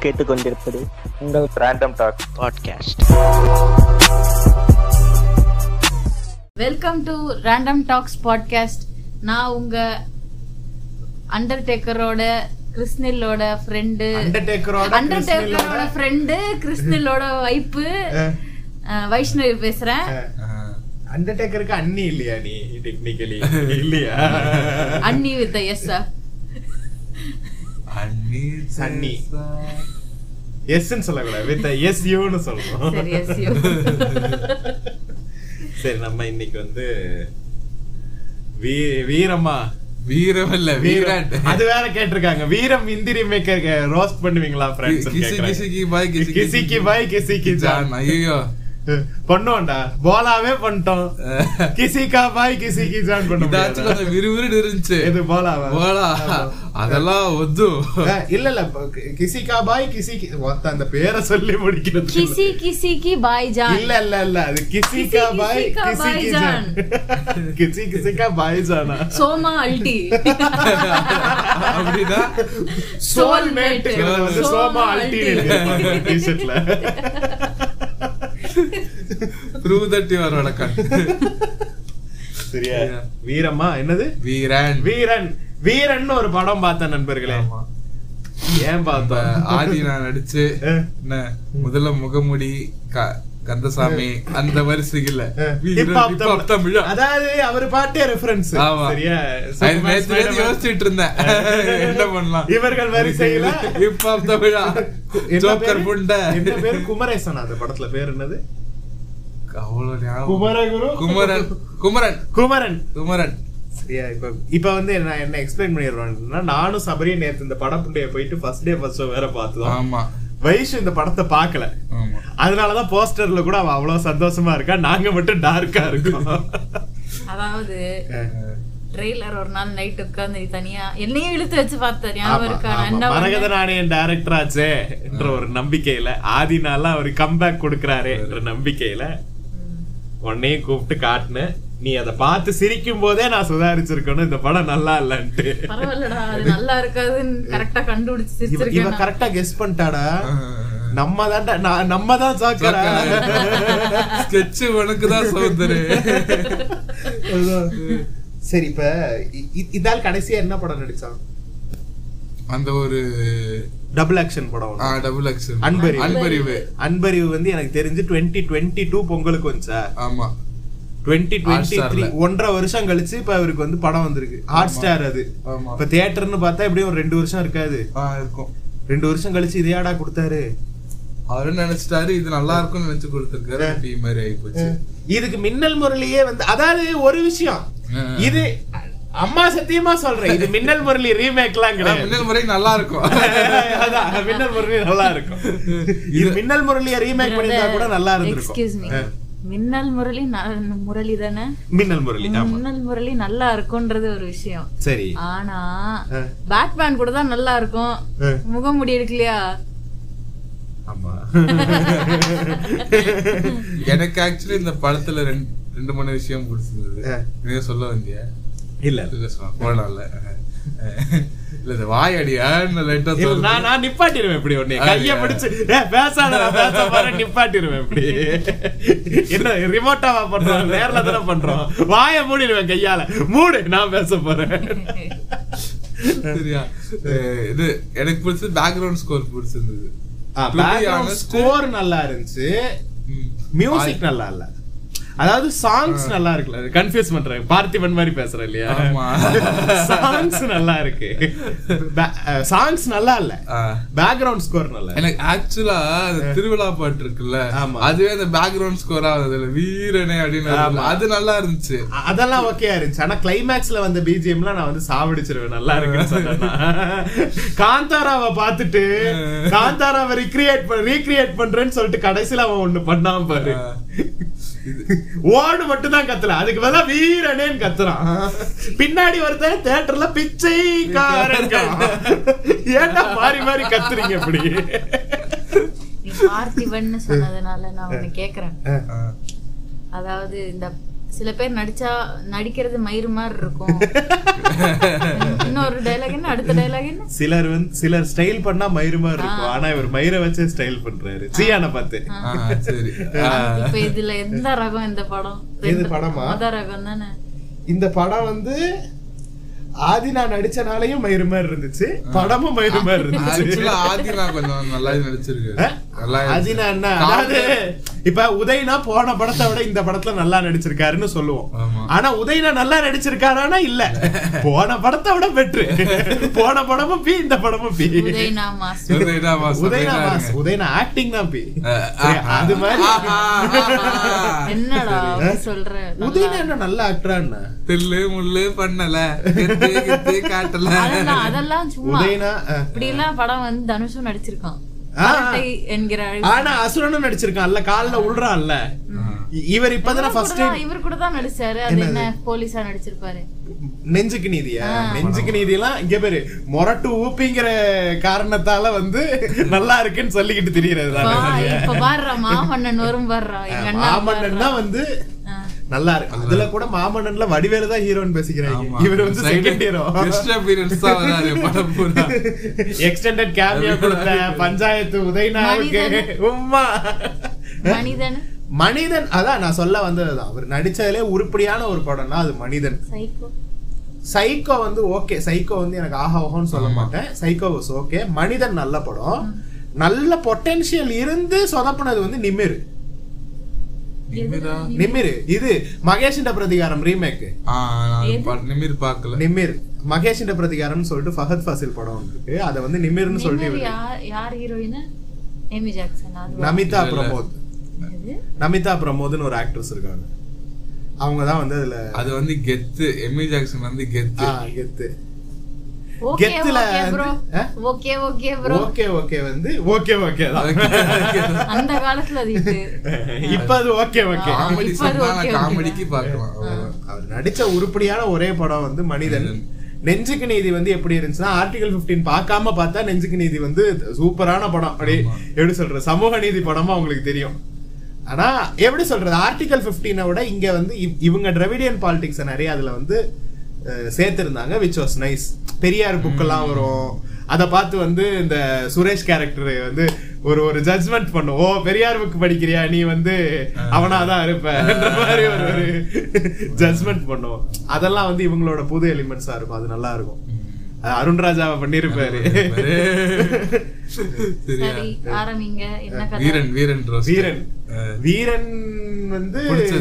கேட்டுக்கொண்டிருப்பது உங்கள் random talk podcast. Welcome to random talks podcast. நான் உங்க அண்டர்டேக்கரோட கிறிஸ்னிலோட ஃப்ரெண்டு, அண்டர்டேக்கரோட ஃப்ரெண்டு, கிறிஸ்னிலோட வைப்பு வைஷ்ணவி பேசுறேன். அண்டர்டேக்கருக்கு அண்ணி இல்லையா? நீ டெக்னிக்கலி இல்லையா? அண்ணி வித் எஸ்ஸா? அண்ணி எஸ்ன்னு சொல்லக்கூடாது, வித் எஸ்யூன்னு சொல்லணும். சரி, எஸ்யூ. சரி, நம்ம இன்னைக்கு வந்து வீரமா வீரம் இல்ல வீரன், அது வேற கேட்டிருக்காங்க. வீரம் இந்திரி மேக்கர் ரோஸ்ட் பண்ணுவீங்களா ஃப்ரெண்ட்ஸ்? கிசிக்கு பாய் கிசிக்கு ஜான். ஐயோ பண்ணோம்டா, போலாவே பண்ணிட்டோம். கிசிகா பாய் கிசிக்கு ஜான் பண்ணோம். விறுவிறு இருந்துச்சு. இது போலாவா? போலா அதெல்லாம் ஒது இல்ல இல்ல, கிசிகா பாய் கிசிக்கு அந்த பேரை சொல்லி முடிக்கிறது. கிசி கிசிக்கு பாய் ஜான். இல்ல இல்ல இல்ல, அது கிசிகா பாய் கிசிக்கு ஜான். கிசி கிசிகா பாய் ஜானா? சோமா அல்டி அப்படின்னா சோல்மேட் வந்து சோமா அல்டி டி-ஷர்ட்ல ப்ரூவ் தட் யூ ஆர் வடக்கன். சரியா? வீரமா என்னது? வீரன். வீரன் வீரன் ஒரு படம் பார்த்தேன் நண்பர்களே. ஏன் பார்த்தா ஆதி நான் நடிச்சு என்ன முதல்ல முகமுடி கந்தசாமி அந்த வரிசையில அதாவது அவரு பாட்டே ரெஃபரன்ஸ். சரியா? யோசிச்சுட்டு இருந்தேன் என்ன பண்ணலாம் இவர்கள் வரிசையில. இப்ப தமிழா ஜோக்கர் புண்டை. என்ன பேரு? குமரேசன். அந்த படத்துல பேர் என்னது? குமரகுரு குமரன் குமரன் குமரன் குமரன். சரியா? இப்ப வந்து என்ன எக்ஸ்பிளைன் பண்ணிடுவாங்கன்னா, நானும் சபரியும் நேத்து இந்த படம் புண்டைய போயிட்டு ஃபர்ஸ்ட் டே ஃபர்ஸ்ட் ஷோ வேற பார்த்தோம். ஆமா, வைஷு இந்த படத்தை பாக்கல, அதனாலதான் போஸ்டர்ல கூட அவ அவ்வளவு சந்தோஷமா இருக்கா, நாங்க மட்டும் டார்க்கா இருக்கோம். அதாவது ட்ரெய்லர் ஒரு நாள் நைட் உட்கார்ந்து தனியா என்னையும் இழுத்து வச்சு பார்த்தேன். மரகத நாணயன் டைரக்டர் ஆச்சே என்ற ஒரு நம்பிக்கையில, ஆதினால அவரு கம்பேக் கொடுக்கறாரு என்ற நம்பிக்கையில உன்னையும் கூப்பிட்டு காட்டுனேன். நீ அதை பார்த்து சிரிக்கும் போதே நான் சுதாரிச்சிருக்கணும் இந்த படம் நல்லா இல்லன்ட்டு. பரவாயில்லடா, அது நல்லா இருக்காதுன்னு கரெக்டா கண்டுபிடிச்சு சிரிச்சிருக்கேன். இவன் கரெக்டா கெஸ் பண்ணிட்டாடா. நம்ம தான் சாக்கற ஸ்கெட்ச் உனக்கு தான் சௌந்தரே. சரி, இப்ப இதால் கடைசியா என்ன படம் நடிச்சான்? அந்த ஒரு டபுள் ஆக்ஷன் படம். Double action Anbarivu. அன்பறிவு வந்து எனக்கு தெரிஞ்சு 2022 பொங்கலுக்கு வந்துச்சா? ஆமா, 2023 1.5 வருஷம் கழிச்சு இப்ப அவருக்கு வந்து படம் வந்திருக்கு ஹாட் ஸ்டார். அது இப்ப தியேட்டர்னு பார்த்தா எப்படியும் ஒரு 2 வருஷம் இருக்காது, இருக்கும். 2 வருஷம் கழிச்சு இதையாடா கொடுத்தாரு. அவரும் நினைச்சிட்டாரு இது நல்லா இருக்கும்னு நினைச்சு கொடுத்திருக்காரு. மாதிரி ஆகி போச்சு. இதுக்கு மின்னல் முரளியே வந்து, அதாவது ஒரு விஷயம், இது அம்மா சத்தியமா சொல்றேன், இது மின்னல் முரளி ரீமேக்லாம் கிடையாது. மின்னல் முரளி நல்லா இருக்கும். அதான், மின்னல் முரளி நல்லா இருக்கும். இது மின்னல் முரளியை ரீமேக் பண்ணிருந்தா கூட நல்லா இருந்திருக்கும். மின்னல் முரளி முரளி தானே? மின்னல் முரளி, மின்னல் முரளி நல்லா இருக்கும்ன்றது ஒரு விஷயம். சரி, ஆனா பேட்மேன் கூட தான் நல்லா இருக்கும். முகமுடி எடுக்கலையா? ஆமா. எனக்கு ஆக்சுவலி இந்த படத்துல 2-3 விஷயம் பிடிச்சிருந்தது. நீங்க சொல்ல வந்தியா? இல்ல போடல இல்ல, வாயடியா நான் நிப்பாட்டிடுவேன். இப்படி ஒண்ணு கைய பிடிச்சு பேசாத நிப்பாட்டிடுவேன். இப்படி என்ன ரிமோட்டாவா பண்றோம்? நேர்ல தானே பண்றோம். வாய மூடிடுவேன் கையால. மூடு, நான் பேச போறேன். சரியா? இது எனக்கு பிடிச்சது பேக்ரவுண்ட் ஸ்கோர் பிடிச்சிருந்தது. ஸ்கோர் நல்லா இருந்துச்சு, மியூசிக் நல்லா இல்ல. அதாவது சாங்ஸ் நல்லா இருக்குல்ல, கன்ஃபியூஸ் பண்றேன். பார்த்திபன் மாதிரி பேசுறேன் இல்லையா? சாங்ஸ் நல்லா இருக்கு, சாங்ஸ் நல்லா இல்ல, பேக்ரவுண்ட் ஸ்கோர் நல்லா. எனக்கு ஆக்சுவலா திருவிழா பாட்டு இருக்குல்ல, அதுவே அந்த பேக்ரவுண்ட் ஸ்கோர் ஆகுது வீரனே அப்படின்னு, அது நல்லா இருந்துச்சு. அதெல்லாம் ஓகே இருந்துச்சு. ஆனா கிளைமேக்ஸ்ல வந்த பிஜிஎம்லாம் நான் வந்து சாவடிச்சிருவேன். நல்லா இருக்கு. காந்தாராவை பார்த்துட்டு காந்தாராவை ரீக்ரியேட் பண்றேன்னு சொல்லிட்டு கடைசியில அவன் ஒண்ணு பண்ணாம பாரு, ஓடு மட்டும் தான் கத்துறான். அதுக்கு பதிலா வீரனேன்னு கத்துறான். பின்னாடி ஒருத்தன் தியேட்டர்ல பிச்சைக்காரன். ஏன்டா மாறி மாறி கத்துறீங்க இப்படி? பார்த்திபன் சொன்னதுனால நான் ஒண்ணு கேக்குறேன். அதாவது இந்த சில பேர் நடிக்கிறது மயிறு மாதிரி இருக்கும். இன்னொரு டைலாக் என்ன, அடுத்த டைலாக் என்ன, சிலர் ஸ்டைல் பண்ணா மயிறு மாதிரி இருக்கும். ஆனா இவர் மயிரை வச்சு ஸ்டைல் பண்றாரு. சியானை பார்த்து. சரி, இப்ப இதுல எந்த ரகம் இந்த படம்? இது படமா? அத ரகம் தானே இந்த படம் வந்து. ஆதினா நடிச்சனாலையும் மயிறு மாதிரி இருந்துச்சு, படமும் மயிறு மாதிரி இருந்துச்சு. ஆதினா கொஞ்சம் நல்லா நடிச்சிருக்கு. ஆதினா என்ன, அதாவது இப்ப உதயனா போன படத்தை விட இந்த படத்துல நல்லா நடிச்சிருக்காருன்னு சொல்லுவோம். ஆனா உதயனா நல்லா நடிச்சிருக்காரானா இல்ல, போன படத்தை விட பெட்ரு. போன படமும் பி, இந்த படமும் பி. உதயனா ஆக்டிங் தான் பி. அது மாதிரி என்னடா சொல்ற, உதயனா என்ன நல்ல ஆக்டரா என்ன, தில்லு முள்ளு பண்ணல காட்டல, அதெல்லாம் சும்மா. இப்படி எல்லாம் படம் வந்து தனுஷும் நடிச்சிருக்கான். ஆனா அசுரனும் நடிச்சிருக்கான்ல, கால்ல உள்றான்ல. இவர் இப்பதானே ஃபர்ஸ்ட் டைம் இவர் கூட தான் நடிச்சாரு. அது என்ன போலீஸா நடிச்சிருப்பாரு. நெஞ்சுக்கு நீதியா? நெஞ்சுக்கு நீதி எல்லாம் இங்க பேரு மொரட்டு ஊப்பிங்கிற காரணத்தால வந்து நல்லா இருக்குன்னு சொல்லிக்கிட்டு தெரியறது. இப்ப பாடுறா மாமன்னன் வரும் பாடுறா, மாமன்னன் தான் வந்து நல்லா இருக்கு. அதுல கூட மாமன்னன்ல வடிவேலு தான் ஹீரோன்னு பேசிக்கிறாங்க. இவர் வந்து செகண்ட் ஹீரோ. எக்ஸ்டெண்டட் கேமியோ கொடுத்த பஞ்சாயத்து உதயநாயகே உம்மா மனிதன். அதான் நான் சொல்ல வந்ததுதான். அவர் நடிச்சதுல உருப்படியான ஒரு படம்னா அது மனிதன். சைக்கோ வந்து ஓகே, சைக்கோ வந்து எனக்கு ஆஹா ஓஹோன்னு சொல்ல மாட்டேன். Psycho was okay. மனிதன் நல்ல படம். நல்ல பொட்டன்ஷியல் இருந்து சொதப்பினது வந்து நிமிர். இது மகேஷின் பிரதிகாரம் ரீமேக். நிமிர் மகேஷின் பிரதிகாரம் சொல்லிட்டு ஃபஹத் ஃபாசில் படம் இருக்கு. அத வந்து நிமிர்னு சொல்லிட்டு யார் heroine? Amy Jackson. Namitha Pramod. Namitha பிரமோத்னு ஒரு ஆக்ட்ரஸ் இருக்காங்க. அவங்க தான் வந்து அதுல அது வந்து கெத்து. எமி ஜாக்சன் வந்து கெத்து. கெத்துல okay okay bro, okay okay வந்து ஓகே ஓகே தான் அந்த காலத்துல அது. இப்ப அது ஓகே ஓகே காமெடிக்கு பார்க்கலாம். அவர் நடிச்ச உருப்படியான ஒரே படம் வந்து மனிதன். நெஞ்சுக்கு நீதி வந்து எப்படி இருந்துச்சுன்னா, ஆர்டிகல் 15 பார்க்காம பார்த்தா நெஞ்சுக்கு நீதி வந்து சூப்பரான படம். அப்படி எப்படி சொல்றது, சமூக நீதி படமா உங்களுக்கு தெரியும். ஆனா எப்படி சொல்றது, ஆர்டிகல் 15 விட இங்க வந்து இவங்க டிராவிடியன் பாலிடிக்ஸ் நிறைய அதுல வந்து சேர்த்திருந்தாங்க, which was nice. Periyar book எல்லாம் வரும், அத பார்த்து வந்து இந்த சுரேஷ் கேரக்டர் வந்து ஒரு ஜட்ஜ்மெண்ட் பண்ணும். ஓ பெரியார் புக் படிக்கிறியா நீ வந்து அவனாதான் இருப்பன்ற மாதிரி ஒரு ஜட்ஜ்மெண்ட் பண்ணுவோம். அதெல்லாம் வந்து இவங்களோட புது எலிமெண்ட்ஸா இருக்கும். அது நல்லா இருக்கும். அருண்ராஜாவை பண்ணிருப்பாரு. வீரன் வந்து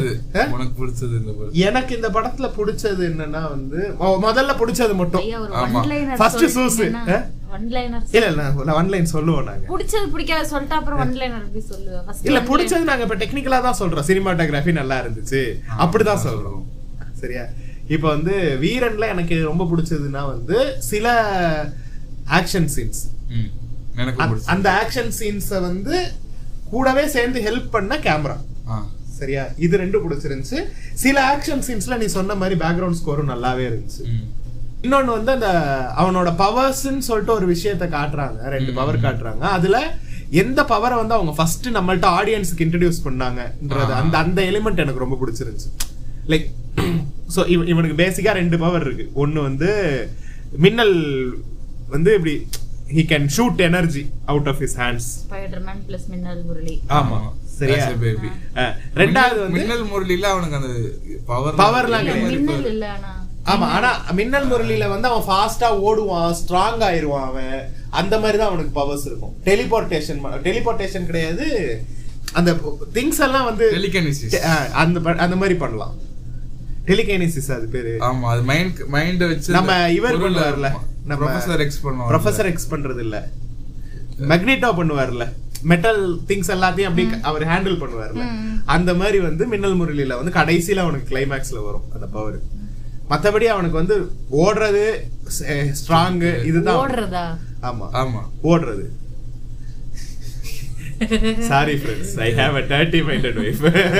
எனக்கு இந்த படத்துல பிடிச்சது என்னன்னா வந்து முதல்ல பிடிச்சது மட்டும் ஃபர்ஸ்ட் சூஸ். இல்ல ஒன் லைன் சொல்லுவோம் நாங்க. பிடிச்சது பிடிக்காத சொல்லிட்டு அப்புறம் ஒன் லைனர் எப்படி சொல்லுவா? இல்ல பிடிச்சது நாங்க இப்ப டெக்னிக்கலா தான் சொல்றோம். சினிமாட்டோகிராஃபி நல்லா இருந்துச்சு அப்படிதான் சொல்றோம். சரியா? இப்ப வந்து வீரன்ல எனக்கு ரொம்ப பிடிச்சதுன்னா வந்து சில ஆக்ஷன் சீன்ஸ். அந்த ஆக்ஷன் சீன்ஸ வந்து கூடவே சேர்ந்து ஹெல்ப் பண்ண கேமரா. சரியா? இது ரெண்டும் பிடிச்சிருந்துச்சு. சில ஆக்ஷன் சீன்ஸ்ல நீ சொன்ன மாதிரி பேக்ரவுண்ட் ஸ்கோரும் நல்லாவே இருந்துச்சு. இன்னொன்னு வந்து அந்த அவனோட பவர்ஸ்ன்னு சொல்லிட்டு ஒரு விஷயத்த காட்டுறாங்க, 2 பவர் காட்டுறாங்க. அதுல எந்த பவரை வந்து அவங்க ஃபர்ஸ்ட் நம்மள்ட்ட ஆடியன்ஸுக்கு இன்ட்ரடியூஸ் பண்ணாங்கன்றது அந்த எலிமெண்ட் எனக்கு ரொம்ப பிடிச்சிருந்துச்சு. லைக் சோ இவனுக்கு பேசிக்கா 2 பவர் இருக்கு. ஒன்னு வந்து மின்னல் வந்து இப்படி he can shoot energy out of his hands. Spider-Man plus மின்னல் முரளி. ஆமா சரியா பேபி. ரெண்டாவது வந்து மின்னல் முரளில அவனுக்கு அந்த பவர்லாம் மின்னல் இல்ல. ஆமா ஆனா மின்னல் முரளில வந்து அவன் ஃபாஸ்டா ஓடுவான், ஸ்ட்ராங் ஆயிருவான் அவன். அந்த மாதிரி தான் அவனுக்கு பவர்ஸ் இருக்கும். டெலிபோர்டேஷன் கிடையாது, அந்த திங்ஸ் எல்லாம் வந்து டெலிகினசிஸ் அந்த மாதிரி பண்ணலாம். டெலிகினசிஸ் அது பேரு. ஆமா அது மைண்ட் வச்சு நம்ம இவர் பண்ணுவார்ல, நம்ம ப்ரொஃபசர் எக்ஸ் பண்றது இல்ல, மேக்னெட்டோ பண்ணுவார்ல, மெட்டல் திங்ஸ் எல்லாத்தையும் அப்படி அவர் ஹேண்டில் பண்ணுவார்ல. அந்த மாதிரி வந்து மின்னல் முரளில வந்து கடைசியில அவனுக்கு கிளைமேக்ஸ்ல வரும் அந்த பவர். மத்தபடி அவனுக்கு வந்து ஓடுறது ஸ்ட்ராங் இதுதான். ஓடுறதா? ஆமா ஆமா ஓடுறது. Sorry friends, I have a dirty minded wife.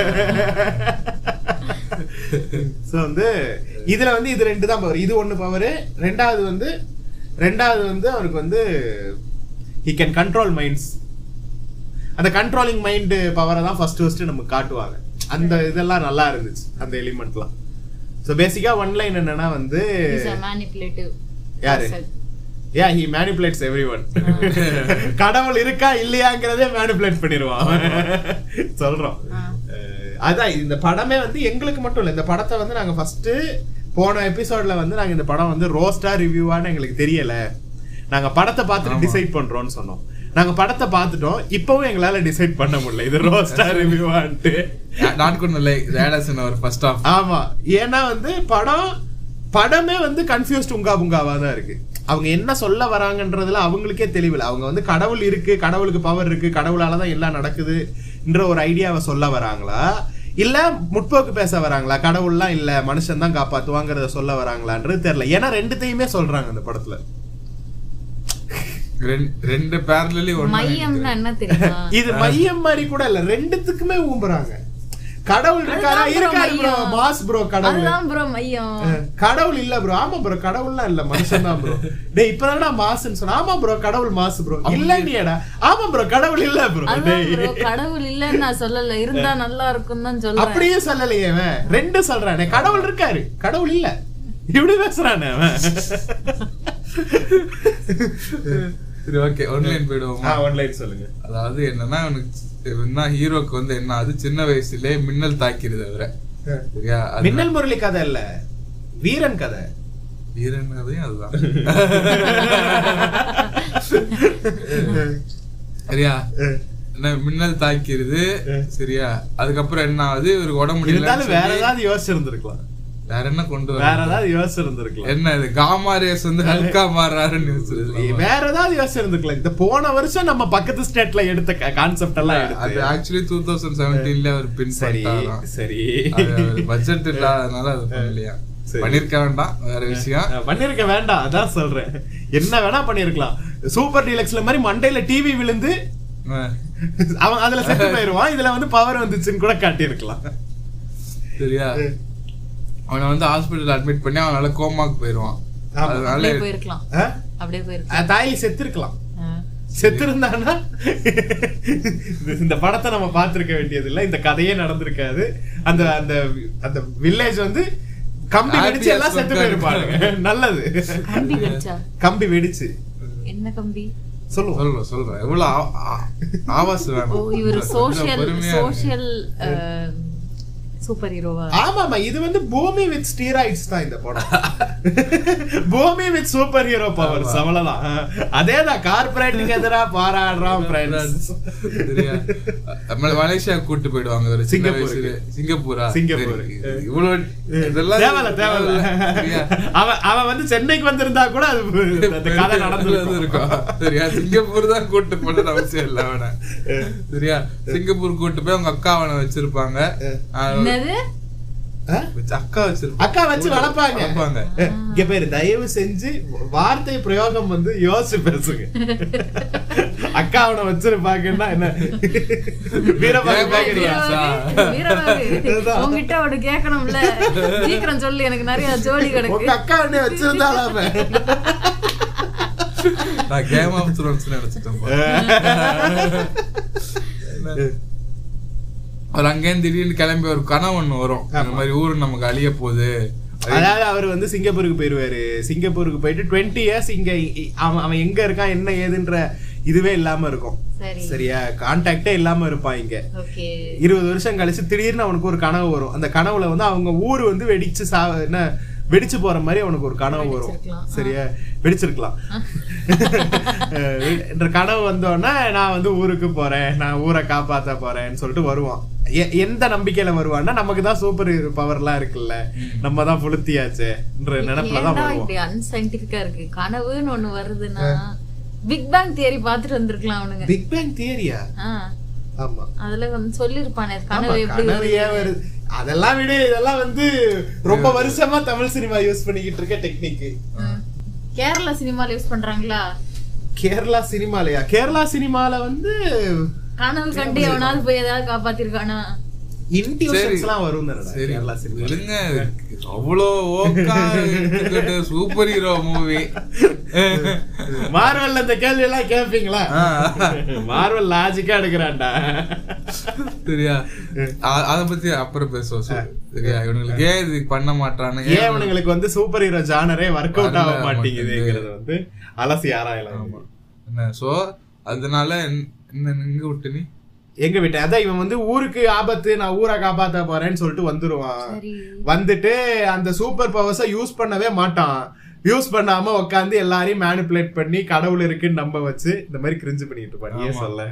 So வந்து இதுல வந்து இது 2 தான் பவர். இது ஒன்னு பவர். ரெண்டாவது வந்து அவருக்கு வந்து he can control minds. அந்த கண்ட்ரோலிங் மைண்ட் பவரை தான் ஃபர்ஸ்ட் நமக்கு காட்டுவாங்க. அந்த இதெல்லாம் நல்லா இருந்துச்சு அந்த எலிமெண்ட்லாம். சோ பேசிக்கா ஒன் லைன் என்னன்னா வந்து யாரு Yeah, he manipulates everyone. கடவுள் இருக்கா இல்லையாங்கிறதே மேனிபுலேட் பண்ணிடுவான் சொல்றோம். அதான் இந்த படமே வந்து எங்களுக்கு மட்டும் இல்ல, இந்த படத்தை வந்து நாங்க ஃபர்ஸ்ட் போன எபிசோட்ல வந்து நாங்க இந்த படம் வந்து ரோஸ்டா ரிவ்யூவான்னு எங்களுக்கு தெரியல, நாங்க படத்தை பார்த்துட்டு டிசைட் பண்றோம்னு சொன்னோம். நாங்க படத்தை பார்த்துட்டோம், இப்பவும் எங்களால டிசைட் பண்ண முடியல இது ரோஸ்டா ரிவ்யூவான்ட்டு. Not quote like that as in our first half. ஆமா, ஏன்னா வந்து படமே வந்து கன்ஃபியூஸ்ட் உங்கா புங்காவா தான் இருக்கு. அவங்க என்ன சொல்ல வராங்கன்றதுல அவங்களுக்கே தெளிவில்லை. அவங்க வந்து கடவுள் இருக்கு, கடவுளுக்கு பவர் இருக்கு, கடவுளாலதான் எல்லாம் நடக்குதுன்ற ஒரு ஐடியாவை சொல்ல வராங்களா, இல்ல முற்போக்கு பேச வராங்களா, கடவுள்லாம் இல்ல மனுஷன் தான் காப்பாத்துவாங்கிறத சொல்ல வராங்களான்றது தெரியல. ஏன்னா ரெண்டுத்தையுமே சொல்றாங்க அந்த படத்துல. ரெண்டு பேரலி இது மையம் மாதிரி கூட இல்ல, ரெண்டுத்துக்குமே ஊம்புறாங்க. கடவுள் இருக்காரா? இருக்காரு ப்ரோ, மாஸ் ப்ரோ. கடவுள் ப்ரோ மையம், கடவுள் இல்ல ப்ரோ. ஆமா ப்ரோ, கடவுள்லாம் இல்ல, மனுஷன் தான் ப்ரோ. டேய் இப்பதானடா மாஸ்ன்னு சொன்னா. ஆமா ப்ரோ, கடவுள் மாஸ் ப்ரோ. இல்ல நீடா. ஆமா ப்ரோ, கடவுள் இல்ல ப்ரோ. டேய் கடவுள் இல்லன்னு நான் சொல்லல, இருந்தா நல்லா இருக்கும் தான் சொல்றேன். அப்படியே சொல்லலையே அவன், ரெண்டு சொல்றானே. கடவுள் இருக்காரு, கடவுள் இல்ல, இப்படி பேசுறானே அவன். சரி ஓகே, ஒன்லைன் போயிடுவோமா? ஒன்லைன் சொல்லுங்க. அதாவது என்னன்னா என்ன ஹீரோக்கு வந்து என்ன அது சின்ன வயசுல மின்னல் தாக்கிடுது அவரை. சரியா? மின்னல் முரளி கதை இல்ல, வீரன் கதை. வீரன் கதையும் அதுதான். சரியா? என்ன மின்னல் தாக்கிடுது. சரியா? அதுக்கப்புறம் என்ன ஆகுது, ஒரு உடம்பு முடியல. வேற ஏதாவது யோசிச்சிருந்திருக்கலாம், வேற என்ன கொண்டு வேற ஏதாவது யோசிச்சிருந்திருக்கலாம். என்ன இது காமா ரேஸ் வந்து ஹல்கா மாறாருன்னு வேற ஏதாவது யோசிச்சிருந்திருக்கலாம். இந்த போன வருஷம் நம்ம பக்கத்து ஸ்டேட்ல எடுத்த கான்செப்ட் எல்லாம் அது ஆக்சுவலி 2017ல ஒரு பின். சரி சரி, பட்ஜெட் இல்லாதனால அது பண்ணலையா, பண்ணிருக்க வேண்டாம், வேற விஷயம். பண்ணிருக்க வேண்டாம், அதான் சொல்றேன். என்ன வேணா பண்ணிருக்கலாம். சூப்பர் டீலக்ஸ்ல மாதிரி மண்டையில டிவி விழுந்து அவன் அதுல செத்து போயிருவான், இதுல வந்து பவர் வந்துச்சுன்னு கூட காட்டியிருக்கலாம். சரியா? அவனை வந்து ஹாஸ்பிட்டல் அட்மிட் பண்ணி அவனால கோமாக்கு போயிருவான். அதனால போயிருக்கலாம், அப்படியே போயிருக்கலாம். தாய் செத்துருக்கலாம். செத்து இருந்தானா இந்த படத்தை நம்ம பார்த்திருக்க வேண்டியது இல்ல, இந்த கதையே நடந்திருக்காது. அந்த அந்த அந்த வில்லேஜ் வந்து கம்பி வெடிச்சு எல்லாம் செத்து போயிருப்பாங்க. நல்லது. கம்பி வெடிச்சா? கம்பி வெடிச்சு என்ன கம்பி சொல்றேன். எவ்வளவு ஆவாஸ் வேணும். ஓ, இவர் சோஷியல் சூப்பர் ஹீரோவா? ஆமாமா, இது வந்து பூமி வித் ஸ்டீராய்ட்ஸ் தான் இந்த படம். பூமி வித் சூப்பர் ஹீரோ பவர்ஸ், அவ்வளவுதான். அதேதான், கார்ப்பரேட்டுக்கு எதிரா போராடுறான் ஃப்ரெண்ட்ஸ். மலேசியா கூட்டு போயிடுவாங்க ஒரு சிங்கப்பூரா. சிங்கப்பூர் இவ்வளவு தேவையில்ல தேவையில்ல. அவன் வந்து சென்னைக்கு வந்திருந்தா கூட அது கதை நடந்து இருக்கும். சரியா? சிங்கப்பூர் தான் கூட்டு போனது அவசியம் இல்ல அவனை. சரியா? சிங்கப்பூர் கூட்டு போய் அவங்க அக்கா அவனை வச்சிருப்பாங்க, அக்கா வச்சு வளர்ப்பாங்க. இங்க பேரு தயவு செஞ்சு வார்த்தை பிரயோகம் வந்து யோசிச்சு பேசுங்க. அக்கா அவனை வச்சிருப்பாங்கன்னா என்ன? உங்ககிட்ட அவனை கேட்கணும்ல, சீக்கிரம் சொல்லு, எனக்கு நிறைய ஜோடி கிடக்கு. அக்கா அவனை வச்சிருந்தாலாமே. நான் கேம் ஆஃப் த்ரோன்ஸ் நினைச்சிட்டேன். அவர் அங்கேயும் திடீர்னு கிளம்பி ஒரு கனவு ஒண்ணு வரும், அந்த மாதிரி ஊரு நமக்கு அழிய போகுது. அதாவது அவர் வந்து சிங்கப்பூருக்கு போயிருவாரு. சிங்கப்பூருக்கு போயிட்டு 20 years இங்க அவன் எங்க இருக்கான் என்ன ஏதுன்ற இதுவே இல்லாம இருக்கும். சரியா? கான்டாக்டே இல்லாம இருப்பான் இங்க. 20 வருஷம் கழிச்சு திடீர்னு அவனுக்கு ஒரு கனவு வரும். அந்த கனவுல வந்து அவங்க ஊரு வந்து வெடிச்சு போற மாதிரி அவனுக்கு ஒரு கனவு வரும். சரியா? வெடிச்சிருக்கலாம். கனவு வந்தோன்னா நான் வந்து ஊருக்கு போறேன், நான் ஊரை காப்பாத்த போறேன்னு சொல்லிட்டு வருவான். எந்த நம்பிக்கையில வருவான்னா, நமக்கு தான் சூப்பர் பவர் எல்லாம் இருக்குல்ல, நம்ம தான் புளுத்தியாச்சுன்ற நினைப்புலதான் வருவான். அன்சைன்டிபிக்கா இருக்கு. கனவுன்னு ஒண்ணு வருதுன்னா பிக் பேங் தியரி பாத்துட்டு வந்திருக்கலாம் அவனுங்க. பிக் பேங் தியரியா? ஆமா, அதுல வந்து சொல்லிருப்பானே கனவு எப்படி வருது. அதெல்லாம் விட இதெல்லாம் வந்து ரொம்ப வருஷமா தமிழ் சினிமா யூஸ் பண்ணிக்கிட்டு இருக்க டெக்னிக். கேரளா சினிமால யூஸ் பண்றாங்களா? கேரளா சினிமாலயா? கேரளா சினிமால வந்து கனவு கண்டு எவனாவது போய் ஏதாவது காப்பாத்திருக்கானா? இன்டியூஷன்ஸ்லாம் வரும். கேரளா சினிமா அவ்வளோ ஓகா சூப்பர் ஹீரோ மூவி. மார்வெல் இந்த கேள்வி எல்லாம் கேட்பீங்களா? மார்வெல் லாஜிக்கா எடுக்கிறான்டா. சரியா? அத பத்தி அப்புறம் பேசுவோம். சரியா? இவனுங்களுக்கு ஏன் இது பண்ண மாட்டானு, ஏன் இவனுங்களுக்கு வந்து சூப்பர் ஹீரோ ஜானரே ஒர்க் அவுட் ஆக மாட்டேங்குதுங்கிறது வந்து அலசி ஆராயலாம். என்ன சோ அதனால எங்க விட்டு நீ எங்க விட்ட அதான் இவன் வந்து ஊருக்கு ஆபத்து, நான் ஊரை காப்பாத்த போறேன்னு சொல்லிட்டு வந்துருவான். வந்துட்டு அந்த சூப்பர் பவர்ஸ யூஸ் பண்ணவே மாட்டான். யூஸ் பண்ணாம உட்காந்து எல்லாரையும் மேனிபுலேட் பண்ணி கடவுள் இருக்குன்னு நம்ப வச்சு இந்த மாதிரி கிரிஞ்சு பண்ணிட்டு இருப்பான். ஏன் சொல்ல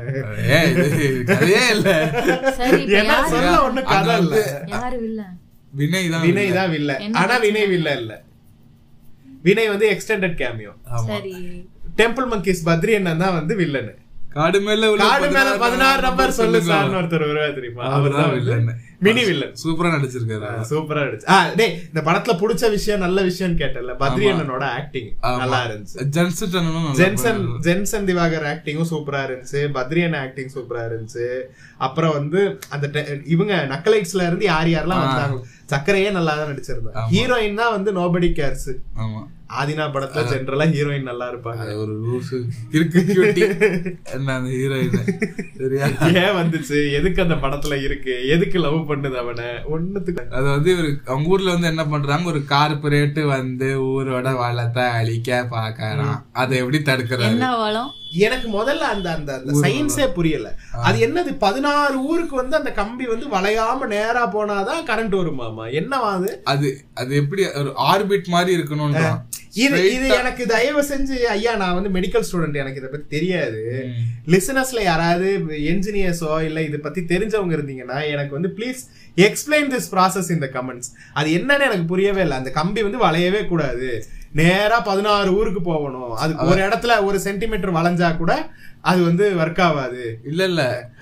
சரி சொல்ல ஒண்ணும் கதை இல்ல. யாரு வில்ல? வினய் தான் வில்ல. ஆனா வினய் வில்ல இல்ல, வினய் வந்து எக்ஸ்டெண்டட் கேமியோ. சரி, டெம்பிள் மங்கீஸ் பத்ரி அண்ணன் தான் வந்து வில்லனு. காடு மேல 16 நம்பர் சொல்லு சார்னு ஒருத்தர் வருவா தெரியுமா? அவர்தான் வில்லன், மினி வில்லன். சூப்பரா நடிச்சிருக்காரு. சூப்பரா நடிச்சு. டேய் இந்த படத்துல புடிச்ச விஷயம் நல்ல விஷயம் கேட்டல, பத்ரி அண்ணனோட ஆக்டிங் நல்லா இருந்துச்சு. ஜென்சன் திவாகர் ஆக்டிங்கும் சூப்பரா இருந்துச்சு. பத்ரி அண்ணன் ஆக்டிங் சூப்பரா இருந்துச்சு. அப்புறம் வந்து அந்த இவங்க நக்கலைட்ஸ்ல இருந்து யாரெல்லாம் வந்தாங்க, சக்கரையே நல்லா தான் நடிச்சிருந்தாங்க. ஹீரோயின் தான் வந்து நோபடி கேர்ஸ். ஆதினா படத்துல ஜெனரலா ஹீரோயின் நல்லா இருப்பாங்க. ஒரு லூசு இருக்கு என்ன அந்த ஹீரோயின் சரியா? ஏன் வந்துச்சு, எதுக்கு அந்த படத்துல இருக்கு, எதுக்கு லவ் பண்ணுது அவனை ஒண்ணுத்துக்கு. அது வந்து அவங்க ஊர்ல வந்து என்ன பண்றாங்க, ஒரு கார்பரேட் வந்து ஊரோட வளத்தை அழிக்க பாக்குறான். அதை எப்படி தடுக்கிறாங்க? எனக்கு முதல்ல அந்த அந்த சயின்ஸே புரியல. அது என்னது 16 ஊருக்கு வந்து அந்த கம்பி வந்து வளையாம நேரா போனாதான் கரண்ட் வருமாமா? என்னவா அது? அது எப்படி ஒரு ஆர்பிட் மாதிரி இருக்கணும். இது எனக்கு தயவு செஞ்சு ஐயா, நான் வந்து மெடிக்கல் ஸ்டூடெண்ட், எனக்கு இதை பத்தி தெரியாது. லிசனர்ஸ்ல யாராவது என்ஜினியர்ஸோ இல்ல இதை பத்தி தெரிஞ்சவங்க இருந்தீங்கன்னா எனக்கு வந்து please explain this process in the comments. அது என்னன்னு எனக்கு புரியவே இல்லை. அந்த கம்பி வந்து வளையவே கூடாது, நேரா 16 ஊருக்கு போகணும். அது ஒரு இடத்துல 1 சென்டிமீட்டர் வளைஞ்சா கூட அது வந்து ஒர்க் ஆகாது. இல்ல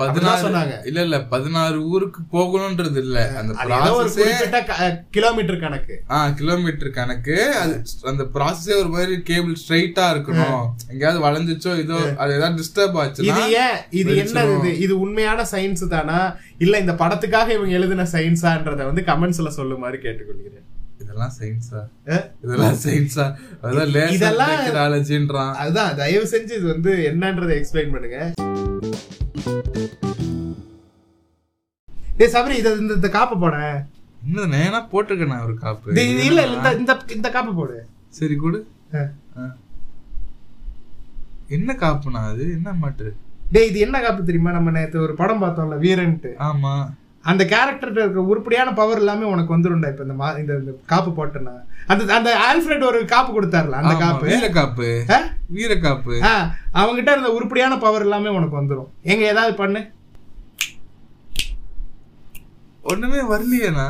16 ஊருக்கு போகணும்ன்றது இல்ல, அந்த கிலோமீட்டர் கணக்கு. கிலோமீட்டர் கணக்கு. அந்த ப்ராசஸே ஒரு மாதிரி கேபிள் ஸ்ட்ரைட்டா இருக்கணும். எங்கயாவது வளைஞ்சிச்சோ இதோ அது ஏதாவது டிஸ்டர்ப் ஆச்சு. இது என்ன இது உண்மையான சயின்ஸ் தானா இல்ல இந்த படத்துக்காக இவங்க எழுதின சயின்ஸான்றத வந்து கமெண்ட்ஸ்ல சொல்லுமாறு கேட்டுக்கொள்கிறேன். இதெல்லாம் சயின்ஸா? இதெல்லாம் சயின்ஸா? இதெல்லாம் டெக்னாலஜின்றான். அதுதான் தயவு செஞ்சு இது வந்து என்னன்றதை எக்ஸ்பிளைன் பண்ணுங்க. டேய் சபரி, இந்த காப்பு போட. இன்னும் நேனா போட்டுக்கணும் ஒரு காப்பு. இல்ல இந்த காப்பு போடு. சரி கொடு. என்ன காப்புனா அது? என்ன மாட்டு? டேய் இது என்ன காப்பு தெரியுமா? நம்ம நேத்து ஒரு படம் பார்த்தோம்ல வீரன்ட்டு. ஆமா, அந்த கேரக்டர் இருக்க உருப்படியான பவர் எல்லாமே உனக்கு வந்துருண்டா இப்ப இந்த காப்பு போட்டனா. அந்த ஆல்ஃபிரட் ஒரு காப்பு கொடுத்தாருல, அந்த காப்பு வீரக்காப்பு அவங்கிட்ட இருந்த உருப்படியான பவர் எல்லாமே உனக்கு வந்துரும். எங்க ஏதாவது பண்ணு. ஒண்ணுமே வரலையேனா?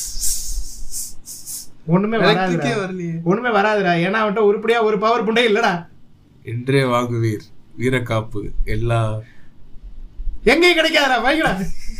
ஒண்ணுமே வராதுடா. ஏன்னா அவன்கிட்ட உருப்படியா ஒரு பவர் புண்டே இல்லடா. என்றே வாங்குவீர் வீரக்காப்பு எல்லா எங்கேயும் கிடைக்காதா? வைங்கடா.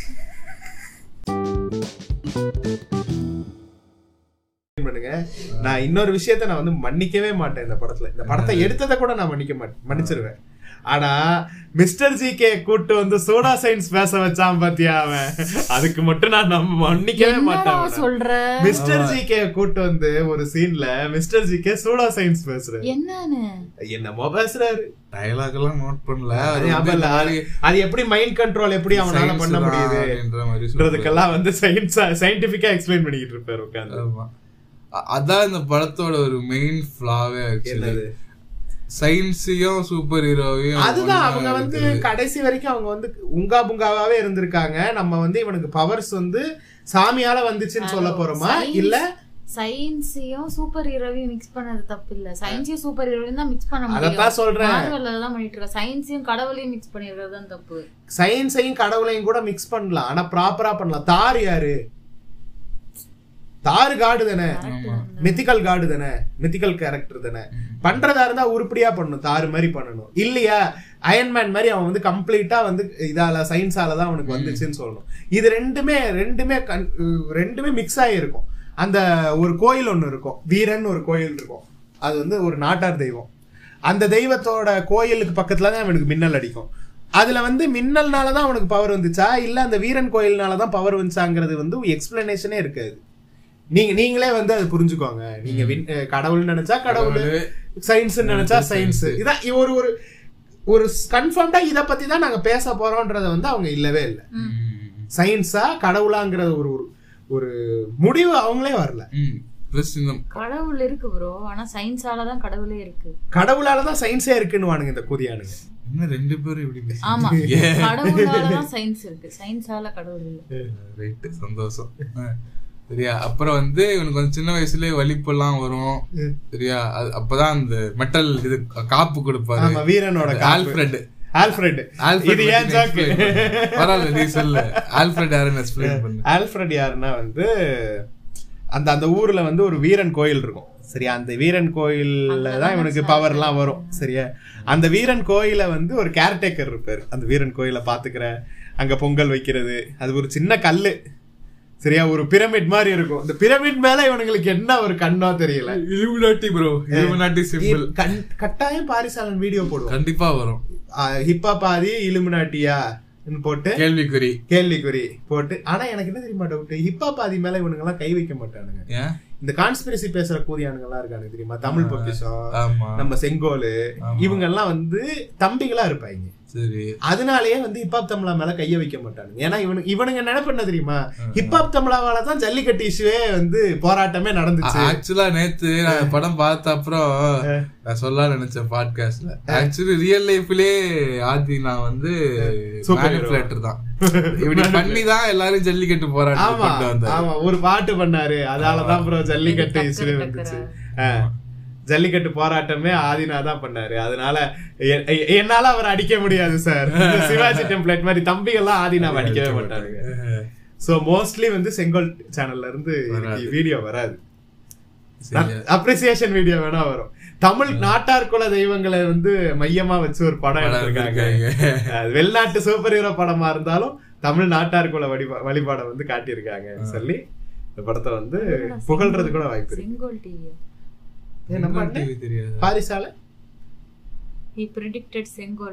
நான் இன்னொரு விஷயத்த நான் வந்து மன்னிக்கவே மாட்டேன் இந்த படத்துல. இந்த படத்தை எடுத்ததை கூட நான் மன்னிச்சிருவேன். ஆனா மிஸ்டர் ஜிகே கூட்டு வந்து சோடா சயின்ஸ் பேச வச்சான் பாத்தியா அவன், அதுக்கு மட்டும் நான் மன்னிக்கவே மாட்டேன். மிஸ்டர் ஜிகே கூட்டு வந்து ஒரு சீன்ல மிஸ்டர் ஜிகே சோடா சயின்ஸ் பேசுறாரு. என்னமோ பேசுறாரு, டயலாக் எல்லாம் நோட் பண்ணல. அது எப்படி மைண்ட் கண்ட்ரோல் எப்படி அவனால பண்ண முடியுதுன்றதுக்கெல்லாம் வந்து சயின்டிபிக்கா எக்ஸ்பிளைன் பண்ணிக்கிட்டு இருப்பாரு உட்கார்ந்து. அதான் இந்த படத்தோட ஒரு மெயின் ஃபிளாவே. சயின்ஸையும் சூப்பர் ஹீரோவையும் அதுதான் அவங்க வந்து கடைசி வரைக்கும் அவங்க வந்து உங்கா புங்காவே இருந்திருக்காங்க. நம்ம வந்து இவனுக்கு பவர்ஸ் வந்து சாமியால வந்துச்சுன்னு சொல்ல போறோமா? இல்ல சயின்ஸையும் சூப்பர் ஹீரோவையும் மிக்ஸ் பண்ணது தப்பு இல்ல. சயின்ஸையும் சூப்பர் ஹீரோவையும் தான் மிக்ஸ் பண்ண முடியும். அதான் சொல்றேன். மார்வெல்ல பண்ணிட்டு இருக்க சயின்ஸையும் கடவுளையும் மிக்ஸ் பண்ணிருக்கிறது தான் தப்பு. சயின்ஸையும் கடவுளையும் கூட மிக்ஸ் பண்ணலாம், ஆனா ப்ராப்பரா பண்ணலாம். தார் யாரு? தாரு காடு தானே, மித்திக்கல் காடு தானே, மித்திக்கல் கேரக்டர் தானே. பண்றதா இருந்தா உருப்படியா பண்ணணும், தாரு மாதிரி பண்ணணும். இல்லையா அயன்மேன் மாதிரி அவன் வந்து கம்ப்ளீட்டா வந்து இதால சயின்ஸாலதான் அவனுக்கு வந்துச்சுன்னு சொல்லணும். இது ரெண்டுமே மிக்ஸ் ஆகிருக்கும். அந்த ஒரு கோயில் ஒண்ணு இருக்கும், வீரன் ஒரு கோயில் இருக்கும். அது வந்து ஒரு நாட்டார் தெய்வம். அந்த தெய்வத்தோட கோயிலுக்கு பக்கத்துலதான் அவனுக்கு மின்னல் அடிக்கும். அதுல வந்து மின்னல்னாலதான் அவனுக்கு பவர் வந்துச்சா இல்ல அந்த வீரன் கோயில்னாலதான் பவர் வந்துச்சாங்கிறது வந்து எக்ஸ்பிளனேஷனே இருக்காது. நீங்களே வந்து அது புரிஞ்சுக்கோங்க. நீங்க கடவுள் நினைச்சா கடவுள், சயின்ஸ் நினைச்சா சயின்ஸ். இதான் ஒரு கன்ஃபார்ம்டா இத பத்தி தான் நாங்க பேச போறோம்ன்றத வந்து அவங்க இல்லவே இல்லை. சயின்ஸா கடவுளாங்கிற ஒரு ஒரு முடிவு அவங்களே வரல. கடவுள் இருக்கு ப்ரோ, ஆனா சயின்ஸாலதான் கடவுளே இருக்கு. கடவுளாலதான் சயின்ஸே இருக்குன்னு வானுங்க இந்த கூதியானுங்க. ரெண்டு பேரும் இப்படி ஆமா, கடவுளாலதான் சயின்ஸ் இருக்கு, சயின்ஸால கடவுள் இல்ல. ரைட், சந்தோஷம். சரியா, அப்புறம் வந்து இவனுக்கு கொஞ்சம் சின்ன வயசுலயே வலிப்பெல்லாம் வரும். சரியா, அப்பதான் அந்த மெட்டல் இது காப்பு கொடுப்பாரு வீரனோட. ஆல்ஃபிரட் இது ஏன் ஜாக்கு? பரவாயில்ல, நீ சொல்லு. ஆல்ஃபிரட் யாருன்னு எக்ஸ்பிளைன் பண்ணு. ஆல்ஃபிரட் யாருன்னா வந்து அந்த ஊர்ல வந்து ஒரு வீரன் கோயில் இருக்கும். சரியா, அந்த வீரன் கோயில்ல தான் இவனுக்கு பவர் எல்லாம் வரும். சரியா, அந்த வீரன் கோயில வந்து ஒரு கேர்டேக்கர் இருப்பாரு. அந்த வீரன் கோயில பாத்துக்கிற, அங்க பொங்கல் வைக்கிறது, அது ஒரு சின்ன கல்லு. சரியா, ஒரு பிரமிட் மாதிரி இருக்கும். இந்த பிரமிட் மேல இவனுங்களுக்கு என்ன ஒரு கண்ணோ தெரியல. Illuminati bro, illuminati simple. கட்டாயம் பாரிசாலன் வீடியோ போடுவோம், கண்டிப்பா வரும். ஹிப்பா பாதி இலுமினாட்டியா போட்டு கேள்விக்குறி போட்டு. ஆனா எனக்கு என்ன தெரியுமா டவுட், ஹிப்பா பாதி மேல இவனுங்க எல்லாம் கை வைக்க மாட்டானுங்க. இந்த கான்ஸ்பிரசி பேசுற கூதியானுங்க எல்லாம் இருக்கானுங்க தெரியுமா, தமிழ் பொக்கிஷம், நம்ம செங்கோலு, இவங்க எல்லாம் வந்து தம்பிகளா இருப்பாங்க. அதனாலயே வந்து ஹிப்ஹாப் தமிழா மேல கைய வைக்க மாட்டானுங்க. ஏன்னா இவனுங்க நினைப்பு என்ன தெரியுமா, ஹிப்ஹாப் தமிழாவாலதான் ஜல்லிக்கட்டு இஷ்யூவே வந்து போராட்டமே நடந்துச்சு. ஆக்சுவலா நேத்து நான் படம் பார்த்த அப்புறம் நான் சொல்ல நினைச்சேன் பாட்காஸ்ட்ல, ஆக்சுவலி ரியல் லைஃப்லயே ஆதி நான் வந்து மேனிபுலேட்டர் தான். இப்படி பண்ணிதான் எல்லாரும் ஜல்லிக்கட்டு போராட்டம். ஆமா, ஒரு பாட்டு பண்ணாரு, அதாலதான் அப்புறம் ஜல்லிக்கட்டு இஷ்யூ வந்துச்சு. ஜல்லிக்கட்டு போராட்டமே ஆதினா தான் பண்ணாரு. அதனால என்னால அவர் அடிக்க முடியாது சார். சிவாஜி டெம்ப்ளேட் மாதிரி தம்பிகள்லாம் ஆதினாவை அடிக்கவே மாட்டாங்க. சோ மோஸ்ட்லி வந்து செங்கோல் சேனல்ல இருந்து வீடியோ வராது, அப்ரிசியேஷன் வீடியோ வேணா வரும். தமிழ் நாட்டார் குல தெய்வங்களை வந்து மையமா வச்சு ஒரு படம் எடுத்திருக்காங்க. வெளிநாட்டு சூப்பர் ஹீரோ படமா இருந்தாலும் தமிழ் நாட்டார் குல வழிபாடை வந்து காட்டியிருக்காங்க சொல்லி இந்த படத்தை வந்து புகழ்றது கூட வாய்ப்பு இருக்கு. பாரிசால he predicted செங்கோல்.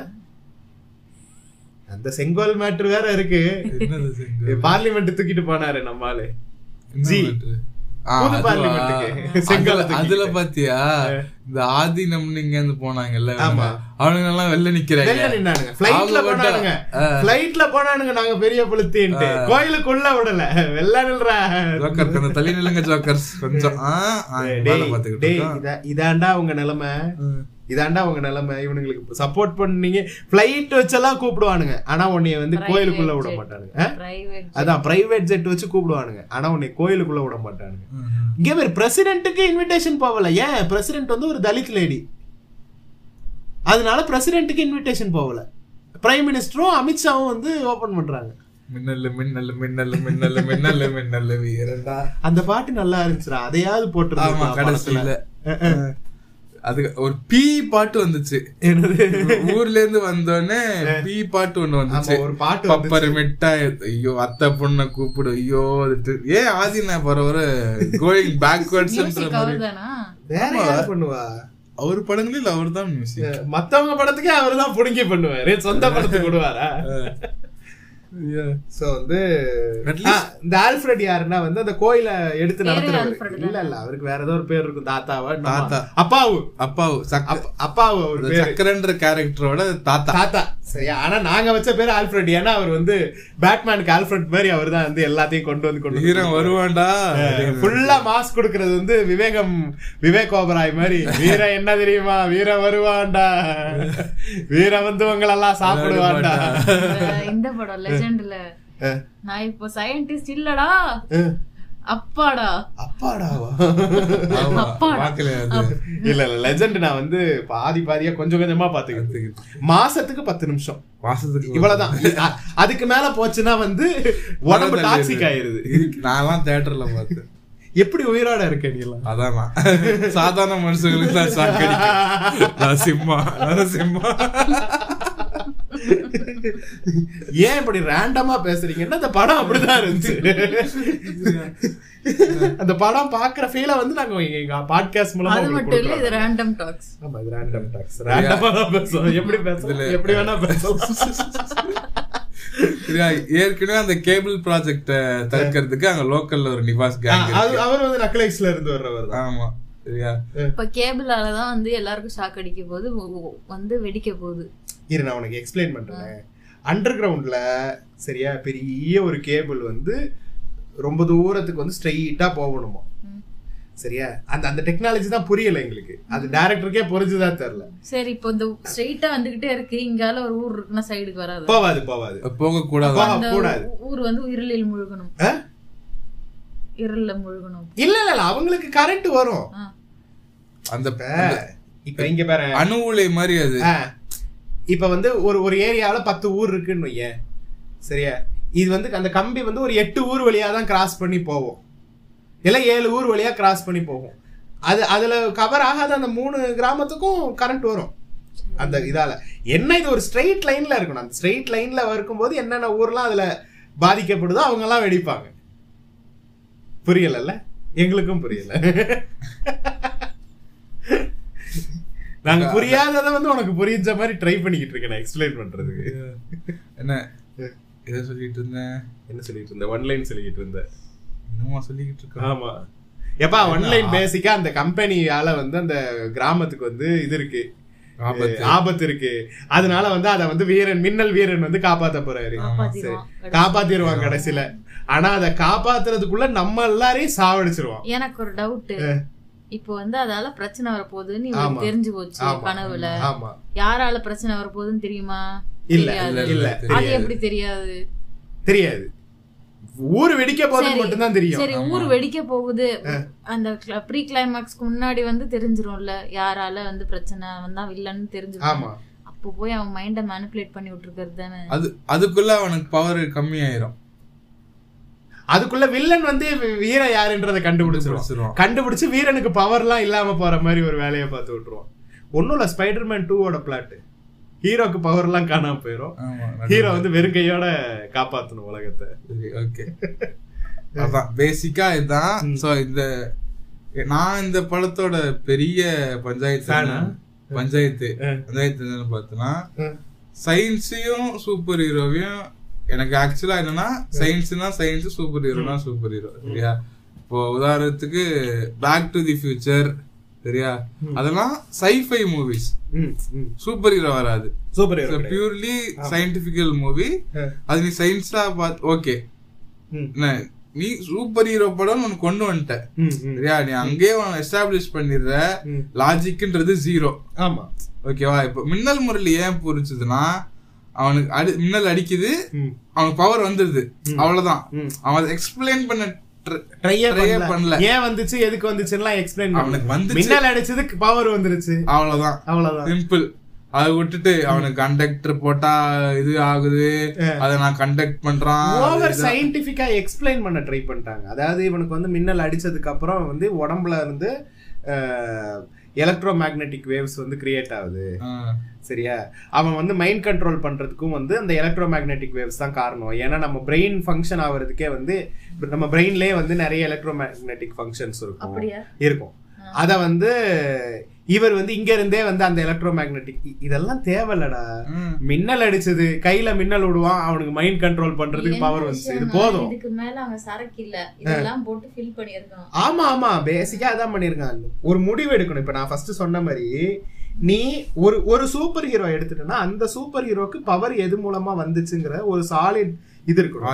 அந்த செங்கோல் மேட்டர் வேற இருக்கு. பார்லிமெண்ட் தூக்கிட்டு போனாரு நம்மால ஜி, புது பார்லிமெண்ட்டுக்கு செங்கோல். அதுல பாத்தியா இந்த ஆதி நம்னிங்க இருந்து போனாங்கல்ல, அவனுங்க எல்லாம் வெளில நிக்கிறாங்க. ஃளைட்ல போனானுங்க நாங்க பெரிய புளுத்தின்ட்டு, கோயிலுக்குள்ள விடல. வெள்ள நில்றா ஜோக்கர், அந்த தள்ளி நிலங்க ஜோக்கர்ஸ் கொஞ்சம். இதாண்டா உங்க நிலைமை, இதாண்டா உங்க நிலைமை. இவனுங்களுக்கு சப்போர்ட் பண்ணீங்க, பிளைட் வச்செல்லாம் கூப்பிடுவானுங்க, ஆனா உன்னைய வந்து கோயிலுக்குள்ள விட மாட்டானுங்க. அதான் பிரைவேட் ஜெட் வச்சு கூப்பிடுவானுங்க, ஆனா உன்னை கோயிலுக்குள்ள விட மாட்டானுங்க. இங்க பேர் பிரசிடென்ட்டுக்கு இன்விடேஷன் போகல. ஏன், பிரசிடென்ட் வந்து ஒரு தலித் லேடி, அதனால பிரசிடென்ட்டுக்கு இன்விடேஷன் போகல. பிரைம் மினிஸ்டரும் அமித்ஷாவும் வந்து ஓபன் பண்றாங்க. மின்னல் மின்னல் மின்னல் மின்னல் மின்னல் மின்னல் வீரண்டா. அந்த பாட்டு நல்லா இருந்துச்சுடா, அதையாவது போட்டுருந்தாங்க கடைசியில. அது ஒரு பீ பாட்டு வந்துச்சு, ஊர்ல இருந்து வந்தோடனே பீ பாட்டு ஒண்ணு வந்துச்சு. ஒரு பாட்டு பப்பர் மிட்டாய், ஐயோ அத்தை பொண்ணை கூப்பிடு, ஐயோ ஏன் ஆதினா பரவ கோயிங் பேக்வர்ட்ஸ் வேற யார் பண்ணுவா? அவரு படங்களில் அவர் தான் மியூசிக். மத்தவங்க படத்துக்கே அவர் தான் புடுங்கி பண்ணுவாரு, சொந்த படத்துக்கு விடுவாரா? சோ வந்து இந்த ஆல்ஃபிரட் யாருன்னா வந்து அந்த கோயில எடுத்து நடத்துறவர். இல்ல அவருக்கு வேற ஏதோ ஒரு பேர் இருக்கும், தாத்தாவா அப்பாவு ஒரு சக்கரன்ற கேரக்டரோட தாத்தா. சரியா, ஆனா நாங்க வச்ச பேரு ஆல்ஃபிரட். ஏன்னா அவர் வந்து பேட்மேனுக்கு ஆல்ஃபிரட் மாதிரி அவர் தான் வந்து எல்லாத்தையும் கொண்டு வந்து வருவான்டா. ஃபுல்லா மாஸ்க் கொடுக்கறது வந்து விவேக் ஓபராய் மாதிரி. வீர என்ன தெரியுமா, வீர வருவான்டா, வீர வந்து உங்களெல்லாம் சாப்பிடுவான்டா. இந்த படம் லெஜெண்ட்ல நான் இப்போ சயின்டிஸ்ட் இல்லடா, அப்பாடா இல்ல லெஜெண்ட் நான் வந்து பாதியா கொஞ்சம் கொஞ்சமா பாத்துக்கிட்டு, மாசத்துக்கு 10 நிமிஷம் இவ்வளவுதான். அதுக்கு மேல போச்சுன்னா வந்து உடம்பு டாக்ஸிக் ஆயிருது. நான் தியேட்டர்ல பார்த்தேன். எப்படி உயிரோட இருக்க நீ எல்லாம்? அதான் சாதாரண மனுஷங்களுக்கு தான் சாக்கடிக்க. சிம்மா ஏன் இப்படி ரேண்டமா பேசுறீங்கன்னா, அந்த படம் அப்படிதான் இருந்துச்சு. அந்த படம் பாக்குற ஃபீல வந்து நாங்க எங்க பாட்காஸ்ட் மூலமா உங்களுக்கு கொடுக்கிறோம். இது ரேண்டம் டாக்ஸ். ஆமா, இது ரேண்டம் டாக்ஸ். ரேண்டமா தான் பேசுவோம், எப்படி பேசலாம், எப்படி வேணா பேசலாம். ஏற்கனவே அந்த கேபிள் ப்ராஜெக்ட் தடுக்கிறதுக்கு அங்க லோக்கல்ல ஒரு நிவாஸ் கேங், அவர் வந்து நக்லைஸ்ல இருந்து வர்றவர் தான். ஆமா, சரியா. இப்ப கேபிளாலதான் வந்து எல்லாருக்கும் ஷாக் அடிக்க போது, வந்து வெடிக்க போகுது. இரு நான் உனக்கு எக்ஸ்பிளைன் பண்றேன். அண்டர் கிரவுண்ட்ல சரியா பெரிய ஒரு கேபிள் வந்து ரொம்ப தூரத்துக்கு வந்து ஸ்ட்ரெயிட்டா போகணுமா. சரியா அந்த டெக்னாலஜி தான் புரியல எங்களுக்கு. அது டைரக்டருக்கே புரிஞ்சுதான் தெரியல. சரி, இப்போ இந்த ஸ்ட்ரெயிட்டா வந்துகிட்டே இருக்கு, இங்கால ஒரு ஊர் இருக்குன்னா சைடுக்கு வராது, போகாது போக கூடாது. ஊர் வந்து இருளில் முழுகணும், இருள முழுகணும். இல்ல அவங்களுக்கு கரண்ட் வரும். அந்த இப்ப இங்க பாரு அணு உலை மாதிரி அது. இப்ப வந்து ஒரு ஏரியால 10 ஊர் இருக்குன்னு வையேன். சரியா, இது வந்து அந்த கம்பி வந்து ஒரு 8 ஊர் வழியா தான் கிராஸ் பண்ணி போவோம், இல்ல 7 ஊர் வழியா கிராஸ் பண்ணி போகும். அதுல கவர் ஆகாத அந்த 3 கிராமத்துக்கும் கரண்ட் வரும் அந்த இதால. என்ன இது ஒரு ஸ்ட்ரெயிட் லைன்ல இருக்கணும். அந்த ஸ்ட்ரெயிட் லைன்ல இருக்கும்போது என்னென்ன ஊர்லாம் அதுல பாதிக்கப்படுதோ அவங்க எல்லாம் வெடிப்பாங்க. புரியல, எங்களுக்கும் புரியல. நாங்க புரியாததை வந்து உனக்கு புரிஞ்ச மாதிரி ட்ரை பண்ணிக்கிட்டு இருக்கேன் எக்ஸ்பிளைன் பண்றதுக்கு. என்ன எதை சொல்லிட்டு இருந்தேன்? என்ன சொல்லிட்டு இருந்தேன்? ஒன்லைன் சொல்லிக்கிட்டு இருந்தேன். இன்னுமா சொல்லிக்கிட்டு இருக்கேன்? ஆமா, எப்பா ஒன்லைன் பேசிக்கா அந்த கம்பெனியால வந்து அந்த கிராமத்துக்கு வந்து இது இருக்கு, ஆபத்து இருக்கு. அதனால வந்து அத வந்து மின்னல் வீரன் வந்து காப்பாத்த போறாரு. காப்பாத்திடுவாங்க கடைசியில. ஆனா அத காப்பாத்துறதுக்குள்ள நம்ம எல்லாரையும் சாவடிச்சிருவோம். எனக்கு ஒரு டவுட், இப்போ வந்து அதால பிரச்சனை வரப்போகுதுன்னு இவங்களுக்கு தெரிஞ்சு போச்சு கனவுல. யாரால பிரச்சனை வரப்போகுதுன்னு தெரியுமா? இல்ல. அது எப்படி தெரியாது? தெரியாது, ஊர் வெடிக்க போகுது மட்டும் தான் தெரியும். சரி, ஊர் வெடிக்க போகுது, அந்த ப்ரீ கிளைமாக்ஸ்க்கு முன்னாடி வந்து தெரிஞ்சிரும்ல யாரால வந்து பிரச்சனை வந்தா வில்லன்னு தெரிஞ்சிரும். அப்போ போய் அவன் மைண்ட மேனிபுலேட் பண்ணி விட்டுருக்கிறது தானே. அதுக்குள்ள அவனுக்கு பவர் கம்மி ஆயிரும். அதுக்குள்ள வில்லன் வந்து வீரன் யாருன்றதை கண்டுபிடிச்சு வீரனுக்கு பவர் எல்லாம் இல்லாம போற மாதிரி ஒரு வேலையை பார்த்து விட்டுருவான். ஒன்னும் இல்ல, ஸ்பைடர்மேன் 2 பிளாட். ஹீரோக்கு பவர் எல்லாம் காணாம போயிரும், ஹீரோ வந்து வெறும் கையோட காப்பாத்தணும் உலகத்தை. அதான் பேசிக்கா இதுதான். சோ நான் இந்த படத்தோட பெரிய பஞ்சாயத்து என்னன்னு பார்த்தோம்னா, சயின்ஸையும் சூப்பர் ஹீரோவையும் எனக்கு ஆக்சுவலா என்னன்னா சயின்ஸ்னா சயின்ஸ், சூப்பர் ஹீரோனா சூப்பர் ஹீரோ. சரியா, இப்போ உதாரணத்துக்கு பேக் டு தி ஃபியூச்சர், சரியா, அதெல்லாம் சைஃபை மூவிஸ், சூப்பர் ஹீரோ வராது. Super hero purely scientifical movie. அது நீ சயின்ஸா பார்த்து ஓகே, நீ சூப்பர் ஹீரோ படம் உனக்கு கொண்டு வந்துட்ட, சரியா, நீ அங்கேயே எஸ்டாப்ளிஷ் பண்ணிடுற லாஜிக்ன்றது 0. ஆமா, ஓகேவா. இப்போ மின்னல் முரளி ஏன் புரிச்சுதுன்னா, அவனுக்கு மின்னல் அடிக்குது, அவனுக்கு பவர் வந்துருது, அவ்வளவுதான். அவன் எக்ஸ்பிளைன் பண்ண பண்ணல, ஏன் வந்துச்சு எதுக்கு வந்துச்சுன்னா எக்ஸ்பிளைன் அவனுக்கு வந்து மின்னல் அடிச்சதுக்கு பவர் வந்துருச்சு, அவ்வளவுதான் சிம்பிள். அதை விட்டுட்டு அவனுக்கு கண்டக்டர் போட்டா இது ஆகுது, அதை நான் கண்டக்ட் பண்றான், ஓவர் சயின்டிபிக்கா எக்ஸ்பிளைன் பண்ண ட்ரை பண்ணிட்டாங்க. அதாவது இவனுக்கு வந்து மின்னல் அடிச்சதுக்கு அப்புறம் வந்து உடம்புல இருந்து எலக்ட்ரோ மேக்னெட்டிக் வேவ்ஸ் வந்து கிரியேட் ஆகுது. சரியா, அவன் வந்து மைண்ட் கண்ட்ரோல் பண்றதுக்கும் வந்து அந்த எலக்ட்ரோ மேக்னெட்டிக் வேவ்ஸ் தான் காரணம். ஏன்னா நம்ம பிரெயின் ஃபங்க்ஷன் ஆகுறதுக்கே வந்து நம்ம பிரெயின்லயே வந்து நிறைய எலக்ட்ரோ மேக்னெட்டிக் ஃபங்க்ஷன்ஸ் இருக்கும். அத வந்து இவர் வந்து இங்க இருந்தே வந்து அந்த எலக்ட்ரோ மேக்னெட்டிக் இதெல்லாம் தேவையில்லடா. மின்னல் அடிச்சது, கையில மின்னல் விடுவான், அவனுக்கு மைண்ட் கண்ட்ரோல் பண்றதுக்கு பவர் வந்துச்சு, இது போதும். இதுக்கு மேல அவன் சரக்கு இல்ல, இதெல்லாம் போட்டு ஃபில் பண்ணிருக்கான். ஆமா பேசிக்கா அதான் பண்ணிருக்காங்க. ஒரு முடிவு எடுக்கணும். இப்ப நான் ஃபர்ஸ்ட் சொன்ன மாதிரி, நீ ஒரு சூப்பர் ஹீரோ எடுத்துட்டனா அந்த சூப்பர் ஹீரோக்கு பவர் எது மூலமா வந்துச்சுங்கிற ஒரு சாலிட் இது இருக்கணும்.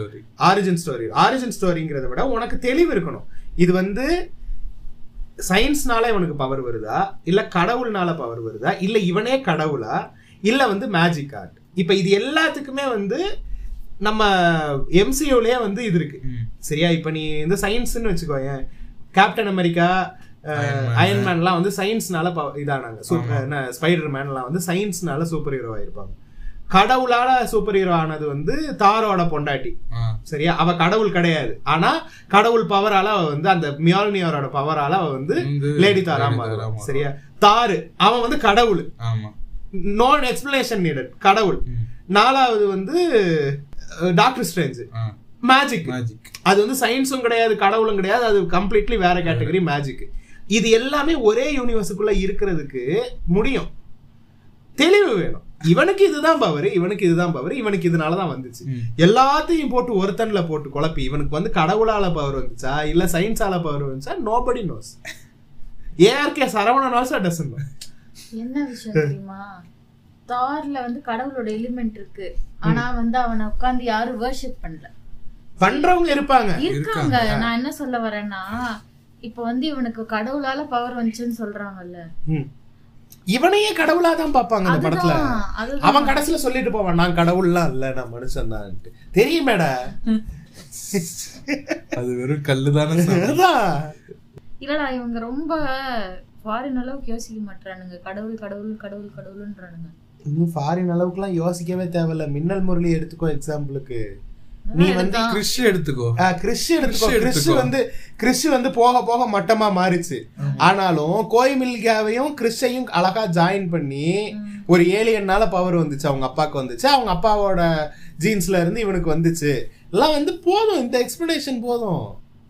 ஆரிஜின் ஸ்டோரிங்கிறத விட உனக்கு தெளிவு இருக்கணும். இது வந்து சயின்ஸ்னால இவனுக்கு பவர் வருதா, இல்ல கடவுள்னால பவர் வருதா, இல்ல இவனே கடவுளா, இல்ல வந்து மேஜிக் ஆர்ட். இப்ப இது எல்லாத்துக்குமே வந்து நம்ம எம்சியூலயே வந்து இது இருக்கு. சரியா, இப்ப நீ இந்த சயின்ஸ்ன்னு வச்சுக்கோங்க, கேப்டன் அமெரிக்கா, அயன்மேன்லாம் வந்து சயின்ஸ்னால இதானாங்க. ஸ்பைடர் மேன்லாம் வந்து சயின்ஸ்னால சூப்பர் ஹீரோ ஆயிருப்பாங்க. கடவுளால சூப்பர் ஹீரோ ஆனது வந்து தாரோட பொண்டாட்டி. சரியா, அவ கடவுள் கிடையாது, ஆனா கடவுள் பவரால அவ வந்து அந்த மியால்னியரோட பவரால அவ வந்து லேடி தாரா மாறுறா. சரியா, தாரு அவன் வந்து கடவுள், நோ எக்ஸ்பிளனேஷன் நீடட், கடவுள். 4வது வந்து டாக்டர் ஸ்ட்ரேஞ்ச், மேஜிக். அது வந்து சயின்ஸும் கிடையாது, கடவுளும் கிடையாது, அது கம்ப்ளீட்லி வேற கேட்டகரி, மேஜிக். இது எல்லாமே ஒரே யூனிவர்ஸுக்குள்ள இருக்கிறதுக்கு முடியும். தெளிவு வேணும். இவனுக்கு இதுதான் பவர், இவனுக்கு இதுதான் பவர், இவனுக்கு இதனாலதான் வந்துச்சு. எல்லாத்தையும் போட்டு ஒருத்தன்ல போட்டு குழப்பி இவனுக்கு வந்து கடவுளால பவர் வந்துச்சா இல்ல சயின்ஸால பவர் வந்துச்சா, nobody knows. ARK Saravanan also doesn't know. என்ன விஷயம் தெரியுமா, தார்ல வந்து கடவுளோட எலிமெண்ட் இருக்கு, ஆனா வந்து அவனை உட்கார்ந்து யாரும் வர்ஷிப் பண்ணல. பண்றவங்க இருக்காங்க. நான் என்ன சொல்ல வரேன்னா, இப்ப வந்து இவனுக்கு கடவுளால பவர் வந்துச்சுன்னு சொல்றாங்கல்ல, இவனையே கடவுளா தான் பாப்பாங்க இந்த படத்துல. அவன் கடைசியில சொல்லிட்டு போவான், நான் கடவுள்லாம் இல்ல, நான் மனுஷன் தான் தெரியுமேடா. அது வெறும் கல்லுதானே. இல்லடா, இவங்க ரொம்ப ஃபாரின் அளவுக்கு யோசிக்க மாட்டானுங்க. கடவுள் கடவுள் கடவுள் கடவுள்ன்றானுங்க. இன்னும் ஃபாரின் அளவுக்கு எல்லாம் யோசிக்கவே தேவையில்ல. மின்னல் முரளி எடுத்துக்கோ எக்ஸாம்பிளுக்கு. நீ வந்து கிறிஷ் எடுத்துக்கோ. கிறிஷ் வந்து போக போக மட்டமா மாறிச்சு. ஆனாலும் கோயமில்காவையும் கிறிஷையும் அழகா ஜாயின் பண்ணி ஒரு ஏலியன்னால பவர் வந்துச்சு. அவங்க அப்பாவுக்கு வந்துச்சு, அவங்க அப்பாவோட ஜீன்ஸ்ல இருந்து இவனுக்கு வந்துச்சு. எல்லாம் வந்து போதும், இந்த எக்ஸ்பிளனேஷன் போதும்.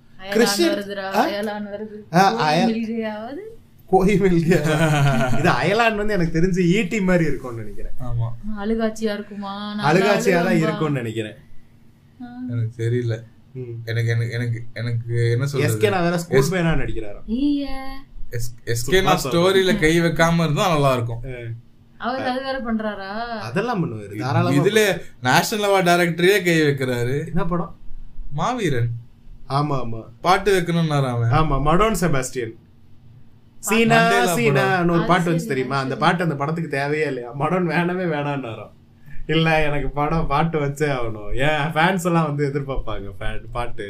இது அயலான் வந்து எனக்கு தெரிஞ்சு ஈட்டி மாதிரி இருக்கும்னு நினைக்கிறேன். அழுகாட்சியா இருக்குமா? அழுகாட்சியா தான் இருக்கும்னு நினைக்கிறேன். எனக்கு தெரியல. எனக்கு எனக்கு எனக்கு என்ன சொல்றது, எஸ்கே நான் வேற ஸ்கூல் பையனா நடிக்கிறாரா? எஸ்கே நான் ஸ்டோரியில கை வைக்காம இருந்தா நல்லா இருக்கும். அவர் அது வேற பண்றாரா? அதெல்லாம் பண்ணுவாரு தாராளமா. இதுல நேஷனல் அவார்ட் டைரக்டரே கை வைக்கிறாரு. என்ன படம்? மாவீரன். ஆமா ஆமா, பாட்டு வைக்கணும்னாரு அவன். ஆமா, மடோன் செபாஸ்டியன். சீனா சீனான்னு ஒரு பாட்டு வச்சு தெரியுமா? அந்த பாட்டு அந்த படத்துக்கு தேவையே இல்லையா? மடோன் வேணவே வேணான்னாராம். இல்ல எனக்கு பாட்டு வச்சே ஆகணும், ஏன் ஃபேன்ஸ் எல்லாம் வந்து எதிர்பார்ப்பாங்க பாட்டு.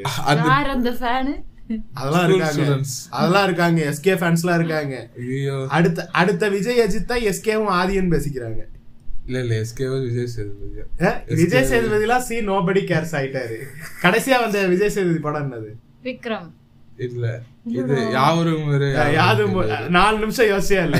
அதெல்லாம் இருக்காங்க எஸ்கே ஃபேன்ஸ் எல்லாம் இருக்காங்க. அடுத்த விஜய் அஜித் தான் எஸ்கேவும் ஆதியன் பேசிக்கிறாங்க. இல்ல எஸ்கே விஜய் சேதுபதி. விஜய் சேதுபதி எல்லாம் சி நோபடி கேர்ஸ் ஆயிட்டாரு. கடைசியா வந்த விஜய் சேதுபதி படம் என்னது? விக்ரம். இல்ல இது யாவரும் 4 நிமிஷம் யோசியா இல்ல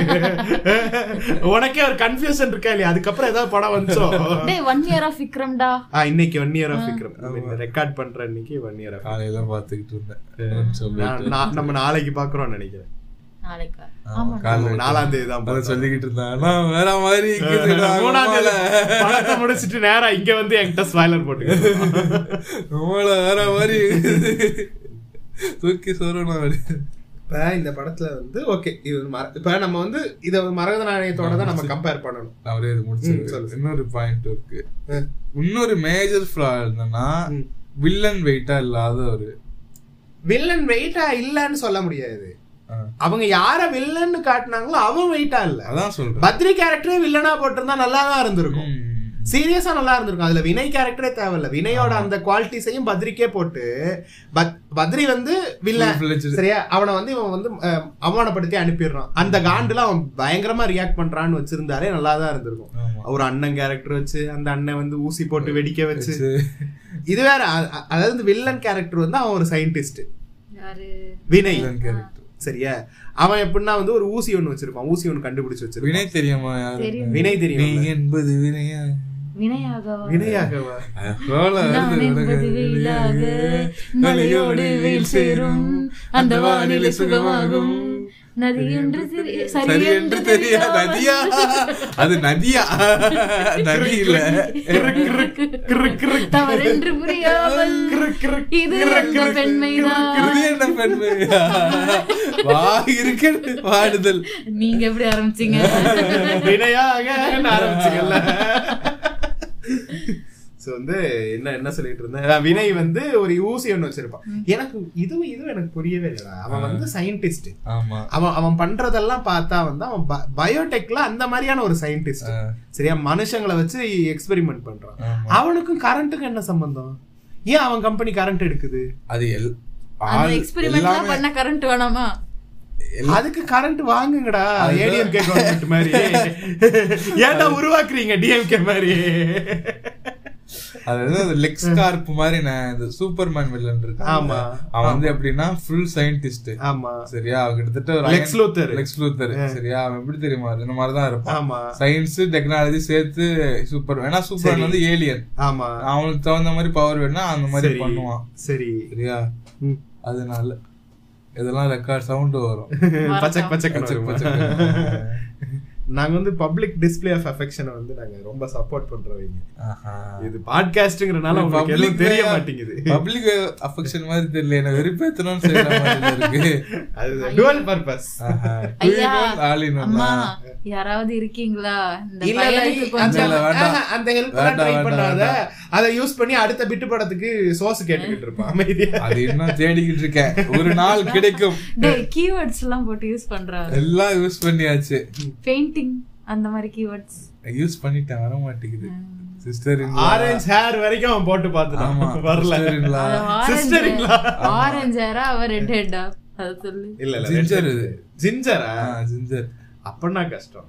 உனக்கே ஒரு கன்ஃபியூஷன் இருக்கா இல்லையா? அதுக்கப்புறம் ஏதாவது படம் வந்துச்சோ? 1 year of விக்ரம்டா. இன்னைக்கு 1 year of விக்ரம் ரெக்கார்ட் பண்ற இன்னைக்கு 1 year of. காலையில பாத்துக்கிட்டு இருந்தேன். நம்ம நாளைக்கு பாக்குறோம் நினைக்கிறேன். நாளைக்கு 4ஆம் தேதி தான் சொல்லிக்கிட்டு இருந்தான். வேற மாதிரி 3ஆம் தேதி படத்தை முடிச்சிட்டு நேரா இங்க வந்து என்கிட்ட ஸ்பாயிலர் போட்டுக்கிட்டு வேற மாதிரி தூக்கி சொல்லணும். இப்ப இந்த படத்துல வந்து ஓகே, இது இப்ப நம்ம வந்து இத மரகத நாணயத்தோட தான் நம்ம கம்பேர் பண்ணணும். அவரே இது முடிச்சு இன்னொரு பாயிண்ட் இருக்கு. இன்னொரு மேஜர் ஃப்ளா என்னன்னா, வில்லன் வெயிட்டா இல்லாத ஒரு வில்லன் வெயிட்டா இல்லன்னு சொல்ல முடியாது. அவங்க யார வில்லன்னு காட்டினாங்களோ அவன் வெயிட்டா இல்ல. அதான் சொல்றேன். பத்ரி கேரக்டரே வில்லனா போட்டிருந்தா நல்லா தான் இருந்திருக்கும், சீரியஸா நல்லா இருந்திருக்கும். அதுல வினய் கேரக்டரே தேவையில்ல. வினயோட அந்த குவாலிட்டிஸையும் பத்ரிக்கே போட்டு பத்ரி வந்து வில்லன் சரியா, அவனை வந்து இவன் வந்து அவமானப்படுத்தி அனுப்பிடுறான். அந்த காண்டுல அவன் பயங்கரமா ரியாக்ட் பண்றான்னு வச்சிருந்தாலே நல்லாதான் இருந்திருக்கும். ஒரு அண்ணன் கேரக்டர் வச்சு அந்த அண்ணன் வந்து ஊசி போட்டு வெடிக்க வச்சு இது வேற. அதாவது வில்லன் கேரக்டர் வந்து அவன் ஒரு சயின்டிஸ்ட் வினய் சரியா. அவன் எப்படின்னா வந்து ஒரு ஊசி ஒண்ணு வச்சிருப்பான், ஊசி ஒண்ணு கண்டுபிடிச்சு வச்சிருப்பான். வினய் தெரியுமா? வினய் தெரியும் என்பது வினயா வினயாகவா அந்த வானிலை சுகமாகும் நதி என்று சரி என்று தெரியா. நதியா? அது நதியா? நதி இல்ல, தவறென்று புரியாமல் இது என்ன பெண்மைதான், இது என்ன பெண்மையா வா இருக்கு வாடுதல். நீங்க எப்படி ஆரம்பிச்சீங்க? வினையாக ஆரம்பிச்சீங்கல்ல. வந்து என்ன சொல்லிட்டு இருந்தேன், வினய் வந்து ஒரு ஊசி ஒண்ணு வச்சிருப்பான். எனக்கு இதுவும் எனக்கு புரியவே இல்லடா. அவன் வந்து சயின்டிஸ்ட். அவன் பண்றதெல்லாம் பார்த்தா வந்து அவன் பயோடெக்ல அந்த மாதிரியான ஒரு சயின்டிஸ்ட் சரியா. மனுஷங்களை வச்சு எக்ஸ்பெரிமெண்ட் பண்றான். அவனுக்கும் கரண்ட்டுக்கும் என்ன சம்பந்தம்? ஏன் அவன் கம்பெனி கரண்ட் எடுக்குது? அது எக்ஸ்பெரிமெண்ட் பண்ண கரண்ட் வேணாமா? அதுக்கு கரண்ட் வாங்குங்கடா. ஏடிஎம்கே கவர்மெண்ட் மாதிரி ஏன்டா உருவாக்குறீங்க டிஎம்கே மாதிரி? அதாவது லெக்ஸ் கார்ப் மாதிரி சூப்பர்மேன் வில்லன் இருக்கு. ஆமா, அவன் வந்து எப்படின்னா ஃபுல் சயின்டிஸ்ட். ஆமா சரியா. அவன் கிட்டத்தட்ட ஒரு லெக்ஸ் லூத்தர் சரியா. அவன் எப்படி தெரியுமா இந்த மாதிரிதான் இருப்பான். சயின்ஸ் டெக்னாலஜி சேர்த்து சூப்பர். ஏன்னா சூப்பர்மேன் வந்து ஏலியன். ஆமா, அவனுக்கு தகுந்த மாதிரி பவர் வேணா அந்த மாதிரி பண்ணுவான். சரி சரியா. அதனால இதெல்லாம் ரெக்கார்ட் சவுண்ட் வரும். பச்சக் பச்சக் பச்சக் பச்சக். நாங்க வந்து பப்ளிக் டிஸ்ப்ளே ஆஃப் அஃபெக்ஷனை வந்து நாங்க ரொம்ப சப்போர்ட் பண்றவங்க. இது பாட்காஸ்ட்ங்கறனால உங்களுக்கு எதுவும் தெரிய மாட்டேங்குது. பப்ளிக் அஃபெக்ஷன் மாதிரி தெரியல, என்ன வெறுப்பேத்தணும்னு செய்யற மாதிரி இருக்கு. அது டுவல் பர்பஸ். ஐயா அம்மா யாராவது இருக்கீங்களா இந்த பையனுக்கு கொஞ்சம் அந்த ஹெல்ப் ட்ரை பண்ணாத, அத யூஸ் பண்ணி அடுத்த பிட் படத்துக்கு சோஸ் கேட்டுக்கிட்டு இருப்பான் அமைதியா. அது இன்னும் தேடிக்கிட்டு இருக்கேன், ஒரு நாள் கிடைக்கும். டேய் கீவேர்ட்ஸ் எல்லாம் போட்டு யூஸ் பண்றாங்க, எல்லாம் யூஸ் பண்ணியாச்சு. பெயிண்டிங் அந்த மாதிரி கீவேர்ட்ஸ் யூஸ் பண்ணிட்டேன், வர மாட்டேங்குது. சிஸ்டர் இன் ஆரஞ்சு ஹேர் வரைக்கும் அவன் போட்டு பார்த்துட்டான், வரல. சிஸ்டர் இன் ஆரஞ்சு ஹேரா அவ ரெட் ஹெட்டா அது சொல்லு. இல்ல இல்ல ஜிஞ்சர், இது ஜிஞ்சரா? ஜிஞ்சர் அப்பன்னா கஷ்டம்.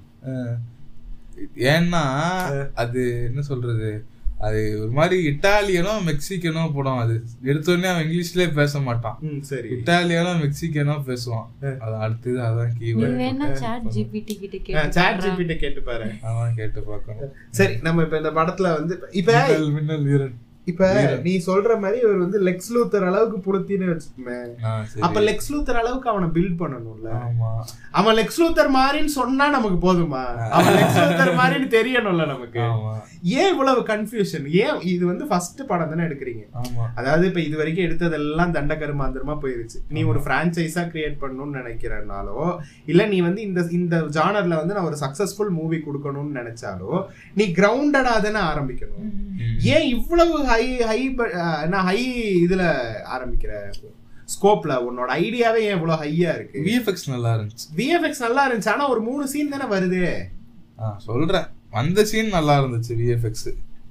ஏன்னா அது என்ன சொல்றது, அது ஒரு மாதிரி இட்டாலியனோ மெக்சிகனோ படம். அது எடுத்தோடனே அவன் இங்கிலீஷ்லயே பேச மாட்டான், இட்டாலியனோ மெக்சிகனோ பேசுவான். அது அடுத்தது அதான் கீவேர்ட். வேணா சாட் ஜிபிடி கிட்ட கேட்டு, சாட் ஜிபிடி கேட்டு பாரு. அதான் கேட்டு பார்க்கணும். சரி, நம்ம இப்ப இந்த படத்துல வந்து இப்ப மின்னல் வீரன், இப்ப நீ சொல்ற மாதிரி ஒரு வந்து லெக்ஸ் லூத்தர் அளவுக்கு புளுத்தின்னு வச்சுக்கோமே, அப்ப லெக்ஸ் லூத்தர் அளவுக்கு அவனை பில்ட் பண்ணணும்ல. அவன் லெக்ஸ் லூத்தர் மாதிரின்னு சொன்னா நமக்கு போதுமா? அவன் லெக்ஸ் லூத்தர் மாதிரின்னு தெரியணும்ல நமக்கு. ஏன் இவ்வளவு கன்ஃபியூஷன்? ஏன் இது வந்து ஃபர்ஸ்ட் படம் தானே எடுக்கிறீங்க? அதாவது இப்ப இது வரைக்கும் எடுத்ததெல்லாம் தண்டகருமாந்திரமா போயிருச்சு. நீ ஒரு பிரான்சைஸா கிரியேட் பண்ணணும்னு நினைக்கிறனாலோ, இல்ல நீ வந்து இந்த ஜானர்ல வந்து நான் ஒரு சக்சஸ்ஃபுல் மூவி கொடுக்கணும்னு நினைச்சாலோ, நீ கிரவுண்டடா தானே ஆரம்பிக்கணும். ஏன் இவ்வளவு ஹை இதுல ஆரம்பிக்கிற ஸ்கோப்ல? உன்னோட ஐடியாவே ஏன் இவ்வளவு ஹையா இருக்கு? விஎஃப்எக்ஸ் நல்லா இருந்துச்சு. விஎஃப்எக்ஸ் நல்லா இருந்துச்சு, ஆனா ஒரு 3 சீன் தானே வருது. சொல்றேன், அந்த சீன் நல்லா இருந்துச்சு. விஎஃப்எக்ஸ்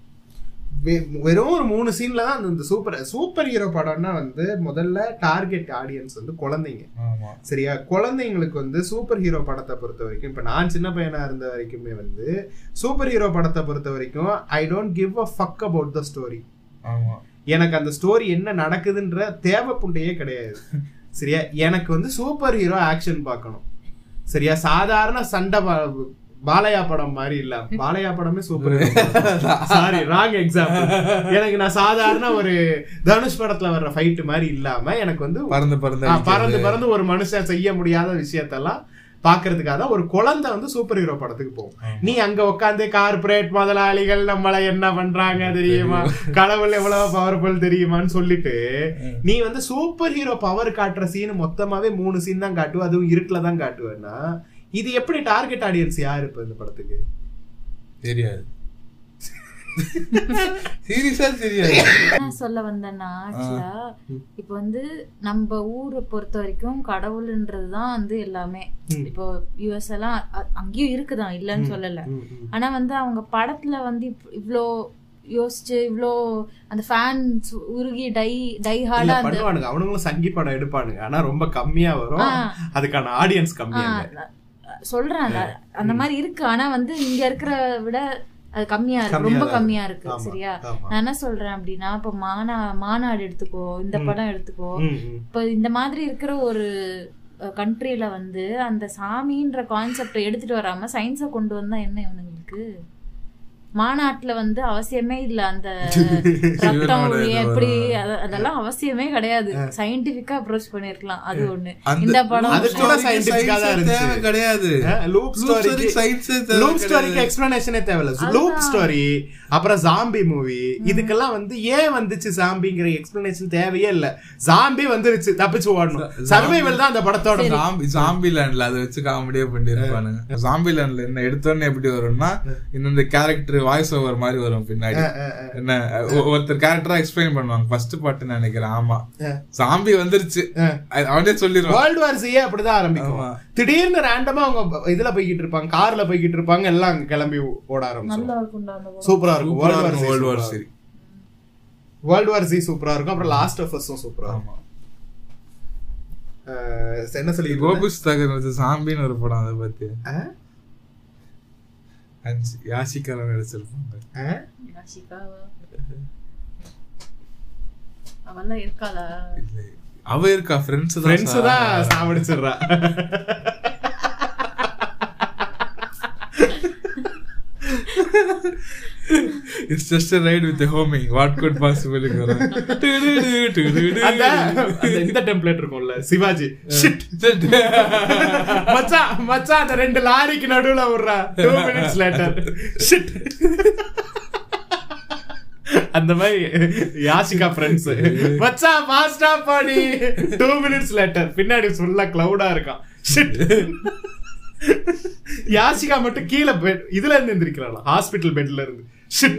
வெறும் ஒரு 3 சீன்ல தான் அந்த சூப்பர் ஹீரோ படம்னா வந்து முதல்ல டார்கெட் ஆடியன்ஸ் வந்து குழந்தைங்க. சரியா? குழந்தைங்களுக்கு வந்து சூப்பர் ஹீரோ படத்தை பொறுத்த வரைக்கும், இப்ப நான் சின்ன பையனா இருந்த வரைக்குமே வந்து சூப்பர் ஹீரோ படத்தை பொறுத்த வரைக்கும் I don't give a fuck about the story. எனக்கு அந்த ஸ்டோரி என்ன நடக்குதுன்ற தேவை புண்டையே கிடையாது. சரியா? எனக்கு வந்து சூப்பர் ஹீரோ ஆக்ஷன் பார்க்கணும். சரியா? சாதாரண சண்டை பாலையா படம் மாதிரி இல்ல. பாலையா படமே சூப்பர், சாரி ராங் எக்ஸாம்பிள். எனக்கு நான் சாதாரண ஒரு தனுஷ் படத்துல வர்ற ஃபைட் மாதிரி இல்லாம எனக்கு வந்து பறந்து பறந்து ஒரு மனுஷன் செய்ய முடியாத விஷயத்தெல்லாம் பாக்குறதுக்காக ஒரு குழந்தை வந்து சூப்பர் ஹீரோ படத்துக்கு போகும். நீ அங்க உட்காந்து கார்பரேட் முதலாளிகள் நம்மள என்ன பண்றாங்க தெரியுமா, கடவுள் எவ்வளவு பவர்ஃபுல் தெரியுமான்னு சொல்லிட்டு நீ வந்து சூப்பர் ஹீரோ பவர் காட்டுற சீன் மொத்தமாவே 3 சீன் தான் காட்டுவ, அதுவும் இருட்டுல தான் காட்டுவேன்னா இது எப்படி டார்கெட் ஆடியன்ஸ் யாரு இப்ப இந்த படத்துக்கு? தெரியாது, சீரியஸா தெரியாது. என்ன சொல்ல வந்தேன்னா, ஆக்சுவலா இப்ப வந்து நம்ம ஊரை பொறுத்த வரைக்கும் கடவுள்ன்றதுதான் வந்து எல்லாமே. இப்போ யுஎஸ் எல்லாம் அங்கேயும் இருக்குதான், இல்லன்னு சொல்லல. ஆனா வந்து அவங்க படத்துல வந்து இவ்ளோ யோசிச்சு இவ்ளோ அந்த ஃபேன்ஸ் உருகி டை ஹார்டா பண்ணுவானுங்க. அவனுங்களும் சங்கி படம் எடுப்பானுங்க, ஆனா ரொம்ப கம்மியா வரும், அதுக்கான ஆடியன்ஸ் கம்மியா சொல்றேன். அந்த மாதிரி இருக்கு. ஆனா வந்து இங்க இருக்கிற விட அது கம்மியா இருக்கு, ரொம்ப கம்மியா இருக்கு. சரியா? நான் என்ன சொல்றேன் அப்படின்னா, இப்ப மாநாடு எடுத்துக்கோ, இந்த படம் எடுத்துக்கோ. இப்ப இந்த மாதிரி இருக்கிற ஒரு கண்ட்ரில வந்து அந்த சாமின்ற கான்செப்ட எடுத்துட்டு வராம சயின்ஸ கொண்டு வந்தா என்ன இவனுங்களுக்கு? மாநாட்டுல வந்து அவசியமே இல்ல அந்த ரத்தம் எப்படி, அதெல்லாம் அவசியமே கிடையாது. சயின்டிபிக்கா அப்ரோச் பண்ணிருக்கலாம், அது ஒண்ணு. இந்த படம் கிடையாது, லூப் ஸ்டோரிக்கு எக்ஸ்பிளனேஷனே தேவையில்ல. லூப் ஸ்டோரி அப்புறம் ஜாம்பி மூவி, இதுக்கெல்லாம் வந்து ஏன் வந்துச்சு ஜாம்பிங்கிற எக்ஸ்பிளனேஷன் தேவையே இல்ல. ஜாம்பி வந்துருச்சு, தப்பிச்சு ஓடணும். சர்வைவல் தான் அந்த படத்தோட. ஜாம்பி லேண்ட்ல அதை வச்சு காமெடியா பண்ணிருப்பானுங்க. ஜாம்பி லேண்ட்ல என்ன எடுத்தோன்னு எப்படி வரும்னா, இந்த கேரக்டர் வாய்ஸ் ஓவர் மாதிரி வரும் பின்னாடி. என்ன ஒருத்தர் கேரக்டரா எக்ஸ்பிளைன் பண்ணுவாங்க ஃபர்ஸ்ட் பாட்டு நினைக்கிறேன். ஆமா, ஜாம்பி வந்துருச்சு அவனே சொல்லிடுவான். வேர்ல்ட் வார் C அப்படிதான் ஆரம்பிக்கும். திடீர்னு ரேண்டமா அவங்க இதுல போய்கிட்டு இருப்பாங்க, கார்ல போய்கிட்டு இருப்பாங்க, எல்லாம் அங்க கிளம்பி ஓட ஆரம்பிச்சு. சூப்பரா இருக்கும் வேர்ல்ட் வார் C சூப்பரா இருக்கும். அப்புறம் லாஸ்ட் ஆஃப் அஸும் சூப்பரா இருக்கும். என்ன சொல்லி கோபுஷ் தகர் சாம்பின்னு ஒரு படம், அதை பத்தி யாஷிகால நடிச்சிருப்பாங்க. அவெல்லாம் இருக்காளா? அவ இருக்கா, ஃப்ரெண்ட்ஸ் தான் சாவடிச்சிடுறா. It's just a ride with a homing. What could possibly go wrong? அந்த இந்த டெம்ப்ளேட் இருக்கும்ல சிவாஜி shit மச்சான் அந்த ரெண்டு லாரிக்கு நடுவுல விடுறா 2 minutes later shit. அந்த மாதிரி யாஷிகா ஃப்ரெண்ட்ஸ் மச்சான் ஃபாஸ்டா பாடி 2 minutes later பின்னாடி ஃபுல்லா கிளவுடா இருக்கான் shit. யாஷிகா மட்டும் கீழே இதுல இருந்து எந்திரிக்கிறாளா ஹாஸ்பிட்டல் பெட்ல இருந்து shit.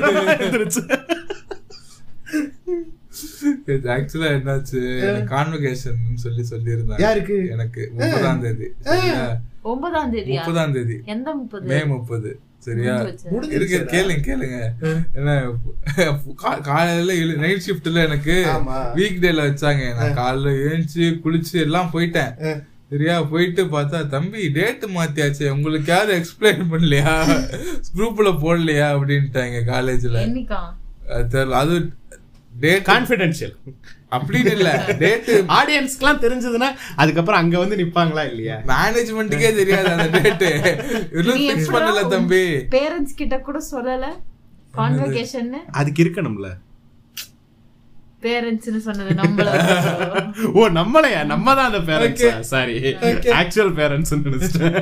ஆக்சுவலா என்னாச்சு கான்வகேஷன் சொல்லி இருந்தாங்க. யாருக்கு? எனக்கு 30ஆம் தேதி. 9ஆம் தேதி எந்த 30? மே 30. சரியா இருக்கு. கேளுங்க என்ன காலையில நைட் ஷிப்ட்ல எனக்கு வீக் டேல வச்சாங்க. நான் காலைல ஏஞ்சி குளிச்சு எல்லாம் போயிட்டேன். சரியா போயிட்டு பார்த்தா தம்பி டேட் மாத்தியாச்சு, உங்களுக்கு யாரும் எக்ஸ்பிளைன் பண்ணலையா, குரூப்ல போடலையா அப்படின்ட்டாங்க காலேஜ்ல. தெரியல, அது டேட் கான்ஃபிடென்ஷியல் அப்படின்னு இல்ல. டேட் ஆடியன்ஸ்க்குலாம் தெரிஞ்சதுன்னா அதுக்கப்புறம் அங்க வந்து நிப்பாங்களா இல்லையா? மேனேஜ்மெண்ட்டுக்கே தெரியாது அந்த டேட். இன்னும் ஃபிக்ஸ் பண்ணல தம்பி. பேரண்ட்ஸ் கிட்ட கூட சொல்லல கான்வகேஷன். அதுக்கு இருக்கணும்ல. பேரண்ட்ஸ்னு சொன்னது நம்மள. ஓ நம்மளையா? நம்ம தான் அந்த பேரண்ட்ஸ். சாரி, ஆக்சுவல் பேரண்ட்ஸ் நினைச்சிட்டேன்.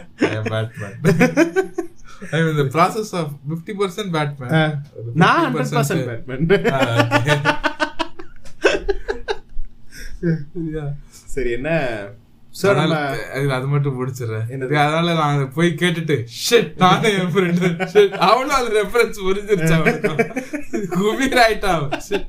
I mean the process of 50% Batman. நான் 100% Batman. சரி என்ன அது மட்டும் பிடிச்சிடுறேன். அதனால நான் போய் கேட்டுட்டு ஷிட் நானே என் ஃப்ரெண்டு ஷிட் அவனும் அது ரெஃபரன்ஸ் புரிஞ்சிருச்சு. அவனுக்கு குபீர் ஆயிட்டான்.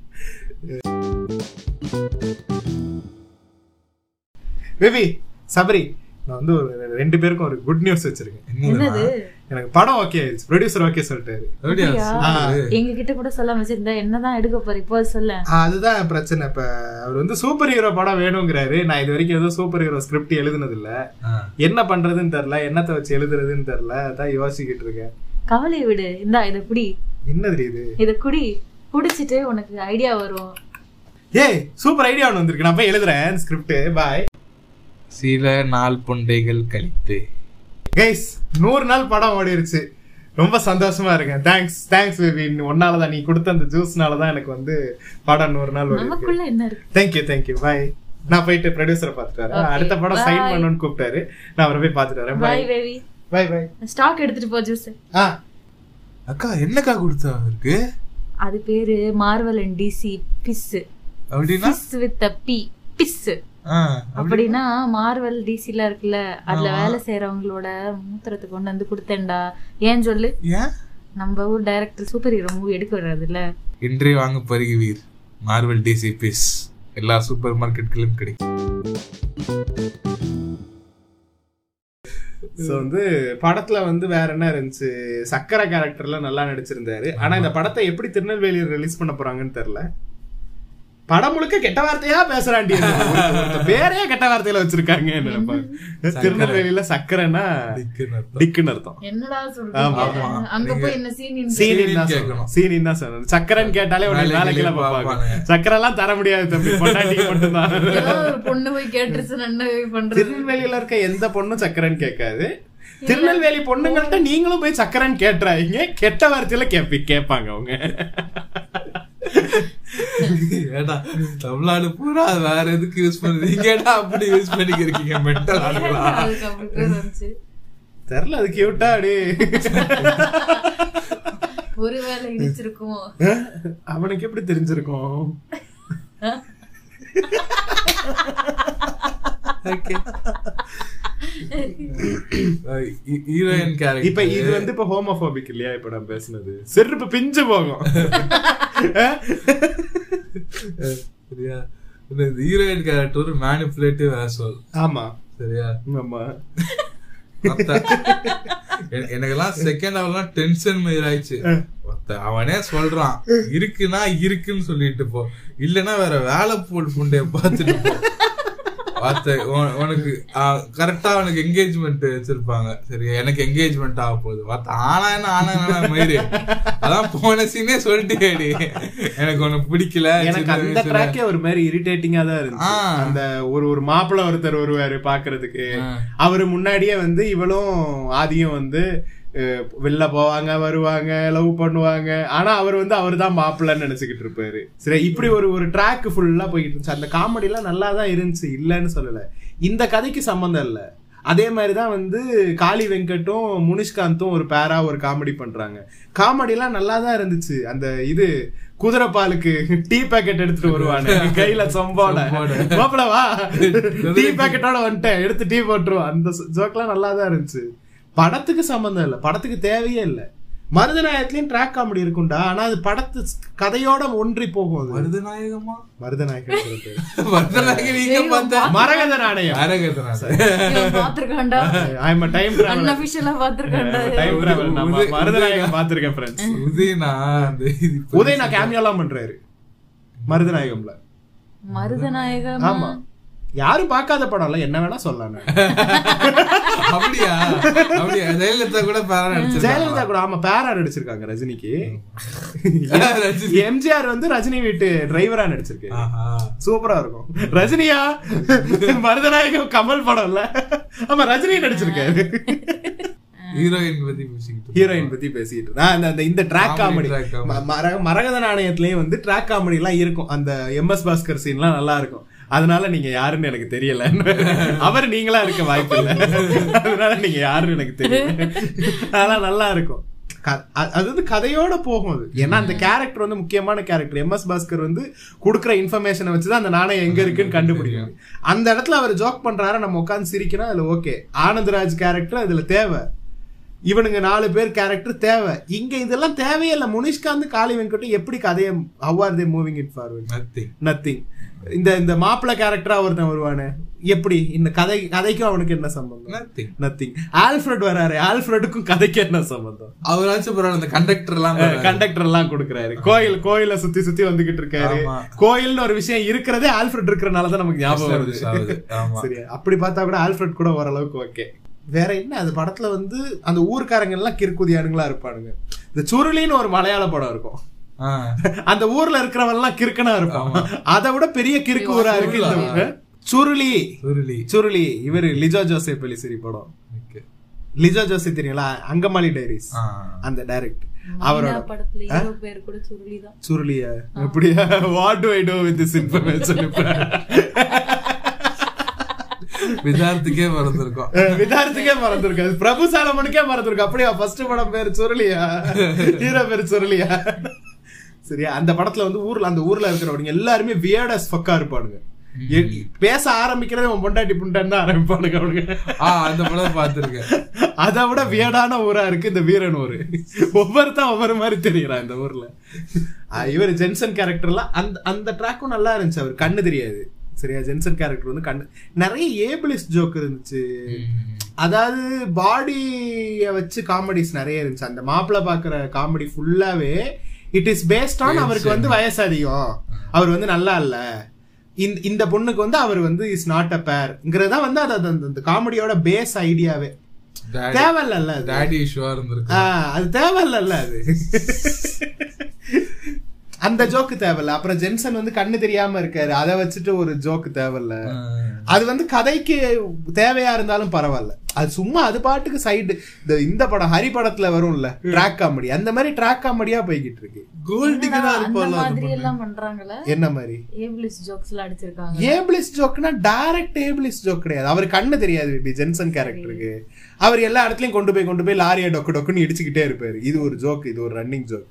பேபி சபரி, நான் வந்து ஒரு 2 பேருக்கும் ஒரு குட் நியூஸ் வச்சிருக்கேன். என்னது? எனக்கு படம் ஓகே ஆயிடுச்சு. ப்ரொடியூசர் ஓகே சொல்லிட்டாரு. எங்க கிட்ட கூட சொல்லாம வச்சிருந்தா என்னதான் எடுக்க போற இப்போ சொல்ல. அதுதான் பிரச்சனை. இப்ப அவர் வந்து சூப்பர் ஹீரோ படம் வேணுங்கிறாரு. நான் இது வரைக்கும் ஏதோ சூப்பர் ஹீரோ ஸ்கிரிப்ட் எழுதுனது இல்ல. என்ன பண்றதுன்னு தெரியல, என்னத்தை வச்சு எழுதுறதுன்னு தெரியல. அதான் யோசிக்கிட்டு இருக்கேன். கவலை விடு, இந்தா இத குடி. என்னது இது? இத குடி, குடிச்சிட்டு உனக்கு ஐடியா வரும். ஏய் சூப்பர் ஐடியா ஒன்று வந்திருக்கு. நான் போய் எழுதுறேன் ஸ்கிரிப்ட். பாய். சில நாள் பொண்டைகள் கழித்து கைஸ் 100 நாள் படம் ஓடிருச்சு. ரொம்ப சந்தோஷமா இருக்கேன். Thanks baby. ஒன்னாலதான், நீ கொடுத்த அந்த ஜூஸ்னாலதான் எனக்கு வந்து படம் 100 நாள் ஓடிருக்கு. Thank you bye. நான் போயிட்டு ப்ரொடியூசரை பார்த்துட்டு வரேன். அடுத்த படம் சைன் பண்ணணும்னு கூப்பிட்டாரு. நான் அவரை போய் பார்த்துட்டு வரேன். Boy baby. பாய். ஸ்டாக் எடுத்துட்டு போ ஜூஸ். அக்கா என்னக்கா கொடுத்தா அவருக்கு? அது பேரு மார்வல் அண்ட் டிசி பிஸ். அப்படினா பிஸ் வித் a p பிஸ். அப்படின்னா மார்வல் டிசில இருக்குல்ல, அதுல வேலை செய்யறவங்களோட மூத்திரத்தை கொண்டு வந்து கொடுத்தேன்டா. ஏன் சொல்லு? நம்ம ஊர் டைரக்டர் சூப்பர் ஹீரோ மூவி எடுக்க வர்றதுல இன்றைய வாங்க பருகுவீர் மார்வல் டிசி பிஸ். எல்லா சூப்பர் மார்க்கெட்களிலும் கிடைக்கும். ஸோ வந்து படத்துல வந்து வேற என்ன இருந்துச்சு, சக்கரை கேரக்டர்ல நல்லா நடிச்சிருந்தாரு. ஆனா இந்த படத்தை எப்படி திருநெல்வேலியில் ரிலீஸ் பண்ண போறாங்கன்னு தெரியல. படம் முழுக்க கெட்ட வார்த்தையா பேசுறாண்டி. பேரே கெட்ட வார்த்தையில வச்சிருக்காங்க. திருநெல்வேலியில சக்கரைன்னா டிக்குன்னு அர்த்தம். என்னடா சொல்றீங்க? அங்க போய் என்ன சீனின் தான் சொல்லணும். சக்கரைன்னு கேட்டாலே உடனே வேலைக்குள்ள பாப்பாங்க. சக்கரை எல்லாம் தர முடியாது தம்பி, பொண்டாட்டிக்கு மட்டும்தான். பொண்ணு போய் கேட்டுருச்சு என்ன பண்றது? திருநெல்வேலியில இருக்க எந்த பொண்ணும் சக்கரைன்னு கேட்காது. திருநெல்வேலி பொண்ணுங்கள்ட்ட நீங்களும் போய் சக்கரைன்னு கேட்டுறாங்க. கெட்ட வார்த்தையில கேட்பாங்க அவங்க. ஏடா தமிழ்நாடு பூரா வேற எதுக்கு யூஸ் பண்ணுறீங்க? அப்படி யூஸ் பண்ணிக்கிறீங்க மென்டல் ஆளுங்களா? தெரியல, அது கியூட்டா அடி. ஒருவேளை இடிச்சிருக்கும். அவனுக்கு எப்படி தெரிஞ்சிருக்கும்? ஹீரோயின் கேரக்டர் இப்ப இது வந்து இப்ப ஹோமோபோபிக் இல்லையா? இப்ப நான் பேசுனது செருப்பு பிஞ்சு போகும். சரியா? ஹீரோயின் கேரக்டர் ஒரு மேனிபுலேட்டிவ் ஆசோல். ஆமா சரியா? ஆமா. எனக்கெல்லாம் செகண்ட் ஹவர்லாம் டென்ஷன் மாதிரி ஆயிடுச்சு. அவனே சொல்றான் இருக்குன்னா இருக்குன்னு சொல்லிட்டு போ, இல்லன்னா வேற வேலை போட்டு புண்டைய பாத்துட்டு போ. உனக்கு கரெக்டா உனக்கு என்கேஜ்மெண்ட் வச்சிருப்பாங்க. சரி, எனக்கு என்கேஜ்மெண்ட் ஆக போகுது. ஆனா என்ன மாதிரி அதான் போன சீனே சொல்லிட்டேடி, எனக்கு உனக்கு பிடிக்கல. எனக்கு அந்த ட்ராக்கே ஒரு மாதிரி இரிட்டேட்டிங்கா தான் இருந்துச்சு. அந்த ஒரு மாப்பிள்ளை ஒருத்தர் வருவாரு பாக்குறதுக்கு. அவரு முன்னாடியே வந்து இவளும் ஆதியும் வந்து வெளில போவாங்க வருவாங்க லவ் பண்ணுவாங்க. ஆனா அவர் வந்து அவர் தான் மாப்பிள்ளைன்னு நினைச்சுக்கிட்டு இருப்பாரு. சரி, இப்படி ஒரு ட்ராக் ஃபுல்லா போயிட்டு இருந்துச்சு. அந்த காமெடி எல்லாம் நல்லா தான் இருந்துச்சு, இல்லன்னு சொல்லல. இந்த கதைக்கு சம்பந்தம் இல்ல. அதே மாதிரிதான் வந்து காளி வெங்கட்டும் முனிஷ்காந்தும் ஒரு பேரா ஒரு காமெடி பண்றாங்க. காமெடி எல்லாம் நல்லா தான் இருந்துச்சு. அந்த இது குதிரை பாலுக்கு டீ பேக்கெட் எடுத்துட்டு வருவானு கையில சொம்போட, மாப்பிளவா டீ பேக்கெட்டோட வந்துட்டேன் எடுத்து டீ போட்டுருவான். அந்த ஜோக் எல்லாம் நல்லா தான் இருந்துச்சு. படத்துக்கு சம்பந்தம் இல்ல, படத்துக்கு தேவையே இல்ல. மருதநாயகத்திலயும் ட்ராக் காமெடி இருக்கும்டா, ஆனா அது படத்து கதையோட ஒன்றி போகும். அது மருதநாயகமா? மருதநாயகம் மரகத நாணயம். மருதநாயகம் பாத்திருக்கேன் ஃப்ரெண்ட்ஸ். உதய் நான் கேமியோ எல்லாம் பண்றாரு மருதநாயகம்ல. மருதநாயகம் ஆமா, யாரும் பார்க்காத படம்ல, என்ன வேணா சொல்லலாம். அப்படியா? ஜெயலலிதா கூட ஜெயலலிதா கூட ஆமா பேரா நடிச்சிருக்காங்க ரஜினிக்கு. எம்ஜிஆர் வந்து ரஜினி வீட்டு டிரைவரா நடிச்சிருக்கு, சூப்பரா இருக்கும். ரஜினியா மருதநாயகம் கமல் படம் இல்ல, ஆமா ரஜினி நடிச்சிருக்காரு. ஹீரோயின் பத்தி பேசிட்டு இந்த ட்ராக் காமெடி மரகத நாணயத்திலயும் வந்து ட்ராக் காமெடி எல்லாம் இருக்கும். அந்த MS பாஸ்கர் சீன் எல்லாம் நல்லா இருக்கும். அதனால நீங்க யாருன்னு எனக்கு தெரியல, அவர் நீங்களா இருக்க வாய்ப்பு இல்லை, அதனால நீங்க யாருன்னு எனக்கு தெரியல. அதெல்லாம் நல்லா இருக்கும். அது வந்து கதையோட போகும் அது. ஏன்னா அந்த கேரக்டர் வந்து முக்கியமான கேரக்டர். MS பாஸ்கர் வந்து கொடுக்குற இன்ஃபர்மேஷனை வச்சுதான் அந்த நாணயம் எங்க இருக்குன்னு கண்டுபிடிக்கும். அந்த இடத்துல அவர் ஜோக் பண்றாரு, நம்ம உட்காந்து சிரிக்கணும், அதுல ஓகே. ஆனந்தராஜ் கேரக்டர் அதுல தேவை, இவனுங்க 4 பேர் கேரக்டர் தேவை. இங்க இதெல்லாம் தேவையே இல்லை. முனிஷ்காந்த் காளி வெங்கட்டும் எப்படி கதையை how are they moving it forward? Nothing. இந்த மாப்பிள்ளை கேரக்டரா ஒருத்தன் வருவானே, எப்படி இந்த கதைக்கும் அவனுக்கு என்ன சம்பந்தம்? நத்திங். ஆல்ஃபிரட் வராரு, ஆல்ஃபிரடுக்கும் கதைக்கு என்ன சம்பந்தம்? அவராச்சும் அந்த கண்டக்டர் எல்லாம் கொடுக்குறாரு. கோயில சுத்தி சுத்தி வந்துகிட்டு இருக்காரு. கோயில்னு ஒரு விஷயம் இருக்கிறதே ஆல்ஃபிரட் இருக்கிறனாலதான் நமக்கு ஞாபகம் வருது. சரியா, அப்படி பார்த்தா கூட ஆல்ஃபிரட் கூட ஓரளவுக்கு ஓகே. வேற என்ன, அது படத்துல வந்து அந்த ஊர்க்காரங்க எல்லாம் கிறுக்குதியானுங்களா இருப்பானுங்க. இந்த சுருளின்னு ஒரு மலையாள படம் இருக்கும், அந்த ஊர்ல இருக்கிறவன் எல்லாம் கிறுக்கனா இருப்பான். அதை விட பெரிய கிறுக்கு ஊரா இருக்கு சுருளி. இவரு லிஜோ ஜோசப் பெலிசிரி படம். லிஜோ ஜோசப் தெரியுங்களா, அங்கமாலி டைரிஸ் அந்த டைரக்டர். அவரோட சுருளியா எப்படியா? What do I do with this information? விதார்த்துக்கே மறந்துருக்கும், பிரபு சாலமனுக்கே மறந்துருக்கும். அப்படியா? ஃபர்ஸ்ட் படம் பேரு சுருளியா, ஹீரோ பேரு சுருளியா? சரியா, அந்த படத்துல வந்து அந்த ஊர்ல இருக்கிறவங்க எல்லாருமே வியர்ட் அஸ் ஃபக்கா இருப்பானுங்க. பேச ஆரம்பிக்கிறதே உன் பொண்டாட்டி புண்டான்னு தான் ஆரம்பிப்பானுங்க அவனுங்க. அந்த படம் பாத்துருக்கேன். அதை விட வியர்டான ஊரா இருக்கு இந்த வீரன் ஊரு. ஒவ்வொருத்தான் ஒவ்வொரு மாதிரி தெரியுறான் இந்த ஊர்ல. இவர் ஜென்சன் கேரக்டர்லாம் அந்த ட்ராக்கும் நல்லா இருந்துச்சு. அவர் கண்ணு தெரியாது. சரியா, ஜென்சன் கேரக்டர் வந்து கண்ணு நிறைய ஏபிளிஸ்ட் ஜோக் இருந்துச்சு. அதாவது பாடிய வச்சு காமெடிஸ் நிறைய இருந்துச்சு. அந்த மாப்பிள்ள பாக்குற காமெடி ஃபுல்லாவே இட் இஸ் பேஸ்ட் ஆன் அவருக்கு வந்து வயசு அதிகம், அவர் வந்து நல்லா இல்ல, இந்த பொண்ணுக்கு வந்து அவர் வந்து இஸ் நாட் அ பேர்ங்கிறதா வந்து அந்த காமெடியோட பேஸ் ஐடியாவே. தேவையில்ல அது தேவையில்ல, அது அந்த ஜோக்கு தேவையில்ல. அப்புறம் ஜென்சன் வந்து கண்ணு தெரியாம இருக்காரு, அதை வச்சுட்டு ஒரு ஜோக்கு தேவையில்ல. அது வந்து கதைக்கு தேவையா இருந்தாலும் பரவாயில்ல. அது சும்மா அது பாட்டுக்கு சைடு. இந்த படம் ஹரி படத்துல வரும்ல ட்ராக் காமெடி, அந்த மாதிரி ட்ராக் காமெடியா போய்கிட்டு இருக்கு. என்ன மாதிரி ஏபிளிஸ்ட் ஜோக்னா டைரக்ட் ஏபிளிஸ்ட் ஜோக் கிடையாது. அவர் கண்ணு தெரியாது ஜென்சன் கேரக்டருக்கு. அவர் எல்லா இடத்துலயும் கொண்டு போய் லாரியா டொக்கு டொக்குன்னு இடிச்சுக்கிட்டே இருப்பாரு. இது ஒரு ஜோக், இது ஒரு ரன்னிங் ஜோக்.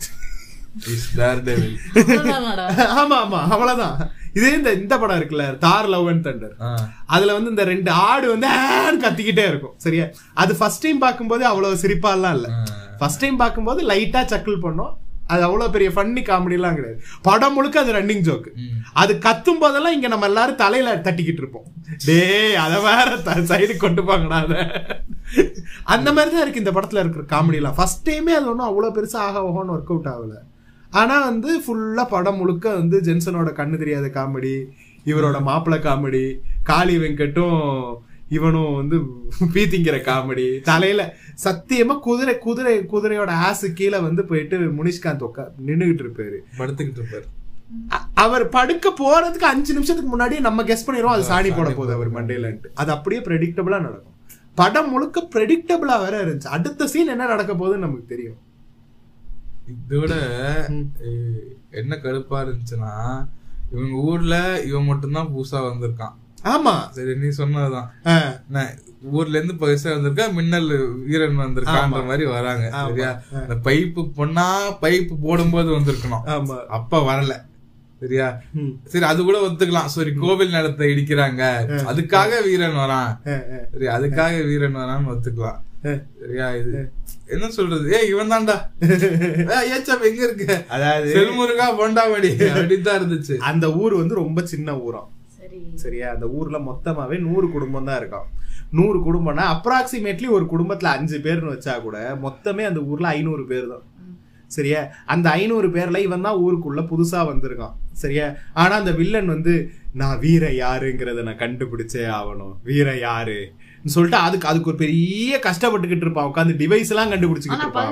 ஆமா ஆமா அவ்வளவுதான். இதே இந்த படம் இருக்குல்ல தார் லவ் அண்ட் தண்டர், அதுல வந்து இந்த 2 ஆடு வந்து கத்திக்கிட்டே இருக்கும். சரியா, அது ஃபர்ஸ்ட் டைம் பார்க்கும்போது அவ்வளவு சிரிப்பா எல்லாம் இல்ல. ஃபர்ஸ்ட் டைம் பார்க்கும்போது லைட்டா சக்கிள் பண்ணோம். அது அவ்வளவு பெரிய ஃபன்னி காமெடி எல்லாம் கிடையாது. படம் முழுக்க அது ரன்னிங் ஜோக்கு. அது கத்தும் போதெல்லாம் இங்க நம்ம எல்லாரும் தலையில தட்டிக்கிட்டு இருப்போம், டே அத வேற சைடு கொண்டு போங்கடா. அந்த மாதிரிதான் இருக்கு இந்த படத்துல இருக்கிற காமெடி எல்லாம். ஃபர்ஸ்ட் டைமே அது ஒன்றும் அவ்வளவு பெருசா ஆகன்னு ஒர்க் அவுட் ஆகல. ஆனா வந்து ஃபுல்லா படம் முழுக்க வந்து ஜென்சனோட கண்ணு தெரியாத காமெடி, இவரோட மாப்பிள்ளை காமெடி, காளி வெங்கட்டும் இவனும் வந்து பீத்திங்கிற காமெடி. தலையில சத்தியமா குதிரையோட ஆசு கீழே வந்து போயிட்டு முனிஷ்காந்த் நின்னுகிட்டு இருப்பாரு, படுத்துக்கிட்டு இருப்பாரு. அவர் படுக்க போறதுக்கு 5 நிமிஷத்துக்கு முன்னாடி நம்ம கெஸ் பண்ணிடுவோம் அது சாணி போட போகுது அவர் மண்டையிலன்ட்டு. அது அப்படியே ப்ரெடிக்டபிளா நடக்கும். படம் முழுக்க ப்ரெடிக்டபிளா வேற இருந்துச்சு. அடுத்த சீன் என்ன நடக்க போகுதுன்னு நமக்கு தெரியும். இதோட என்ன கடுப்பா இருந்துச்சுன்னா, இவங்க ஊர்ல இவன் மட்டும்தான் புதுசா வந்திருக்கான். ஆமா சரி, நீ சொன்னதுதான். ஊர்ல இருந்து பைசா வந்திருக்கா, மின்னல் வீரன் வந்திருக்கான்ற மாதிரி வராங்க. சரியா, இந்த பைப்பு பொண்ணா பைப்பு போடும்போது வந்திருக்கணும், அப்ப வரல. சரியா, சரி அது கூட ஒத்துக்கலாம். சரி, கோவில் நிலத்தை இடிக்கிறாங்க, அதுக்காக வீரன் வரான். சரி, அதுக்காக வீரன் வரான்னு ஒத்துக்கலாம். சரியா, இது என்ன சொல்றது, இவன் தான்டா ஏச்சா எங்க இருக்கு, அதாவது செல்முருகா பொண்டாவடி அப்படிதான் இருந்துச்சு. அந்த ஊர் வந்து ரொம்ப சின்ன ஊரம். சரியா, அந்த ஊர்ல மொத்தமாவே 100 குடும்பம் தான் இருக்கும். 100 குடும்பம்னா அப்ராக்சிமேட்லி ஒரு குடும்பத்துல 5 பேர்னு வச்சா கூட மொத்தமே அந்த ஊர்ல 500 பேர் தான். சரியா, அந்த 500 பேர்ல இவன் தான் ஊருக்குள்ள புதுசா வந்திருக்கான். சரியா, ஆனா அந்த வில்லன் வந்து நான் வீர யாருங்கிறத நான் கண்டுபிடிச்சே ஆகணும், வீர யாரு சொல்லிட்டு அதுக்கு ஒரு பெரிய கஷ்டப்பட்டுக்கிட்டு இருப்பான். உட்காந்து டிவைஸ் எல்லாம் கண்டுபிடிச்சுக்கிட்டு இருப்பான்.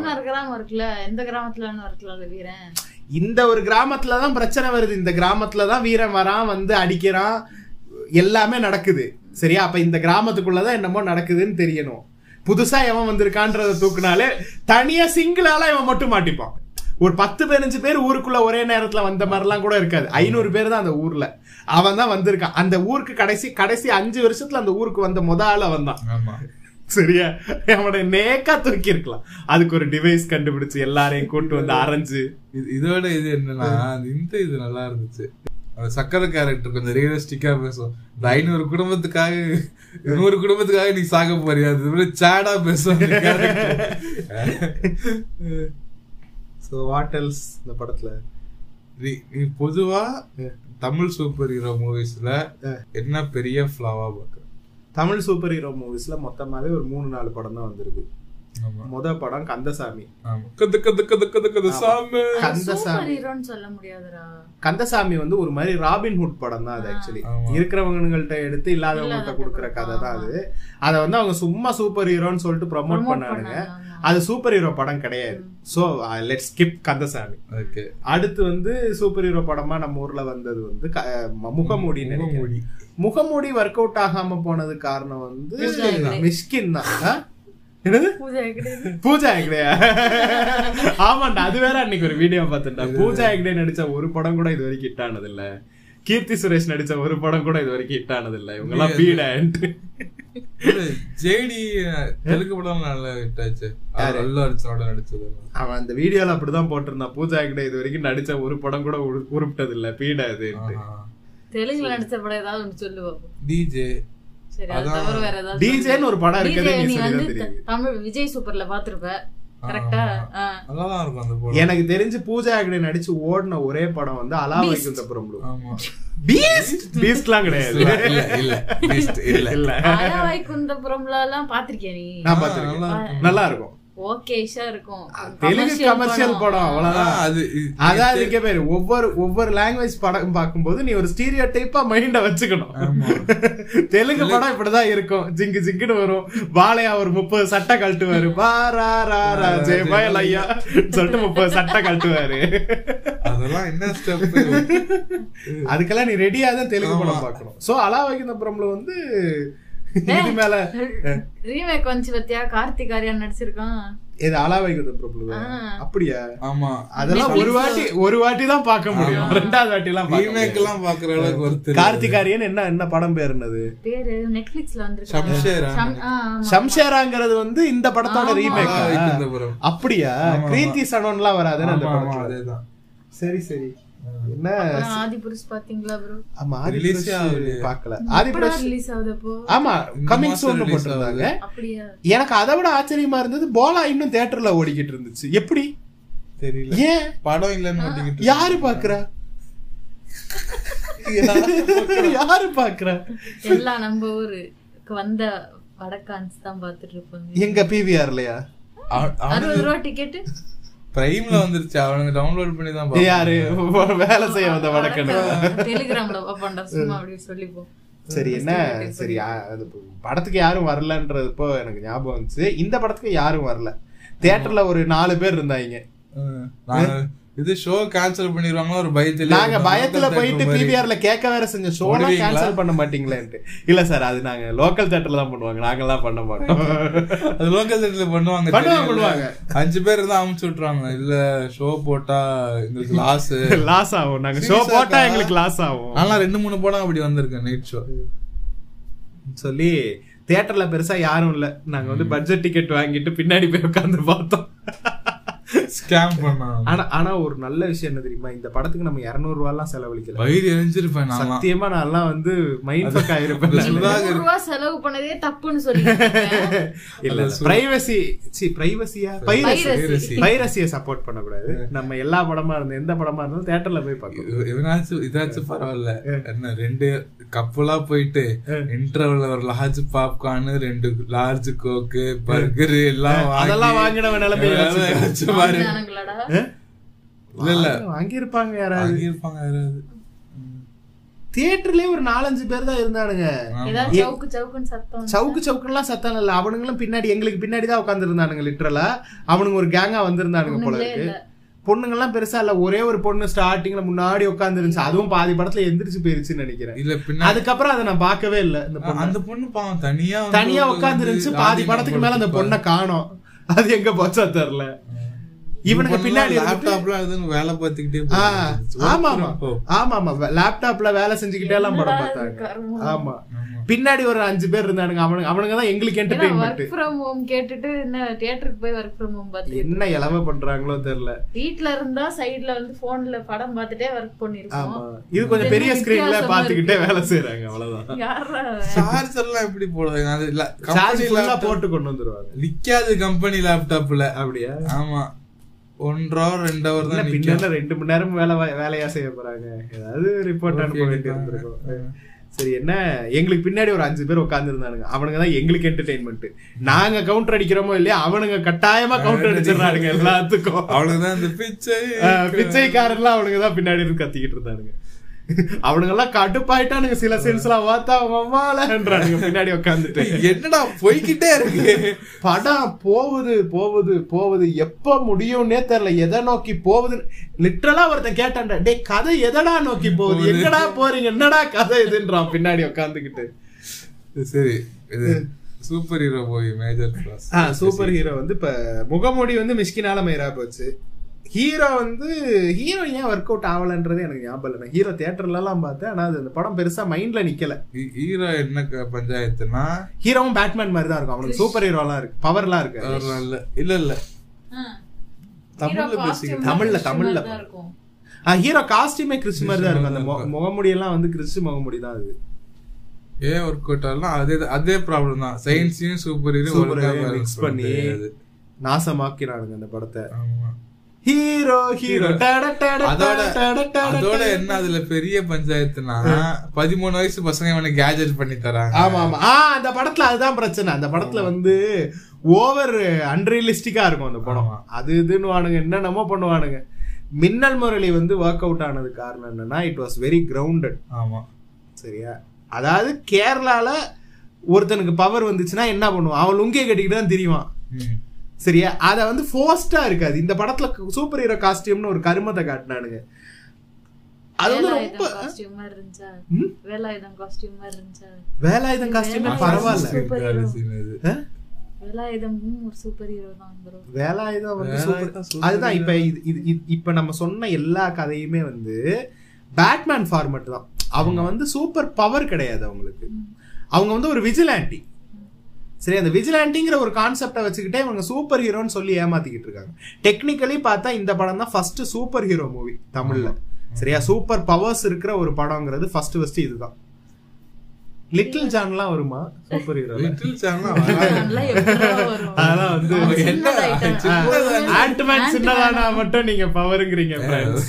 இந்த ஒரு கிராமத்துலதான் பிரச்சனை வருது. இந்த கிராமத்துலதான் வீரன் வரான், வந்து அடிக்கிறான், எல்லாமே நடக்குது. சரியா, அப்ப இந்த கிராமத்துக்குள்ளதான் என்னமோ நடக்குதுன்னு தெரியணும். புதுசா எவன் வந்திருக்கான்றத தூக்குனாலே தனியா சிங்கிளால இவன் மட்டும் மாட்டிப்பான். ஒரு 10-15 பேர் ஊருக்குள்ள ஒரே நேரத்துல வந்த மாதிரிலாம் கூட இருக்காது. 500 பேர் தான் அந்த ஊர்ல. அவன் தான் வந்திருக்கான். அந்த ஊருக்கு கடைசி 5 வருஷத்துல அந்த ஊருக்கு வந்த ஆள் அவன் தான். சரியா, அவனை நேக்கா தூக்கி இருக்கலாம். அதுக்கு ஒரு டிவைஸ் கண்டுபிடிச்சு எல்லாரையும் கூட்டு வந்து அரைஞ்சு. இதோட இது என்னன்னா, இந்த இது நல்லா இருந்துச்சு. சக்கரை கேரக்டர் கொஞ்சம் ரியலிஸ்டிக்கா பேசும். 500 குடும்பத்துக்காக 100 குடும்பத்துக்காக நீ சாக போறியா, அது சேடா பேசும். So what else இந்த படத்துல? நீ பொதுவா தமிழ் சூப்பர் ஹீரோ மூவிஸ்ல என்ன பெரிய ஃப்ளாவா பாக்குற? தமிழ் சூப்பர் ஹீரோ மூவிஸ்ல மொத்தமாவே ஒரு 3-4 படம் தான் வந்திருக்கு. முத படம் கந்தசாமி. கந்தசாமி வந்து ஒரு மாதிரி ராபின்ஹுட் படம் தான் அது. ஆக்சுவலி இருக்கிறவங்கள்ட்ட எடுத்து இல்லாதவங்கள்ட்ட கொடுக்குற கதை தான் அது. அதை வந்து அவங்க சும்மா சூப்பர் ஹீரோன்னு சொல்லிட்டு ப்ரொமோட் பண்ணானுங்க. அது சூப்பர் ஹீரோ படம் கிடையாது. So let's skip Kandasamy. அடுத்து வந்து சூப்பர் ஹீரோ படமா நம்ம ஊர்ல வந்தது வந்து முகமூடி. முகமூடி ஒர்க் அவுட் ஆகாம போனது காரணம் வந்து மிஷ்கின் தான். பூஜா ஹெக்டேயா? ஆமாண்டா, அது வேற. அன்னைக்கு ஒரு வீடியோ பார்த்துட்டா, பூஜா ஹெக்டே நடிச்ச ஒரு படம் கூட இது வரைக்கும் ஹிட் ஆனது இல்ல. கீர்த்தி சுரேஷ் நடிச்ச ஒரு படம் கூட இது வரைக்கும் ஹிட் ஆனது இல்ல. இவங்க எல்லாம் பீடன்ட். ஜேடி தெலுங்கு படம் நல்லா ஹிட் ஆச்சு. அல்லு அர்ஜுனோட நடிச்சது. அவன் அந்த வீடியோல அப்படிதான் போட்டிருந்தான். பூஜா ஹெக்டே இது வரைக்கும் நடிச்ச ஒரு படம் கூட உருப்பிட்டது இல்ல, பீட அது. தெலுங்குல நடிச்ச படம் ஏதாவது ஒன்னு சொல்லுவோம். டிஜே டிஜேன்னு ஒரு படம் இருக்கு. தமிழ் விஜய் சூப்பர்ல பாத்துருப்ப. எனக்கு தெரிஞ்சு பூஜா ஹெக்டே நடிச்சு ஓடின ஒரே படம் வந்து அலா வைகுந்தபுரம். பீஸ்ட்லாம் கிடையாது. அலா வைகுந்தபுரம்ல எல்லாம் பாத்திருக்கியா நீ? நான் பாத்திருக்கேன், நல்லா இருக்கும். ஓகேஷா இருக்கும். தெலுங்கு கமர்ஷியல் படம் அவ்வளவுதான். அதாவது இங்க பேரு ஒவ்வொரு லாங்குவேஜ் படம் பார்க்கும்போது நீ ஒரு ஸ்டீரியோ டைப்பா மைண்ட வச்சுக்கணும். தெலுங்கு படம் இப்படிதான் இருக்கும். ஜிங்கு ஜிங்குன்னு வரும். பாலையா ஒரு 30 சட்டை கழட்டுவாரு. ஜெயபாயல் ஐயா சொல்லிட்டு 30 சட்டை கழட்டுவாரு. அதெல்லாம் என்ன ஸ்டெப்? அதுக்கெல்லாம் நீ ரெடியா தான் தெலுங்கு படம் பார்க்கணும். சோ அலா வைகுந்தபுரம்ல வந்து இது மேல ரீமேக் வந்து பத்தியா கார்த்திக் ஆர்யன் நடிச்சிருக்கான். இது அலா வைகுந்தபுரம். அப்படியா? ஆமா, அதெல்லாம் ஒரு வாட்டி தான் பார்க்க முடியும். ரெண்டாவது வாட்டி எல்லாம் ரீமேக் எல்லாம் பாக்குற அளவுக்கு ஒரு கார்த்திக் ஆர்யன் என்ன படம் பேரு என்னது? பேரு நெட்ஃபிளிக்ஸ்ல வந்திருக்கு. ஷம்ஷேராங்கிறது வந்து இந்த படத்தோட ரீமேக். அப்படியா? கிருத்தி சனோன்லாம் வராதுன்னு அந்த படம். அதேதான். சரி சரி. என்ன ஆதிபுருஷ் பாத்தீங்களா ப்ரோ? ஆமா, ஆதிபுருஷ் பார்க்கல. ஆதிபுருஷ் ரிலீஸ் ஆகுதப்போ ஆமா கமிங் சூன் போட்டுருந்தாங்க. அப்படியே எனக்கு அதை விட ஆச்சரியமா இருந்தது, போலா இன்னும் தியேட்டர்ல ஓடிக்கிட்டு இருந்துச்சு. எப்படி தெரியல, ஏன் படம் இல்லன்னு ஓடிக்கிட்டு யாரு பாக்குறா? யாரு பாக்குறா? எல்லாம் நம்ம ஊருக்கு வந்த வடக்கான்ஸ் தான் பாத்துட்டு இருப்பாங்க. எங்க பிவிஆர்லயா 60 ரூபாய் டிக்கெட் பிரைம்ல வந்துருச்சு. அவனுங்க டவுன்லோட் பண்ணி தான் யாரு வேலை செய்ய வந்த வடக்கன்னு டெலிகிராம்ல பாப்போம்டா சும்மா அப்படி சொல்லிப்போம். சரி என்ன சரி, படத்துக்கு யாரும் வரலன்றப்போ எனக்கு ஞாபகம் வந்துச்சு. இந்த படத்துக்கு யாரும் வரல. தியேட்டர்ல ஒரு 4 பேர் இருந்தாங்க. இது ஷோ கேன்சல் பண்ணிடுவாங்க ஒரு பயத்துல. நாங்க பயத்துல போயிட்டு பிவிஆர்ல கேட்க வேற செஞ்ச ஷோலாம் கேன்சல் பண்ண மாட்டீங்களேன்ட்டு. இல்ல சார் அது நாங்க லோக்கல் தியேட்டர்ல தான் பண்ணுவாங்க, நாங்கெல்லாம் பண்ண மாட்டோம். அது லோக்கல் தியேட்டர்ல பண்ணுவாங்க. 5 பேர் இருந்தா அமுச்சு விட்டுருவாங்க. இல்ல ஷோ போட்டா எங்களுக்கு லாஸ் ஆகும், நாங்க ஷோ போட்டா எங்களுக்கு லாஸ் ஆகும். ஆனா 2-3 படம் அப்படி வந்திருக்கேன் நைட் ஷோ சொல்லி. தியேட்டர்ல பெருசா யாரும் இல்ல, நாங்க வந்து பட்ஜெட் டிக்கெட் வாங்கிட்டு பின்னாடி போய் உட்கார்ந்து பார்த்தோம். ஸ்கேம் பண்ணாங்க. ஆனா ஒரு நல்ல விஷயம் என்ன தெரியுமா, இந்த படத்துக்கு நம்ம 200 ரூபாய் செலவழிக்கல. வயிறு எரிஞ்சிருப்பேன் சத்தியமா நான் வந்து மைண்ட் ஃபக் ஆயிருப்பேன். 200 ரூபாய் செலவு பண்ணதே தப்புன்னு சொல்லிட்டேன். இல்ல பைரசியை சப்போர்ட் பண்ண கூடாது. நம்ம எல்லா படமா இருந்தா எந்த படமா இருந்தாலும் தியேட்டர்ல போய் பார்க்கணும். இதாச்சும் பரவாயில்ல. என்ன 2 கப்பலா போயிட்டு இன்டர்வல்ல ஒரு large popcorn, 2 large coke, burger எல்லாம் அதெல்லாம் வாங்கினவன் நிலைமை வாங்கியிருப்பாங்க யாராவது. தியேட்டர்லயே ஒரு 4-5 பேர் தான் இருந்தானுங்க. சவுக்கு சவுக்குலாம் சத்தம் இல்ல, அவனுங்களும் பின்னாடி எங்களுக்கு பின்னாடிதான் உட்கார்ந்து இருந்தானுங்க. லிட்டரலா அவனுங்க ஒரு கேங்கா வந்திருந்தானுங்க போல இருக்கு. பொண்ணுங்க எல்லாம் பெருசா இல்ல, ஒரே ஒரு பொண்ணு ஸ்டார்டிங்ல முன்னாடி உட்கார்ந்து இருந்துச்சு. அதுவும் பாதி படத்துல எந்திரிச்சு போயிருச்சுன்னு நினைக்கிறேன். இல்ல அதுக்கப்புறம் அதை நான் பார்க்கவே இல்ல. அந்த பொண்ணு பாவம் தனியா உட்கார்ந்து இருந்துச்சு. பாதி படத்துக்கு மேல அந்த பொண்ணை காணோம். அது எங்க போச்சா தெரியல. இவனுக்கு பின்னாடி லேப்டாப்ல வேலை பார்த்துக்கிட்டே, ஆமா லேப்டாப்ல வேலை செஞ்சுக்கிட்டே எல்லாம் படம் பார்த்தாங்க. ஆமா பின்னாடி ஒரு 5 பேர் இருந்தானுங்க. அவனுங்க தான் எங்களுக்கு என்டர்டெயின்மென்ட். வொர்க் ஃப்ரம் ஹோம் கேட்டுட்டு என்ன தியேட்டருக்கு போய் வொர்க் ஃப்ரம் ஹோம் பார்த்து என்ன இலவ பண்றாங்களோ தெரியல. வீட்ல இருந்தா சைடுல வந்து போன்ல படம் பார்த்துட்டே வொர்க் பண்ணிருக்கோம். ஆமா இது கொஞ்சம் பெரிய ஸ்கிரீன்ல பாத்துக்கிட்டே வேலை செய்றாங்க. அவ்வளவுதான். யாரா சார்ஜ் எல்லாம் எப்படி போடுவாங்க? அது இல்ல கம்பெனில போட்டு கொண்டு வந்துருவாங்க. நிக்காது கம்பெனி லேப்டாப்ல. அப்படியே ஆமா 1 hour 2 hour தான் பின்னால 2 மணி நேரம் வேலையா செய்ய போறாங்க. ஏதாவது ரிப்போர்ட் அனுப்ப வேண்டி இருந்திருக்கும். சரி என்ன, எங்களுக்கு பின்னாடி ஒரு 5 பேர் உட்கார்ந்து இருந்தானுங்க. அவனுங்க தான் எங்களுக்கு என்டர்டெயின்மெண்ட். நாங்க கவுண்டர் அடிக்கிறோமோ இல்லையா, அவனுங்க கட்டாயமா கவுண்டர் அடிச்சிடறானுங்க எல்லாத்துக்கும். அவனுக்குதான் இந்த பிச்சைக்காரன்லாம் அவனுங்க தான் பின்னாடி இருந்து கத்திக்கிட்டு இருந்தானுங்க. அவனுங்க எல்லாம் கடுப்பாயிட்டானுங்க. சில சென்ஸ் எல்லாம் பார்த்தா அவங்க அம்மாலன்றானுங்க பின்னாடி உட்காந்துட்டு. என்னடா போய்கிட்டே இருக்கு படம், போகுது போகுது போகுது, எப்ப முடியும்னே தெரியல, எதை நோக்கி போகுதுன்னு. லிட்டரலா ஒருத்தன் கேட்டான்டா, டே கதை எதடா நோக்கி போகுது, எங்கடா போறீங்க, என்னடா கதை இதுன்றான் பின்னாடி உட்காந்துக்கிட்டு. சரி சூப்பர் ஹீரோ போய் மேஜர் கிளாஸ். சூப்பர் ஹீரோ வந்து இப்ப முகமூடி வந்து மிஷ்கினால மயிரா போச்சு. ஹீரோ வந்து ஹீரோ ஏன் ஒர்க் அவுட் ஆகலன்றது எனக்கு ஞாபகம் இல்லை. ஹீரோ தியேட்டர்ல எல்லாம் பார்த்தேன், ஆனா அந்த படம் பெருசா மைண்ட்ல நிக்கல. ஹீரோ என்ன பஞ்சாயத்துனா, ஹீரோவும் பேட்மேன் மாதிரி தான் இருக்கும். அவனுக்கு சூப்பர் ஹீரோ எல்லாம் இருக்கு, பவர் எல்லாம் இருக்கு. இல்ல தமிழ்ல ஹீரோ காஸ்டியூமே கிறிஸ் மாதிரி தான் இருக்கும். அந்த முகமுடி எல்லாம் வந்து கிறிஸ் முகமுடி தான். அது ஏன் ஒர்க் அவுட் ஆகலாம், அதே ப்ராப்ளம் தான். சயின்ஸையும் சூப்பர் ஹீரோ மிக்ஸ் பண்ணி நாசமாக்கிறானுங்க அந்த படத்தை. ஹீரோ ஹீரோ அதோட என்ன அதுல பெரிய பஞ்சாயத்துனா 13 வயசு பசங்க இவனுக்கு கேஜெட் பண்ணி தராங்க. ஆமா ஆமா அந்த படத்துல அதுதான் பிரச்சனை. அந்த படத்துல வந்து ஓவர் அன்ரியலிஸ்டிக்கா இருக்கும் அந்த படம். அது இதுன்னு வானுங்க என்னென்னமோ பண்ணுவானுங்க. மின்னல் முரளி வந்து ஒர்க் அவுட் ஆனது காரணம் என்னன்னா, இட் வாஸ் வெரி கிரவுண்டட். ஆமா சரியா, அதாவது கேரளால ஒருத்தனுக்கு பவர் வந்துச்சுன்னா என்ன பண்ணுவான், அவன் லுங்கிய கட்டிக்கிட்டு தான் தெரியுவான். சரியா, அத வந்து ஃபோர்ஸ்டா இருக்காது. இந்த படத்துல சூப்பர் ஹீரோ காஸ்டியூம்னு ஒரு கருமத்தை காட்டினானுங்க. அது வந்து ரொம்ப வேலாயுதம் காஸ்டியூம் பரவாயில்ல. வேலாயுதம் ஒரு சூப்பர் ஹீரோ தான் ப்ரோ. வேலாயுதம் வந்து சூப்பர். அதுதான் இப்ப நம்ம சொன்ன எல்லா கதையுமே வந்து பேட்மேன் ஃபார்மட் தான். அவங்க வந்து சூப்பர் பவர் கிடையாது அவங்களுக்கு. அவங்க வந்து ஒரு விஜிலாண்டி. சரி, அந்த விஜிலாண்டிங்கிற ஒரு கான்செப்டை வச்சுக்கிட்டே இவங்க சூப்பர் ஹீரோன்னு சொல்லி ஏமாத்திக்கிட்டு இருக்காங்க. டெக்னிக்கலி பார்த்தா இந்த படம் தான் ஃபர்ஸ்ட் சூப்பர் ஹீரோ மூவி தமிழ்ல. சரியா, சூப்பர் பவர்ஸ் இருக்கிற ஒரு படம்ங்கிறது ஃபர்ஸ்ட் இதுதான். லிட்டில் ஜான்லாம் வருமா சூப்பர் ஹீரோ? லிட்டில் ஜான்லாம் அதெல்லாம் வந்து ஆண்ட்மேன் சின்னதானா மட்டும் நீங்க பவர்ங்கறீங்க ஃப்ரெண்ட்ஸ்.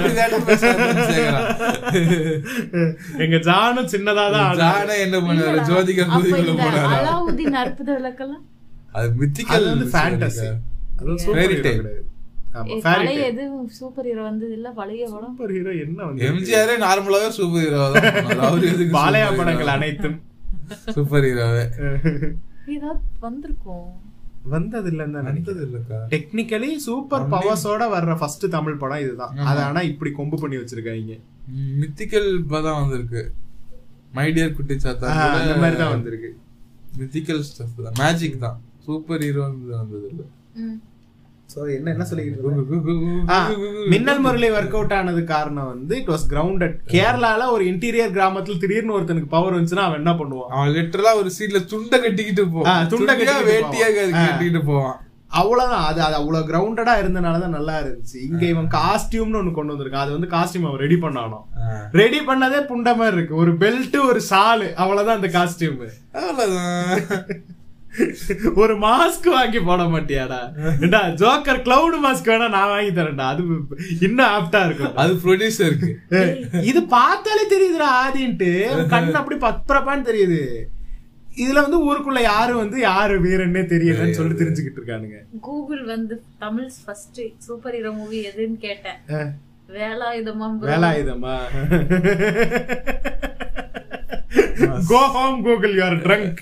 எங்க ஜானும் சின்னதாதான். ஜான என்ன பண்ணாரு, ஜோதிகர் குதிக்குள்ள போனாரு. அலாவுதீன் அற்புத விளக்கெல்லாம் அது மித்திக்கல், அது வந்து ஃபேண்டசி, அது சூப்பர் ஹீரோ கிடையாது. பழைய எது சூப்பர் ஹீரோ வந்தது இல்ல. பழைய படம் சூப்பர் ஹீரோ என்ன வந்து எம்ஜிஆரே நார்மலாவே சூப்பர் ஹீரோ தான். அவரு எதுக்கு பாலையா படங்கள் அனைத்தும் சூப்பர் ஹீரோவே ஏதாவது வந்திருக்கும். வந்தது இல்லன்னு நினைக்கிறது இல்லக்கா. டெக்னிக்கலி சூப்பர் பவர்ஸோட வர்ற ஃபர்ஸ்ட் தமிழ் படம் இதுதான். அது ஆனா இப்படி கொம்பு பண்ணி வச்சிருக்காங்க. மித்திக்கல் தான் வந்திருக்கு, மை டியர் குட்டி சாத்தா அந்த மாதிரி தான் வந்திருக்கு. மித்திக்கல் ஸ்டஃப் தான், மேஜிக் தான், சூப்பர் ஹீரோ வந்தது இல்ல. சோ என்ன சொல்லிட்டு மின்னல் முரளி ஒர்க் அவுட் ஆனது காரணம் வந்து இட் வாஸ் கிரவுண்டட். கேரளால ஒரு இன்டீரியர் கிராமத்துல திடீர்னு ஒருத்தனுக்கு பவர் வந்துச்சுன்னா அவன் என்ன பண்ணுவான்? அவன் லிட்டரலா ஒரு சீட்ல துண்டை கட்டிக்கிட்டு போவான், துண்டை வேட்டியாக கட்டிக்கிட்டு போவான். அவ்வளவுதான். அது அவ்வளவு கிரவுண்டடா இருந்தனாலதான் நல்லா இருந்துச்சு. இங்க இவன் காஸ்டியூம்னு ஒண்ணு கொண்டு வந்திருக்கான். அது வந்து காஸ்டியூம் அவன் ரெடி பண்ணானோ, ரெடி பண்ணதே புண்ட மாதிரி இருக்கு. ஒரு பெல்ட், ஒரு ஷாலு, அவ்வளவுதான் அந்த காஸ்டியூம். அவ்வளவுதான். ஒரு மாஸ்க் வாங்கி போட மாட்டியாடா? ஜோக்கர் கிளவுட் மாஸ்க் வேணா நான் வாங்கி தரேன்டா, அது இன்னும் ஆப்டா இருக்கும். அது ப்ரொடியூசருக்கு இது பார்த்தாலே தெரியுதுடா ஆதின்ட்டு, கண் அப்படி பத்ரப்பான்னு தெரியுது. இதுல வந்து ஊருக்குள்ள யாரு வந்து யாரு வீரன்னே தெரியலன்னு சொல்லிட்டு தெரிஞ்சுக்கிட்டு இருக்கானுங்க. கூகுள் வந்து Tamil first super hero movie எதுன்னு கேட்டேன். வேலாயுதமா. Go home Google, you are drunk.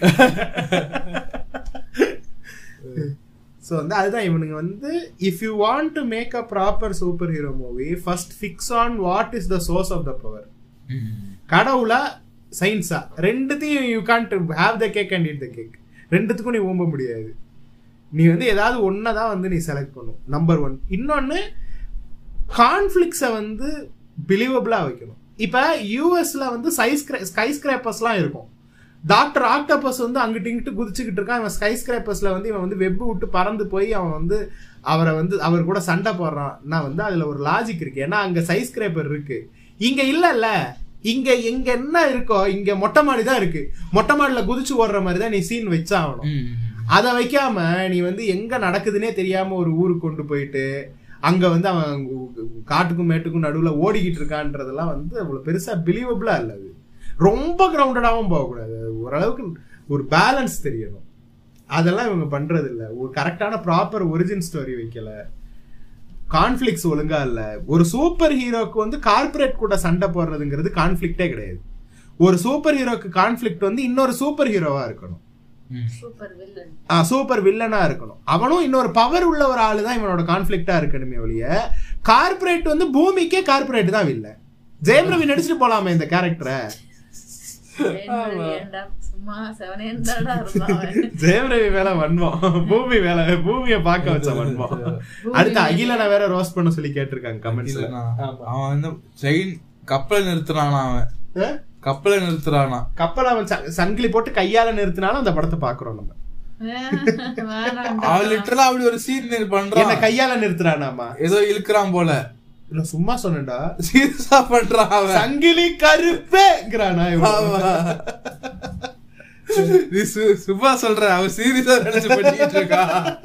So அதுதான் இவனுங்க வந்து if you want to make a proper superhero movie, first fix on what is the source of the power. கடவுளா சயின்ஸா ரெண்டுத்தையும் you can't have the cake and eat the cake. ரெண்டுத்துக்கும் நீ ஓம்ப முடியாது. நீ வந்து ஏதாவது ஒன்னதான் வந்து நீ செலக்ட் பண்ணும். நம்பர் 1. இன்னொன்னு கான்ஃபிளிக்ஸை வந்து பிலீவபிளா வைக்கணும். இப்ப யூஎஸ்ல வந்து ஸ்கை ஸ்கிராப்பர்ஸ்லாம் இருக்கும். டாக்டர் ஆக்டோபஸ் வந்து அங்கிட்டு இங்கிட்டு குதிச்சுக்கிட்டு இருக்கான். இவன் ஸ்கை ஸ்கிராப்பர்ஸ்ல வந்து இவன் வந்து வெப் விட்டு பறந்து போய் அவன் வந்து அவர் கூட சண்டை போடுறான்னா வந்து அதுல ஒரு லாஜிக் இருக்கு. ஏன்னா அங்க ஸ்கை ஸ்கிராப்பர் இருக்கு, இங்க இல்ல. இங்க என்ன இருக்கோ, இங்க மொட்டை மாடி தான் இருக்கு. மொட்டை மாடியில குதிச்சு ஓடுற மாதிரி தான் நீ சீன் வச்சாகணும். அதை வைக்காம நீ வந்து எங்க நடக்குதுன்னே தெரியாம ஒரு ஊருக்கு கொண்டு போயிட்டு அங்க வந்து அவன் காட்டுக்கும் மேட்டுக்கும் நடுவுல ஓடிக்கிட்டு இருக்கான்றதெல்லாம் வந்து அவ்வளவு பெருசா பிலீவபிளா இல்ல. அது ரொம்ப கிரவுண்டடாவும் போகக்கூடாது. ஓரளவுக்கு ஒரு பேலன்ஸ் தெரியணும். அதெல்லாம் இவங்க பண்றது இல்ல. ஒரு கரெக்டான ப்ராப்பர் ஒரிஜின் ஸ்டோரி வைக்கல, கான்ஃபிளிக்ஸ் ஒழுங்கா இல்ல. ஒரு சூப்பர் ஹீரோக்கு வந்து கார்பரேட் கூட சண்டை போடுறதுங்கிறது கான்ஃபிளிக்டே கிடையாது. ஒரு சூப்பர் ஹீரோக்கு கான்ஃபிளிக்ட் வந்து இன்னொரு சூப்பர் ஹீரோவா இருக்கணும், சூப்பர் வில்லனா இருக்கணும். அவனும் இன்னொரு பவர் உள்ள ஒரு ஆளு தான் இவனோட கான்ஃபிளிக்டா இருக்கணுமே ஒழிய கார்பரேட் வந்து பூமிக்கே கார்பரேட் தான் வில்ல. ஜெயம் ரவி நடிச்சுட்டு போலாமே இந்த கேரக்டரை. ஜெயம் ரவி வேலை வன்மம், பூமி வேலை, பூமியை பார்க்க வச்ச வன்மம். அடுத்து அகிலனை வேற ரோஸ்ட் பண்ண சொல்லி கேட்டிருக்காங்க கமெண்ட்ஸ்ல. அவன் வந்து செயின் கப்பலை நிறுத்தினானா, அவன் கப்பலை நிறுத்துறானா, கப்பலை அவன் சங்கிலி போட்டு கையால நிறுத்தினாலும் அந்த படத்தை பாக்குறோம் நம்ம. அவன் லிட்டரலா அப்படி ஒரு சீன் பண்றான். என்ன கையால நிறுத்துறானாமா? ஏதோ இழுக்கிறான் போல. இல்ல சும்மா சொன்னேன்டா, சீரியஸா பண்றான் அவன். சங்கிலி கருப்பேங்கிறானா? நீ சும்மா சொல்ற, அவன் சீரியஸா நினைச்சு பண்ணிட்டு இருக்கா.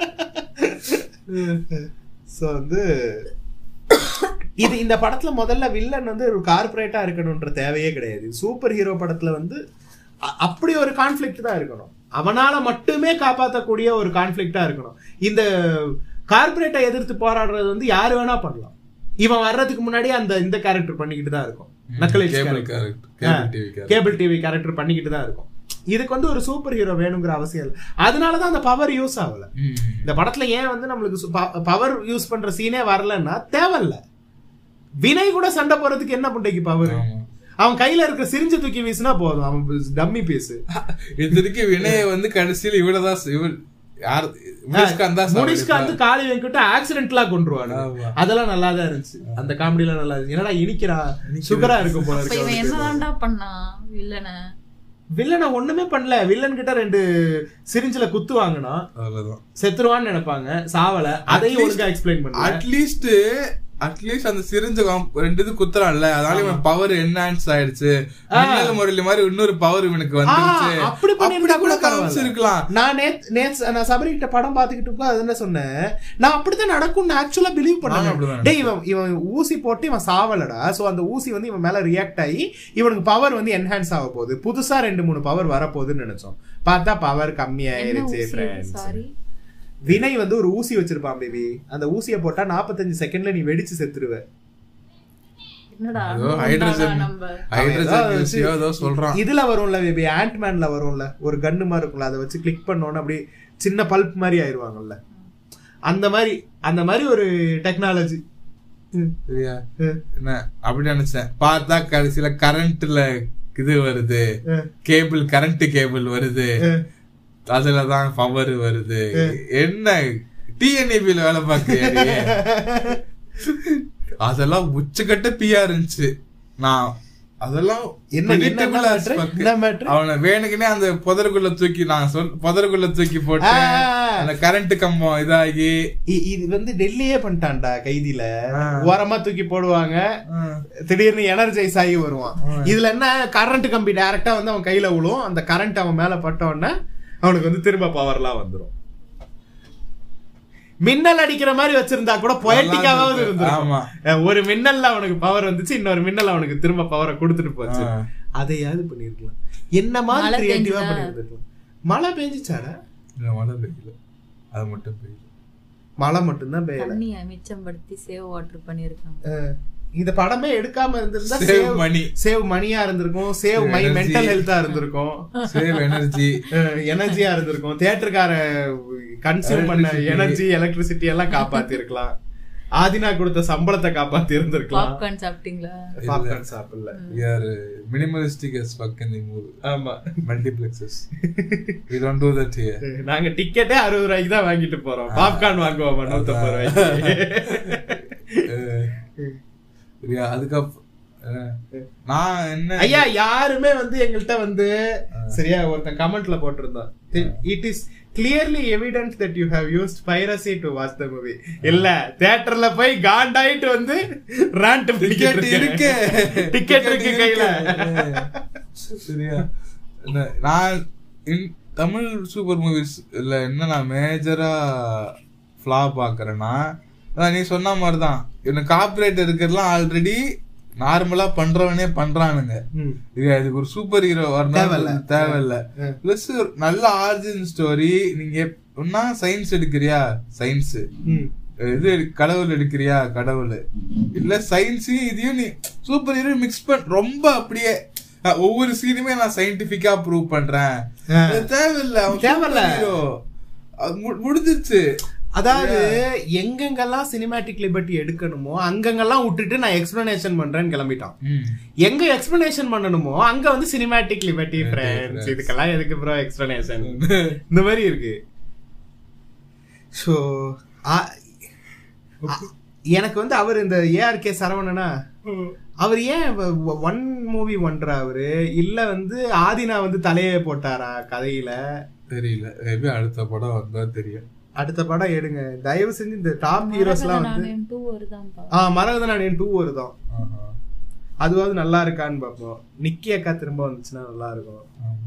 சோ வந்து இது இந்த படத்துல முதல்ல வில்லன் வந்து ஒரு கார்பரேட்டா இருக்கணும்ன்ற தேவையே கிடையாது. சூப்பர் ஹீரோ படத்துல வந்து அப்படி ஒரு கான்ஃபிளிக்ட் தான் இருக்கணும். அவனால மட்டுமே காப்பாற்றக்கூடிய ஒரு கான்ஃபிளிக்டா இருக்கணும். இந்த கார்பரேட்டை எதிர்த்து போராடுறது வந்து யாரு வேணா பண்ணலாம். இவன் வர்றதுக்கு முன்னாடி இந்த கேரக்டர் பண்ணிக்கிட்டு தான் இருக்கும். கேபிள் டிவி கேரக்டர் பண்ணிக்கிட்டு தான் இருக்கும். இதுக்கு வந்து ஒரு சூப்பர் ஹீரோ வேணுங்கிற அவசியம் இல்லை. அதனாலதான் அந்த பவர் யூஸ் ஆகல இந்த படத்துல. ஏன் வந்து நம்மளுக்கு பவர் யூஸ் பண்ற சீனே வரலன்னா தேவையில்ல. வினய் கூட சண்டை போறதுக்கு என்ன பண்றதுக்கு பவர்? அவன் கையில இருக்கிற சிரிஞ்சு தூக்கி வீசினா போதும், அவன் டம்மி பீஸ். இதுக்கு வினய வந்து கடைசியில் இவ்வளவுதான் முனிஷ்காந்த் காளி வெங்கட் ஆக்சிடென்ட்லாம் கொண்டுருவாங்க. அதெல்லாம் நல்லா தான் இருந்துச்சு. அந்த காமெடி எல்லாம் நல்லா இருந்துச்சு. என்னடா இனிக்கிறா சுகரா இருக்கும் போல இருக்கு. என்னடா பண்ணா வில்லனை ஒண்ணுமே பண்ணல. வில்லன் கிட்ட 2 சிரிஞ்சில குத்து வாங்கினா செத்துருவான்னு நினைப்பாங்க, சாவல. அதையும் ஒழுங்கா எக்ஸ்பிளைன் பண்ணல. அட்லீஸ்ட் அந்த சிரிஞ்ச 2 இது குத்துறான்ல, அதனால இவன் பவர் என்ஹான்ஸ் ஆயிடுச்சு. மின்னல் முரளி மாதிரி இன்னொரு பவர் இவனுக்கு வந்துருச்சு. அப்படி பண்ணிருந்தா கூட காமிச்சிருக்கலாம். நான் சபரிகிட்ட படம் பாத்துக்கிட்டு அது என்ன சொன்னேன், நான் அப்படித்தான் நடக்கும்னு ஆக்சுவலா பிலீவ் பண்ணேன். டேய் இவன் ஊசி போட்டு இவன் சாவலடா. சோ அந்த ஊசி வந்து இவன் மேல ரியாக்ட் ஆகி இவனுக்கு பவர் வந்து என்ஹான்ஸ் ஆக போகுது, புதுசா 2-3 பவர் வரப்போகுதுன்னு நினைச்சோம். பார்த்தா பவர் கம்மியாயிருச்சு ஃப்ரெண்ட்ஸ். வினய் வந்து ஒரு ஊசி வச்சிருப்பான் பேபி. அந்த ஊசியை போட்டா 45 செகண்ட்ல நீ வெடிச்சு செத்துருவ. இதுல வரும்ல பேபி, ஆண்ட்மேன்ல வரும்ல ஒரு கன்னு மாதிரி இருக்கும்ல, அதை வச்சு கிளிக் பண்ணோன்னு அப்படி சின்ன பல்ப் மாதிரி ஆயிருவாங்கல்ல, அந்த மாதிரி ஒரு டெக்னாலஜி. சரியா? என்ன அப்படி நினைச்சேன், பார்த்தா கடைசியில கரண்ட்ல இது வருது, கரண்ட் கேபிள் வருது, அதுலதான் பவர் வருது. என்ன டிஎன்ஏபில வேலை பார்க்க அதெல்லாம் உச்சக்கட்ட பியா இருந்துச்சு. நான் அதெல்லாம் அவனை வேணுக்குனே அந்த புதருக்குள்ள தூக்கி போட்டு அந்த கரண்ட் கம்பம் இதாகி, இது வந்து டெல்லியே பண்ணிட்டான்டா. கைதியில ஓரமா தூக்கி போடுவாங்க, திடீர்னு எனர்ஜைஸ் ஆகி வருவான். இதுல என்ன, கரண்ட் கம்பி டைரக்டா வந்து அவன் கையில விழும், அந்த கரண்ட் அவன் மேல பட்ட உடனே அவனுக்கு வந்து திரும்ப பவர்லாம் வந்துடும். மின்னல் அடிக்கிற மாதிரி வச்சிருந்தா கூட பொயட்டிக்காவது இருந்துரும். ஒரு மின்னல்ல அவனுக்கு பவர் வந்துச்சு, இன்னொரு மின்னல் அவனுக்கு திரும்ப பவரை கொடுத்துட்டு போச்சு. அதையாவது பண்ணிருக்கலாம். என்ன மாதிரி கிரியேட்டிவா பண்ணிருக்கலாம். மழை பெஞ்சிச்சாடா? மழை பெய்யல, அது மட்டும் பெய்யல. மழை மட்டும்தான் பெய்யல. மிச்சம்படுத்தி சேவ் வாட்டர் பண்ணிருக்காங்க. இந்த படமே எடுக்காம இருந்திருந்தா சேவ் மணியா இருந்திருக்கும், சேவ் மை மென்டல் ஹெல்த்தா இருந்திருக்கும், சேவ் எனர்ஜியா இருந்திருக்கும், தியேட்டருக்கார கன்சியூம் பண்ண எனர்ஜி எலக்ட்ரிசிட்டி எல்லாம் காப்பாத்தி இருக்கலாம், ஆதினா கொடுத்த சம்பளத்தை காப்பாத்தி இருந்திருக்கலாம். பாப்கார்ன் சாப்பிட்டீங்களா? பாப்கார்ன் சாப்பிடல. we are minimalistic as fuck in the movie. ஆமா, multiplexes we don't do that here. நாங்க டிக்கெட்டே 60 ரூபாய்க்கு தான் வாங்கிட்டு போறோம், பாப்கார்ன் வாங்குவோம் 150 ரூபாய்க்கு. நான் என்ன ஐயா, யாருமே வந்து எங்கள்கிட்ட வந்து சரியா ஒருத்தன் கமெண்ட்ல போட்டிருந்தான், it is clearly evident that you have used piracy to watch the movie. இல்ல, தியேட்டர்ல போய் காண்டாயிட்டு வந்து ராண்ட் டிக்கெட் இருக்கு கையில. சரியா? நான் தமிழ் சூப்பர் மூவிஸ் இல்ல என்ன நான் மேஜரா ஃபிளாப் பாக்குறேன்னா, நீ சொன்ன மாதிரிதான் எனக்கு காப்பிரைட் இருக்கிறதுலாம் ஆல்ரெடி நார்மலா பண்றவனே பண்றானுங்க. இதுக்கு ஒரு சூப்பர் ஹீரோ வரணும் தேவையில்ல. பிளஸ் நல்ல ஆரிஜின் ஸ்டோரி. நீங்க ஒன்னா சயின்ஸ் எடுக்கிறியா, சயின்ஸ் இது கடவுள் எடுக்கிறியா, கடவுள் இல்ல சயின்ஸையும் இதையும் நீ சூப்பர் ஹீரோ மிக்ஸ் பண்ண ரொம்ப அப்படியே ஒவ்வொரு சீனுமே நான் சயின்டிபிக்கா ப்ரூவ் பண்றேன், தேவையில்ல ஹீரோ முடிஞ்சிருச்சு. அதாவது எங்கெங்கெல்லாம் சினிமேட்டிக் லிபர்ட்டி எடுக்கணுமோ அங்கெங்கெல்லாம் விட்டுட்டு நான் எக்ஸ்பிளனேஷன் பண்றேன்னு கிளம்பிட்டான். எங்க எக்ஸ்பிளனேஷன் பண்ணணுமோ அங்க வந்து சினிமேட்டிக் லிபர்ட்டி ஃப்ரெண்ட்ஸ், இதுக்கெல்லாம் எதுக்கு ப்ரோ எக்ஸ்பிளனேஷன், இந்த மாதிரி இருக்கு. ஸோ எனக்கு வந்து அவர் இந்த ஏஆர்கே சரவணனா, அவர் ஏன் ஒன் மூவி பண்றா அவரு, இல்ல வந்து ஆதினா வந்து தலையே போட்டாரா கதையில தெரியல. அடுத்த படம் வந்தா தெரியும். அடுத்த படம் எடுங்க தயவு செஞ்சு. இந்த டாப் ஹீரோஸ் எல்லாம் வந்து மரகதநாயகன் 2 வருதான், அதுவாவது நல்லா இருக்கான்னு பாப்போம். நிக்கி அக்கா திரும்ப வந்துச்சுன்னா நல்லா இருக்கும்.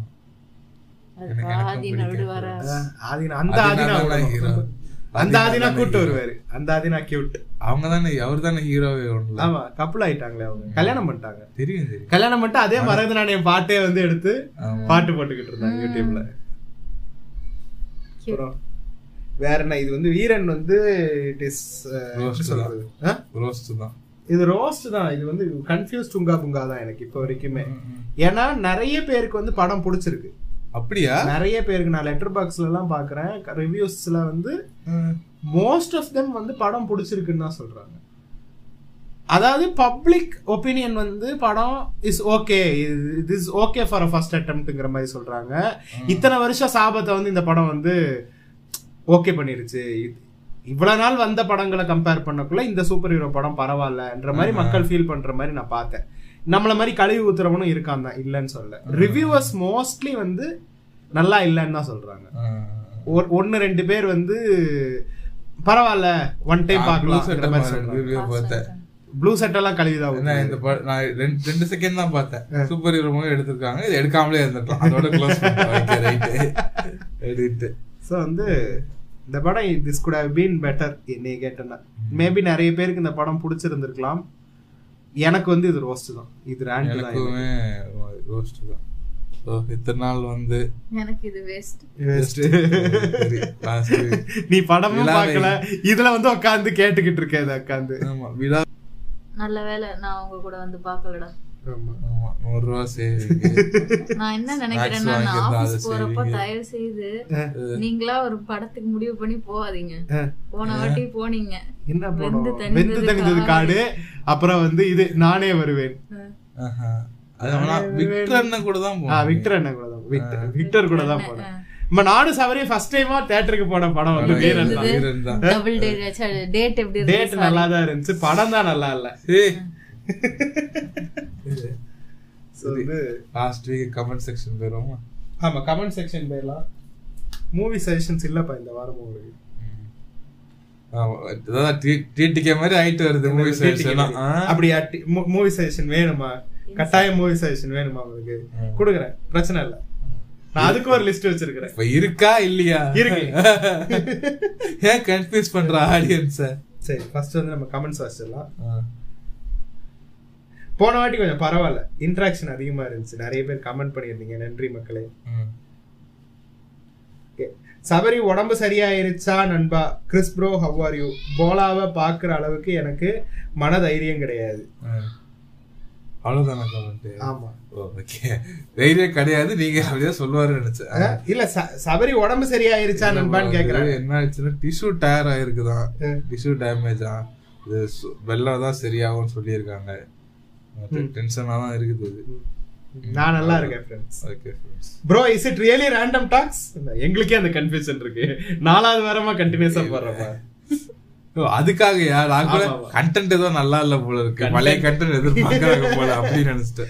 அந்த ஆதினா கூட்டு வருவாரு, அந்த ஆதினா கியூட். அவங்க தானே, அவர் தானே ஹீரோவே. ஆமா, கப்புள் ஆயிட்டாங்களே, அவங்க கல்யாணம் பண்ணிட்டாங்க. தெரியும், கல்யாணம் பண்ணிட்டு அதே மரகதநாயகன் பாட்டே வந்து எடுத்து பாட்டு போட்டுக்கிட்டு இருந்தாங்க யூடியூப்ல. அப்புறம் வேற என்ன, இது வந்து வீரன் வந்து இட் இஸ் ரோஸ்ட் தான். இது ரோஸ்ட் தான். இது வந்து கன்ஃபியூஸ் டுங்கா புங்கா தான் எனக்கு இப்ப வரைக்குமே. ஏன்னா நிறைய பேருக்கு வந்து படம் பிடிச்சிருக்கு. அப்படியா? நிறைய பேருக்கு நான் லெட்டர் பாக்ஸ்ல எல்லாம் பாக்குறேன், ரிவ்யூஸ்ல வந்து மோஸ்ட் ஆஃப் தெம் வந்து படம் பிடிச்சிருக்குன்னு தான் சொல்றாங்க. அதாவது பப்ளிக் ஒப்பீனியன் வந்து படம் is okay, this okay for a first அட்டெம்ப்ட்ங்கிற மாதிரி சொல்றாங்க. இத்தனை வருஷம் சாபத்தை வந்து இந்த படம் வந்து ஓகே பண்ணிருச்சு. இவ்வளவு நாள் வந்த படங்களை கம்பேர் பண்ணக்குள்ள இந்த சூப்பர் ஹீரோ படம் பரவாயில்லன்ற மாதிரி மக்கள் ஃபீல் பண்ற மாதிரி நான் பார்த்தேன். நம்மள மாதிரி கழுவி ஊத்துறவனும் இருக்கான் தான், இல்லன்னு சொல்ல. ரிவ்யூவர்ஸ் மோஸ்ட்லி வந்து நல்லா இல்லன்னு தான் சொல்றாங்க. 1-2 பேர் வந்து பரவாயில்ல ஒன் டைம் பார்க்கலாம். ப்ளூ செட் எல்லாம் கழுவிதான். நான் 2 செகண்ட் தான் பார்த்தேன். சூப்பர் ஹீரோ மூவி எடுத்திருக்காங்க, இது எடுக்காமலே இருந்திருக்கலாம், அதோட க்ளோஸ் பண்ணிட்டு. ஸோ வந்து இந்த படம் this could have been better நீ கேட்டேன்னா. மேபி நிறைய பேருக்கு இந்த படம் பிடிச்சிருந்திருக்கலாம். எனக்கு வந்து இது ரோஸ்ட் தான், இது ரேண்ட் தான், ரோஸ்ட் தான். இத்தனை நாள் வந்து எனக்கு இது வேஸ்ட். நீ படமும் பார்க்கல, இதுல வந்து உட்காந்து கேட்டுக்கிட்டு இருக்க. இது உட்காந்து நல்ல வேலை நான் உங்க கூட வந்து பார்க்கலடா. 100 ரூபா சேவிங். நான் என்ன நினைக்கிறேன்னா, ஆபீஸ் போறப்ப தயவு செய்து நீங்களா ஒரு படத்துக்கு முடிவு பண்ணி போகாதீங்க. போன வாட்டி போனீங்க என்ன வெந்து தணிந்தது காடு, அப்புறம் வந்து இது நானே வருவேன். விக்டர் அண்ணன் கூட தான் போனேன். நம்ம நாடு சவரி ஃபர்ஸ்ட் டைமா தியேட்டருக்கு போன படம் வந்து வீரன் தான். டபுள் டேட் எப்படி இருந்துச்சு? டேட் நல்லா தான் இருந்துச்சு, படம் தான் நல்லா இல்ல. லாஸ்ட் வீக் கமெண்ட் செக்ஷன் போயிடுவோமா? ஆமா, கமெண்ட் செக்ஷன் போயிடலாம். மூவி சஜஷன்ஸ் இல்லப்பா இந்த வாரம் உங்களுக்கு. டிடிகே மாதிரி ஆயிட்டு வருது மூவி சஜஷன். அப்படியா? மூவி சஜஷன் வேணுமா? கட்டாயம் மூவி சஜஷன் வேணுமா உங்களுக்கு? கொடுக்குறேன், பிரச்சனை இல்ல. நான் அதுக்கு ஒரு லிஸ்ட் வச்சிருக்கேன். இப்ப இருக்கா இல்லையா? இருக்கு. ஏன் கன்ஃபியூஸ் பண்ற ஆடியன்ஸ்? சரி, ஃபர்ஸ்ட் வந்து நம்ம கமெண்ட்ஸ் வாசிடலாம். போன வாட்டி கொஞ்சம் பரவாயில்ல, இன்டராக்ஷன் அதிகமா இருந்துச்சு, நிறைய பேர் கமெண்ட் பண்ணியிருந்தீங்க, நன்றி மக்களே. சபரி உடம்பு சரியாயிருச்சா நண்பா? Chris bro how are you? போலாவை பாக்குற அளவுக்கு எனக்கு மன தைரியம் கிடையாது. அவ்வளவுதான கமெண்ட்? ஆமா, ஓகே. தைரியம் கிடையாது நீங்க அப்படியே சொல்லுவாருன்னு நினைச்சேன். இல்ல, சபரி உடம்பு சரியாயிருச்சா நண்பான்னு கேக்குறாங்க. என்ன ஆச்சுன்னா டிஷ்யூ டயர் ஆயிருக்குதான், டிஷ்யூ டேமேஜா, இது வெள்ளதான் சரியாகும்னு சொல்லியிருக்காங்க. டென்ஷனா தான் இருக்குது. நான் நல்லா இருக்கேன் friends. Okay friends. Bro, is it really random talks? எங்களுக்கே அந்த கன்ஃபியூஷன் இருக்கு. 4வது வாரமா கண்டினியூஸா போறப்ப அதுக்காக யார் கண்டென்ட் ஏதோ நல்லா இல்ல போல இருக்கு, பழைய கண்டென்ட் எதிர்பார்க்கறாங்க போல அப்படி நினைச்சிட்டேன்.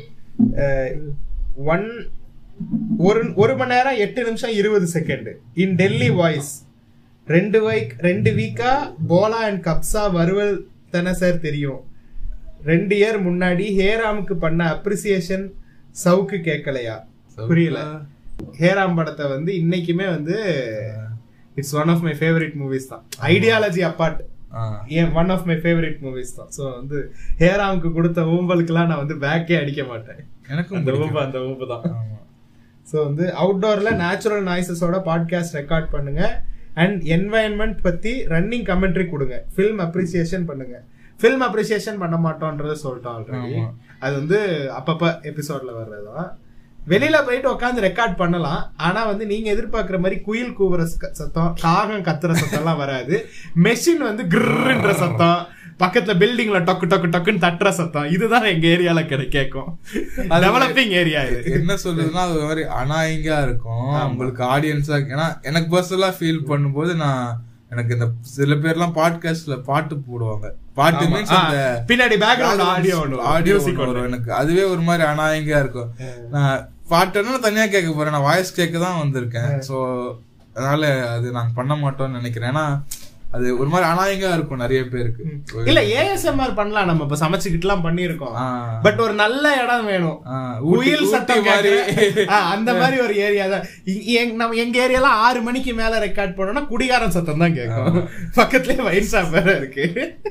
1 மணி நேரம் 8 நிமிஷம் 20 செகண்ட் இன் டெல்லி வாய்ஸ். 2 வீக்கா போலா அண்ட் கப்சா வருவல் தானே சார் தெரியும். 2 இயர் முன்னாடி ஹேராமுக்கு பண்ண அப்ரிசியேஷன் சவுக்கு கேட்கலையா? புரியல. ஹேராம் படத்தை வந்து இன்னைக்குமே வந்து it's one of my favourite movies தான். Ideology apart one of my favourite movies தான். ஸோ வந்து ஹேராமுக்கு கொடுத்த ஊம்பலுக்குலாம் நான் வந்து பேக்கே அடிக்க மாட்டேன். எனக்கு அந்த ஊம்பு தான். ஸோ வந்து அவுட்டோர்ல நேச்சுரல் நாய்ஸஸோட பாட்காஸ்ட் ரெக்கார்ட் பண்ணுங்க அண்ட் என்வாயன்மெண்ட் பத்தி ரன்னிங் கமெண்ட்ரி கொடுங்க. ஃபில்ம் அப்ரிசியேஷன் பண்ணுங்க. ஃபில்ம் அப்ரிசியேஷன் பண்ண மாட்டோம்ன்றத சொல்லிட்டோம் ஆல்ரெடி. அது வந்து அப்பப்ப எபிசோட்ல வர்றதுதான். வெளியில போயிட்டு உட்காந்து ரெக்கார்ட் பண்ணலாம். ஆனா வந்து நீங்க எதிர்பார்க்கிற மாதிரி குயில் கூவுற சத்தம், காகம் கத்துற சத்தம் எல்லாம் வராது. மெஷின் வந்து கிர்ன்ற சத்தம், பக்கத்துல பில்டிங்ல டொக்கு டொக்கு டொக்குன்னு தட்டுற சத்தம், இதுதான் எங்க ஏரியால கேட்கும். Developing area. இது என்ன சொல்றதுன்னா அது மாதிரி அனாயிங்கா இருக்கும் உங்களுக்கு ஆடியன்ஸா. ஏன்னா எனக்கு பர்சனலா ஃபீல் பண்ணும்போது எனக்கு இந்த சில பேர்லாம் பாட்காஸ்ட்ல பாட்டு போடுவாங்க. பாட்டு மீன்ஸ் அந்த பின்னாடி பேக்ரவுண்ட் ஆடியோ வரும். எனக்கு அதுவே ஒரு மாதிரி அனாயிங்கா இருக்கும். நான் பாட்டுன்னா தனியா கேட்க போறேன், நான் வாய்ஸ் கேட்க தான் வந்திருக்கேன். சோ அதனால அது நாங்க பண்ண மாட்டோம்னு நினைக்கிறேன். ஏன்னா அது ஒரு மாதிரி அனாயங்கா இருக்கும் நிறைய பேருக்கு. இல்ல ஏஎஸ்எம்ஆர் பண்ணலாம், நம்ம இப்ப சமைச்சுக்கிட்டு எல்லாம் பண்ணிருக்கோம். பட் ஒரு நல்ல இடம் வேணும். உயில் சத்தம் மாதிரி அந்த மாதிரி ஒரு ஏரியா தான். நம்ம எங்க ஏரியால 6 மணிக்கு மேல ரெக்கார்ட் பண்ணோம்னா குடிகாரன் சத்தம் தான் கேட்கும். பக்கத்துலயே வைன் ஷாப் வேற இருக்கு.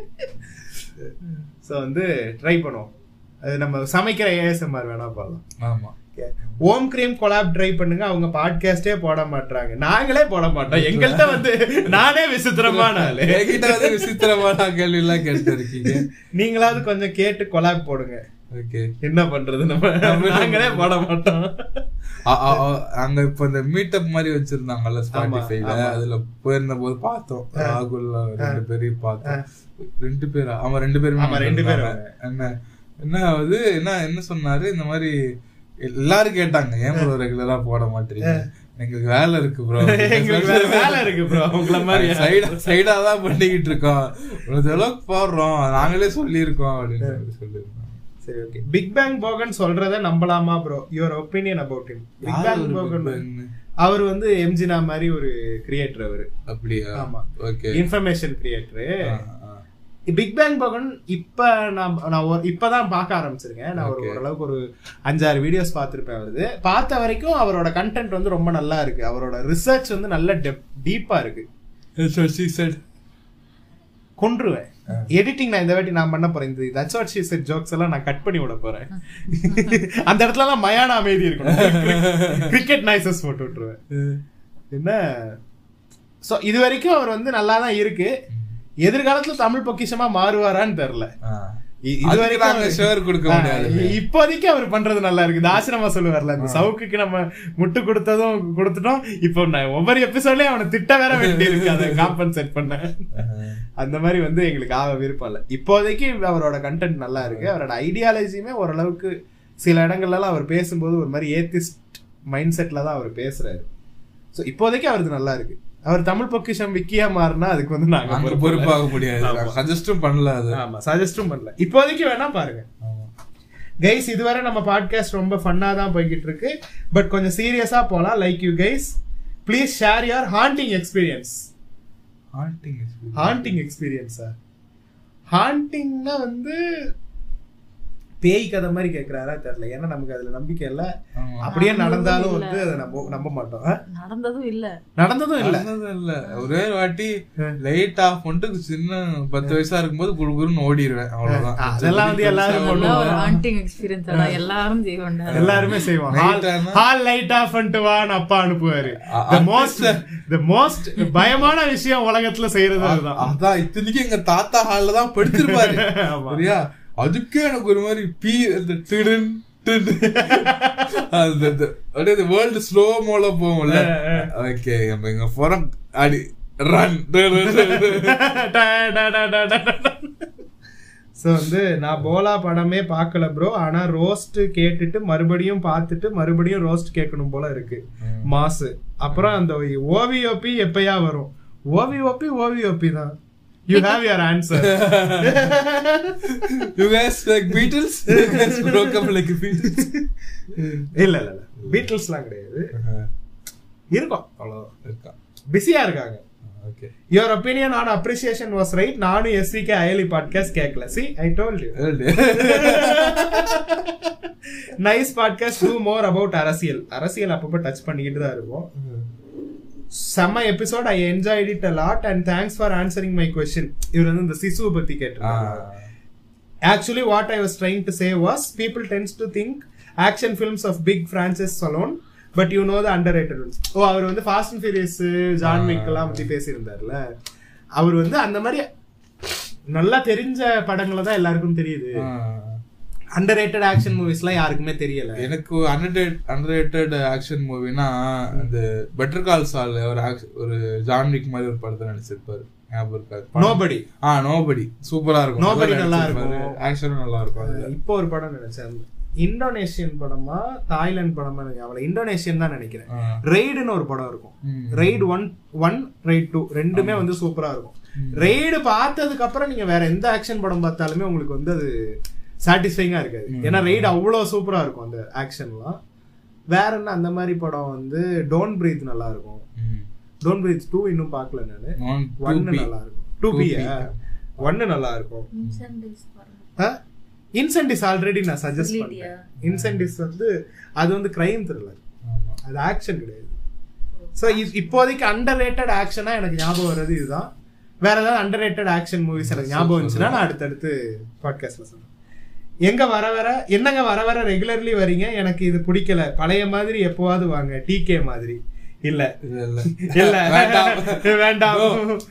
சோ வந்து ட்ரை பண்ணுவோம். அது நம்ம சமைக்கிற ஏஎஸ்எம்ஆர் வேணா பாக்கலாம். ஆமா. ஓம் கிரீம் கொலாப் ட்ரை பண்ணுங்க. அவங்க பாட்காஸ்டே போட மாட்டாங்க, நாங்களே போட மாட்டோம். எங்கள்கிட்ட வந்து நானே விசித்திரமான கேள்வி எல்லாம் கேட்டு இருக்கீங்க. நீங்களாவது கொஞ்சம் கேட்டு கொலாப் போடுங்க. என்ன பண்றது, நம்ம நாங்களே போட மாட்டோம். அங்க இப்ப இந்த மீட்டப் மாதிரி வச்சிருந்தாங்கல்ல ஸ்பாட்டிஃபைல, அதுல போயிருந்த போது பார்த்தோம். ராகுல் 2 பேரையும் பார்த்தோம். 2 பேரா? ஆமா 2 பேரும். என்ன சொன்னாரு, இந்த மாதிரி எல்லாரும் கேட்டாங்க, ஏன் ப்ரோ ரெகுலரா போட மாட்டீங்க? எங்களுக்கு வேலை இருக்கு ப்ரோ, வேலை இருக்கு ப்ரோ, உங்கள மாதிரி சைடா தான் பண்ணிக்கிட்டு இருக்கோம், அளவுக்கு போடுறோம், நாங்களே சொல்லியிருக்கோம் அப்படின்னு சொல்லிருக்கோம். சரி, ஓகே. பிக் பேங் போகன் சொல்றத நம்பலாமா bro? Your opinion about him. Big bang Bogan அவர் வந்து எம்ஜினா மாதிரி ஒரு கிரியேட்டர் அவரு. அப்படியா? ஆமா, ஓகே. Information creator. Big bang Bogan இப்ப நான் இப்பதான் பார்க்க ஆரம்பிச்சிருக்கேன். நான் ஓரளவுக்கு ஒரு 5-6 வீடியோஸ் பார்த்திருப்பேன். அவரது பார்த்த வரைக்கும் அவரோட கண்டென்ட் வந்து ரொம்ப நல்லா இருக்கு. அவரோட ரிசர்ச் வந்து நல்ல டீப்பா இருக்கு. கொன்றுவேன் எடிட்டிங் நான் இந்த வாட்டி நான் பண்ண போறேன். இந்த that's what she said jokes எல்லாம் நான் கட் பண்ணி விட போறேன். அந்த இடத்துல எல்லாம் மயான அமைதி இருக்கும். கிரிக்கெட் நாய்ஸஸ் போட்டு விட்டுருவேன். என்ன சோ இது வரைக்கும் அவர் வந்து நல்லா தான் இருக்கு. எதிர்காலத்துல தமிழ் பொக்கிஷமா மாறுவாரான்னு தெரியல. இப்போதைக்கு அவர் பண்றது நல்லா இருக்கு. ஆசிரமா சொல்லுவார்ல, இந்த சவுக்குக்கு நம்ம முட்டு கொடுத்துட்டோம், இப்போ ஒவ்வொரு எபிசோட்லயும் அவனை திட்ட வேற வேண்டி இருக்கு அதை காம்பன்சேட் பண்ண. அந்த மாதிரி வந்து எங்களுக்கு விருப்பம் இல்ல. இப்போதைக்கு அவரோட கண்டென்ட் நல்லா இருக்கு. அவரோட ஐடியாலஜியுமே ஓரளவுக்கு சில இடங்கள்லாம் அவர் பேசும்போது ஒரு மாதிரி ஏத்திஸ்ட் மைண்ட் செட்ல தான் அவர் பேசுறாரு. ஸோ இப்போதைக்கு அவருக்கு நல்லா இருக்கு. அவர் தமிழ் பொக்கிஷம் விக்கியா மாறினா அதுக்கு வந்து நாங்க பொறுப்பாக முடியாது. சஜஸ்டும் பண்ணல. ஆமா, சஜஸ்டும் பண்ணல. இப்போதைக்கு வேணா பாருங்க கைஸ். இதுவரை நம்ம பாட்காஸ்ட் ரொம்ப ஃபன்னா தான் போய்கிட்டு இருக்கு. பட் கொஞ்சம் சீரியஸா போலாம். Like you guys, please share your haunting experience. Haunting எக்ஸ்பீரியன்ஸா? ஹாண்டிங்னா வந்து பேய் கதை மாதிரி கேக்குறாரா தெரியல. ஏன்னா நமக்கு அதுல நம்பிக்கை இல்ல. அப்படியே நடந்தாலும் வந்து அதை நம்ப மாட்டோம். நடந்ததும் இல்ல. ஒரே வாட்டி லைட் ஆஃப் பண்ணிட்டு சின்ன 10 வயசா இருக்கும்போது குடுகுருன்னு ஓடிடுவேன். அவ்வளவுதான். அதெல்லாம் வந்து எல்லாருமே செய்வாங்க. ஹால் லைட் ஆஃப் பண்ணிட்டு வான்னு அப்பா அனுப்புவாரு. the most பயமான விஷயம் உலகத்துல செய்யறது அதுதான். அதான் இத்தனைக்கு எங்க தாத்தா ஹால்ல தான் படுத்திருப்பாரு. சரியா? அதுக்கே எனக்கு ஒரு மாதிரி அப்படியே வேர்ல்டு ஸ்லோ மோல போகும்ல. ஓகே, நம்ம இங்க போறோம் அடி ரன். ஸோ வந்து நான் போலா படமே பார்க்கல ப்ரோ. ஆனா ரோஸ்ட் கேட்டுட்டு மறுபடியும் பார்த்துட்டு மறுபடியும் ரோஸ்ட் கேட்கணும் போல இருக்கு. மாசு. அப்புறம் அந்த ஓவிஓபி எப்பயா வரும்? ஓவிஓபி தான். You have your answer. You guys like Beatles? You guys broke up like Beatles? இல்ல பீட்டில்ஸ்லாம் கிடையாது. இருக்கும், அவ்வளவுதான். இருக்கா, பிஸியா இருக்காங்க. Okay. Your opinion on appreciation was right. நானும் SVK அயலி பாட்காஸ்ட் கேட்கல. See, I told you. Nice podcast. Do more about அரசியல் அப்பப்போ டச் பண்ணிக்கிட்டு தான் இருக்கும். செம்ம episode. I enjoyed it a lot and thanks for answering my question. இவர் வந்து இந்த சிசுவை பத்தி கேட்டிருக்காங்க. Actually what I was trying to say was people tends to think action films of big franchises alone, but you know the underrated ones. அவர் வந்து fast and furious, John Wick எல்லாம் பத்தி பேசியிருந்தாருல. அவர் வந்து அந்த மாதிரி நல்லா தெரிஞ்ச படங்களை தான் எல்லாருக்கும் தெரியுது. அண்டர்ரேட்டட் ஆக்ஷன் மூவிஸ்லாம் யாருக்குமே தெரியல. எனக்கு அண்டர்ரேட்டட் ஆக்ஷன் மூவினா இந்த பெட்டர் கால் சால் ஒரு ஜான் விக் மாதிரி ஒரு படத்தை நடிச்சிருப்பாரு. ஞாபகம் இருக்காது? நோபடி சூப்பரா இருக்கும். நோபடி நல்லா இருக்கும், ஆக்ஷனும் நல்லா இருக்கும். இப்போ ஒரு படம் நினைச்சேன், இந்தோனேஷியன் படமா தாய்லாந்து படமா, எனக்கு அவளை இந்தோனேஷியன் தான் நினைக்கிறேன். ரெய்டுன்னு ஒரு படம் இருக்கும். ரெய்டு 1, ரெய்டு 2 ரெண்டுமே வந்து சூப்பரா இருக்கும். ரெய்டு பார்த்ததுக்கு அப்புறம் நீங்க வேற எந்த ஆக்ஷன் படம் பார்த்தாலுமே உங்களுக்கு வந்து அது சாட்டிஸ்ஃபைங்கா இருக்காது. ஏன்னா ரெய்டு அவ்வளவு சூப்பரா இருக்கும் அந்த ஆக்ஷன்லாம். வேற என்ன அந்த மாதிரி படம் வந்து டோன்ட் பிரீத் நல்லா இருக்கும். டோன்ட் பிரீத் 2 இன்னும் பார்க்கல நானு. 1 நல்லா இருக்கும். 2B 1 நல்லா இருக்கும். இன்சென்டிவ்ஸ் ஆல்ரெடி நான் சஜஸ்ட் பண்ணேன். இன்சென்டிவ்ஸ் வந்து அது வந்து கிரைம் த்ரில்லர், அது ஆக்ஷன் கிடையாது. ஸோ இப்போதைக்கு அண்டர்ரேட்டட் ஆக்ஷனா எனக்கு ஞாபகம் வர்றது இதுதான். வேற ஏதாவது அண்டர்ரேட்டட் ஆக்ஷன் மூவிஸ் எனக்கு ஞாபகம் இருந்துச்சுன்னா நான் அடுத்தடுத்து பாட்காஸ்ட்ல சொல்றேன். என்னங்க வர வர ரெகுலர்லி வரீங்க, எனக்கு இது பிடிக்கல, பழைய மாதிரி எப்பவாவது வாங்க, டிகே மாதிரி. இல்ல வேண்டாம்,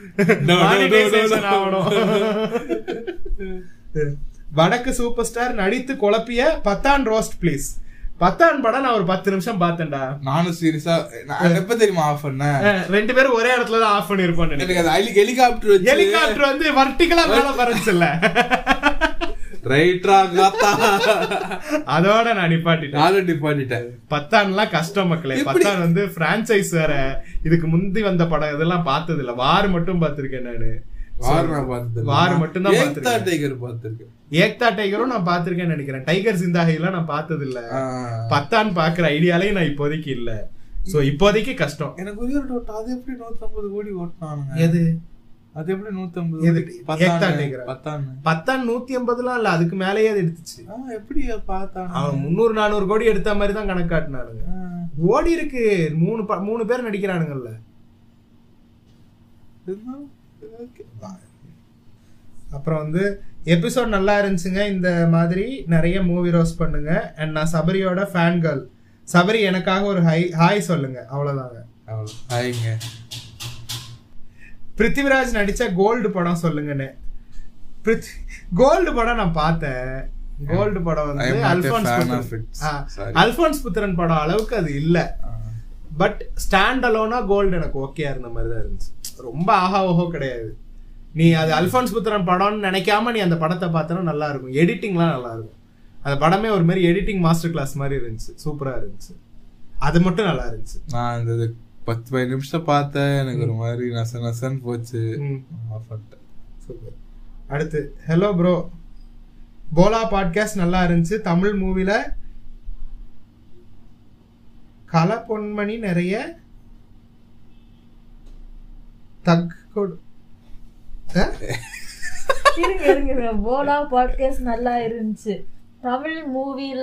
வடக்கு சூப்பர் ஸ்டார் நடித்து குழப்பிய பத்தான் ரோஸ்ட் ப்ளீஸ். பத்தான் படம் நான் ஒரு 10 நிமிஷம் பார்த்தேன்டா. நானும் சீரியஸா எப்ப தெரியுமா ஆஃப் பண்ணேன்? 2 பேரும் ஒரே இடத்துல தான் ஆஃப் பண்ணிருப்போம். ஹெலிகாப்டர் வந்து வர்டிகலா மேல பறந்துச்சுல்ல, அதோட நான் நிப்பாட்டிட்டேன். பத்தான்லாம் கஷ்டம் மக்களே. பத்தான் வந்து பிரான்சைஸ் வேற. இதுக்கு முந்தி வந்த படம் இதெல்லாம் பார்த்தது இல்ல. வார் மட்டும் பாத்திருக்கேன் நானு. வார் மட்டும் தான் பாத்திருக்கேன். ஏக்தா டைகரும் நான் பாத்திருக்கேன்னு நினைக்கிறேன். டைகர் சிந்தாஹிலாம் நான் பார்த்தது இல்ல. பத்தான் பாக்குற ஐடியாலே நான் இப்போதைக்கு இல்ல. சோ இப்போதைக்கு கஷ்டம். எனக்கு ஒரு டவுட், அது எப்படி 150 கோடி ஓட்டுனாங்க? எது அது எப்படி 150? பத்தான் 150லாம் இல்ல, அதுக்கு மேலேயே அது எடுத்துச்சு. எப்படி பார்த்தான்? அவன் 300-400 கோடி எடுத்த மாதிரி தான் கணக்கு காட்டினானுங்க. ஓடி இருக்கு. 3 பேர் நடிக்கிறானுங்கல்ல. அப்புறம் வந்து எபிசோட் நல்லா இருந்துச்சுங்க. இந்த மாதிரி நிறைய மூவி ரோஸ் பண்ணுங்க. அண்ட் நான் சபரியோட ஃபேன் கேர்ள். சபரி எனக்காக ஒரு ஹாய் சொல்லுங்க. அவ்வளவுதாங்க. ஹாய்ங்க. பிருத்திவிராஜ் நடிச்ச கோல்டு படம் சொல்லுங்கன்னு. கோல்டு படம் நான் பார்த்தேன். கோல்டு படம் வந்து அல்போன்ஸ் புத்திரன் படம் அளவுக்கு அது இல்ல. பட் ஸ்டாண்ட் அலோனா கோல்டு எனக்கு ஓகேயா இருந்த மாதிரி தான் இருந்துச்சு. ரொம்ப ஆஹா ஓஹோ கிடையாது. நீ அது அல்போன்ஸ் புத்திரன் படம்னு நினைக்காம நீ அந்த படத்தை பார்த்தனா நல்லா இருக்கும். எடிட்டிங்லாம் நல்லா இருக்கும். அந்த படமே ஒரு மாதிரி எடிட்டிங் மாஸ்டர் கிளாஸ் மாதிரி இருந்துச்சு. சூப்பரா இருந்துச்சு. அது மட்டும் நல்லா இருந்துச்சு. நான் அந்த 10-15 நிமிஷம் பார்த்தேன். எனக்கு ஒரு மாதிரி நசன்னு போச்சு. சூப்பர். அடுத்து ஹலோ ப்ரோ, போலா பாட்காஸ்ட் நல்லா இருந்துச்சு. தமிழ் மூவில கல பொன்மணி நிறைய போலா பாட்காஸ்ட் நல்லா இருந்துச்சு. தமிழ் மூவில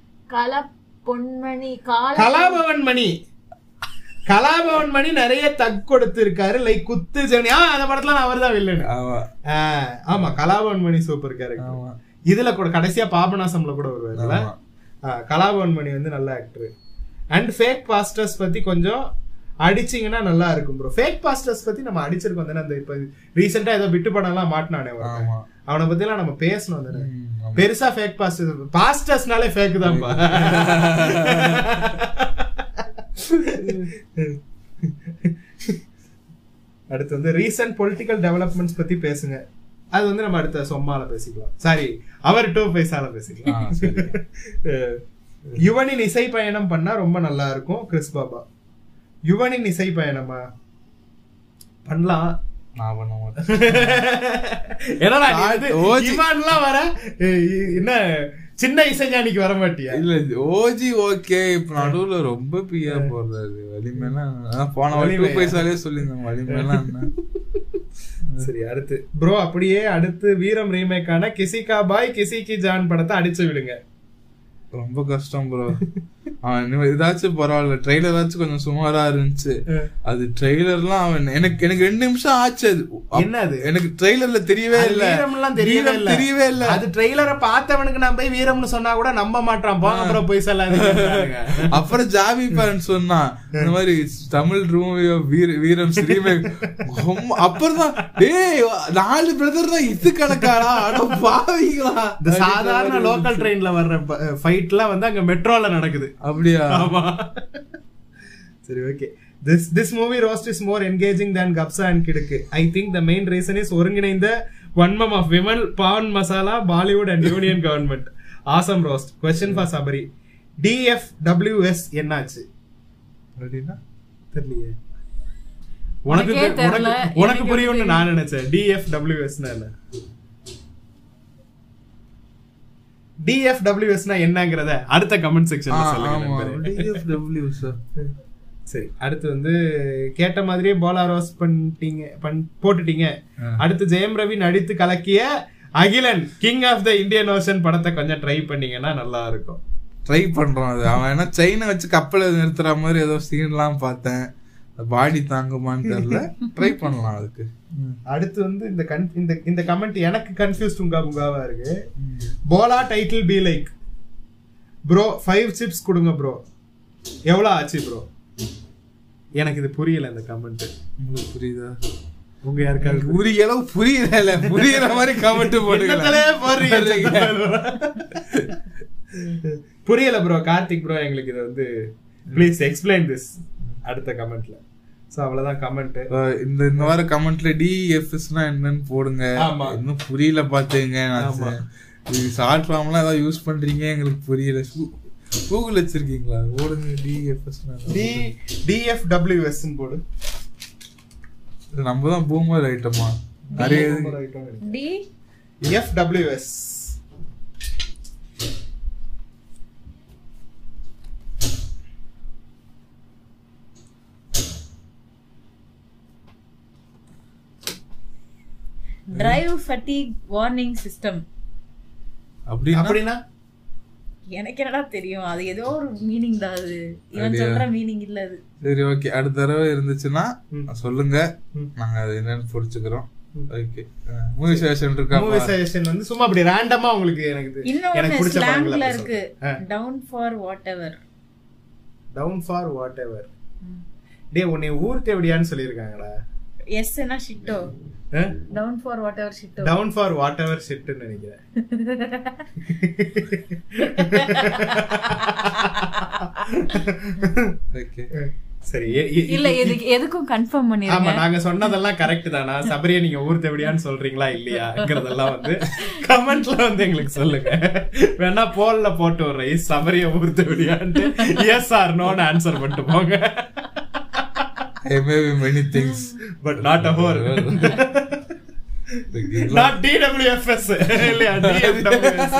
கலாபவன் மணி நிறைய தக் கொடுத்து இருக்காரு. லைக் குத்து ஜெனி அந்த படத்துல அவர் தான் வில்லன். ஆமா, கலாபவன் மணி சூப்பர் கேரக்டர். இதுல கூட கடைசியா பாபநாசம்ல கூட வருவாரு. கலாபவன் மணி வந்து நல்ல ஆக்டர். அண்ட் ஃபேக் பாஸ்டர்ஸ் பத்தி கொஞ்சம் அடிச்சிங்கன்னா நல்லா இருக்கும் ப்ரோ. ஃபேக் பாஸ்டர்ஸ் பத்தி நம்ம அடிச்சிருக்கோம் தானே. அந்த இப்ப ரீசெண்டா ஏதோ விட்டு படம் எல்லாம் மாட்டினானே, அவனை பத்தி எல்லாம் நம்ம பேசணும் தானே. பெருசா ஃபேக் பாஸ்டர்ஸ்னாலே ஃபேக் தான்ப்பா. அடுத்து வந்து ரீசன்ட் பொலிட்டிக்கல் டெவலப்மெண்ட்ஸ் பத்தி பேசுங்க. அது வந்து நம்ம அடுத்த சொம்மால பேசிக்கலாம். சாரி, அவர் 2 பைசால பேசிக்கலாம். யுவனின் இசை பயணம் பண்ணா ரொம்ப நல்லா இருக்கும். கிறிஸ் பாபா, யுவனின் இசை பயணமா பண்ணலாம். நான் பண்ண மாட்டேன். வர என்ன சின்ன இசைஞானிக்கு வர மாட்டியா? இல்ல ஓஜி ஓகே. இப்ப நடுவுல ரொம்ப பியா போடுறாரு. வலிமையெல்லாம் போன வழி 2 பைசாலே சொல்லியிருந்தாங்க. வலிமையெல்லாம் சரி. அடுத்து ப்ரோ, அப்படியே அடுத்து வீரம் ரீமேக்கான கிசிகா பாய் கிசிகி ஜான் படத்தை அடிச்சு விடுங்க. ரொம்ப கஷ்டம் ப்ரோ. ஏதாச்சும் பரவாயில்ல, ட்ரெய்லராச்சும் கொஞ்சம் சுமாரா இருந்துச்சு. அது ட்ரெய்லர்லாம் அவன் எனக்கு 2 நிமிஷம் ஆச்சு. அது என்னது எனக்கு ட்ரெய்லர்ல தெரியவே இல்ல. தெரியவே இல்ல. அது ட்ரெய்லரை பார்த்தவனுக்கு நான் போய் வீரம்னு சொன்னா கூட நம்ப மாட்டான். போங்க அப்புறம் போய் சொல்லாதீங்க. அப்புறம் ஜாவி பேரன் சொன்னா இந்த மாதிரி தமிழ் ரூமியோ வீரம் ரீமேக். அப்புறம் தான் டேய் 4 பிரதர் தான் இது கணக்காடா அட பாவிங்களா. இந்த சாதாரண லோக்கல் ட்ரெயின்ல வர்ற ஃபைட்லாம் வந்து அங்க மெட்ரோல நடக்குது. அப்படியா? ஆமா. சரி, okay. This movie roast is more engaging than Gapsa and Kidukku. I think the main reason is ஒருங்கிணைந்த வன்மம் of women, pawn masala, Bollywood and Union government. Awesome roast. Question for Sabari. DFWS என்னாச்சு? அப்படினா தெரியலையே. உனக்கு புரியும்னு நான் நினைச்சேன். DFWS னா என்ன? DFWS னா என்னங்கறத அடுத்த கமெண்ட் செக்ஷன்ல சொல்லுங்க. DFWS. சரி, அடுத்து வந்து கேட்ட மாதிரியே போலா ரோஸ் போட்டுட்டீங்க. அடுத்து ஜெயம் ரவி நடித்து கலக்கிய Agilan king of the Indian ocean படத்தை கொஞ்சம் ட்ரை பண்ணீங்கன்னா நல்லா இருக்கும். ட்ரை பண்றோம். அது அவன் என்ன செயினை வச்சு கப்பலை நிறுத்துற மாதிரி ஏதோ சீன்லாம் பார்த்தேன். பாடி தாங்குமான்னு தெரியல. ட்ரை பண்ணலாம் அதுக்கு. அடுத்து வந்து இந்த கமெண்ட் எனக்கு கன்ஃபியூஸ் உங்காவா இருக்கு. போலா title be like bro 5 chips கொடுங்க ப்ரோ. எவ்வளவு ஆச்சு ப்ரோ? எனக்கு இது புரியல இந்த கமெண்ட். உங்களுக்கு புரியுதா? உங்க யாருக்காவது புரியுற மாதிரி கமெண்ட் போடுங்க. புரியல ப்ரோ. கார்த்திக் ப்ரோ, எங்களுக்கு இதை வந்து ப்ளீஸ் எக்ஸ்பிளைன் திஸ் அடுத்த கமெண்ட்ல. சோ அவ்வளவுதான் கமெண்ட். இந்த வார கமெண்ட்ல டிஎஃப்எஸ்னா என்னன்னு போடுங்க. இன்னும் புரியல பாத்துங்க. இது ஷார்ட் ஃபார்ம்லாம் ஏதாவது யூஸ் பண்றீங்க எங்களுக்கு புரியல. கூகுள் வச்சிருக்கீங்களா? போடுங்க டிஎஃப்எஸ்னா. டிஎஃப்டபிள்யூஎஸ் ன்னு போடு. நம்ம தான் பூமர் ஐட்டமா நிறைய DFWS. Drive fatigue warning system. அப்படினா எனக்கு என்னடா தெரியும். அது ஏதோ ஒரு மீனிங் தான். அது இவன் சொல்ற மீனிங் இல்ல அது. சரி, ஓகே. அடுத்த தடவை இருந்துச்சுன்னா சொல்லுங்க, நாங்க அது என்னன்னு புரிஞ்சுக்கிறோம். ஓகே. மூவி சஜஷன் இருக்கா? மூவி சஜஷன் வந்து சும்மா அப்படி ரேண்டமா உங்களுக்கு எனக்கு பிடிச்ச படங்களா இருக்கு. Down for whatever. Down for whatever. டேய், உன்னை ஊர் தேவடியான்னு சொல்லிருக்காங்கடா. எஸ்னா ஷிட்டோ. டவுன் ஃபார் வாட் எவர் ஷிட்டோ. டவுன் ஃபார் வாட் எவர் ஷிட்னு நினைக்கிறேன். ஓகே சரி. இல்ல எதுக்கும் கன்ஃபார்ம் பண்ணிருங்க. ஆமா, நாங்க சொன்னதெல்லாம் கரெக்ட் தானா? சபரியை நீங்க ஊர் தேவடியான்னு சொல்றீங்களா இல்லையாங்கிறதெல்லாம் வந்து கமெண்ட்ல வந்து எங்களுக்கு சொல்லுங்க. வேணா போல்ல போட்டு விடுறேன், சபரியை ஊர் தேவடியான்ட்டு எஸ் ஆர் நோன்னு ஆன்சர் பண்ணிட்டு போங்க. I may be many things but not a whore. Not DWFS இல்லையா, DWFS.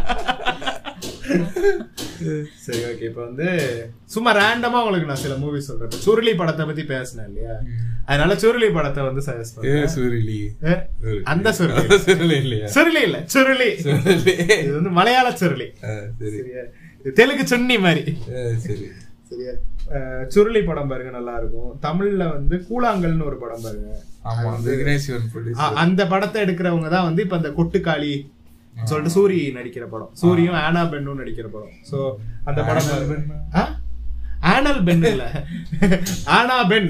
சரி ஓகே. இப்போ வந்து சும்மா ரேண்டமா உங்களுக்கு நான் சில மூவி சொல்றேன். சுருளி படத்தை பத்தி பேசினேன் இல்லையா, அதனால சுருளி படத்தை வந்து சஜஸ்ட் பண்ணுறேன். சுருளி அந்த சுருளி இல்லையா? சுருளி இல்ல, சுருளி. இது வந்து மலையாள சுருளி. சரியா, தெலுங்கு சுன்னி மாதிரி. சரி சரியா. சுருளி படம் பாருங்க, நல்லா இருக்கும். தமிழ்ல வந்து கூழாங்கல்னு ஒரு படம் பாருங்க. அந்த படத்தை எடுக்கிறவங்க தான் வந்து இப்ப அந்த கொட்டுக்காளி சொல்லிட்டு சூரி நடிக்கிற படம். சூரியும் ஆனா பென்னும் நடிக்கிற படம். சோ அந்த படம் ஆனல் பென் இல்ல, ஆனா பென்.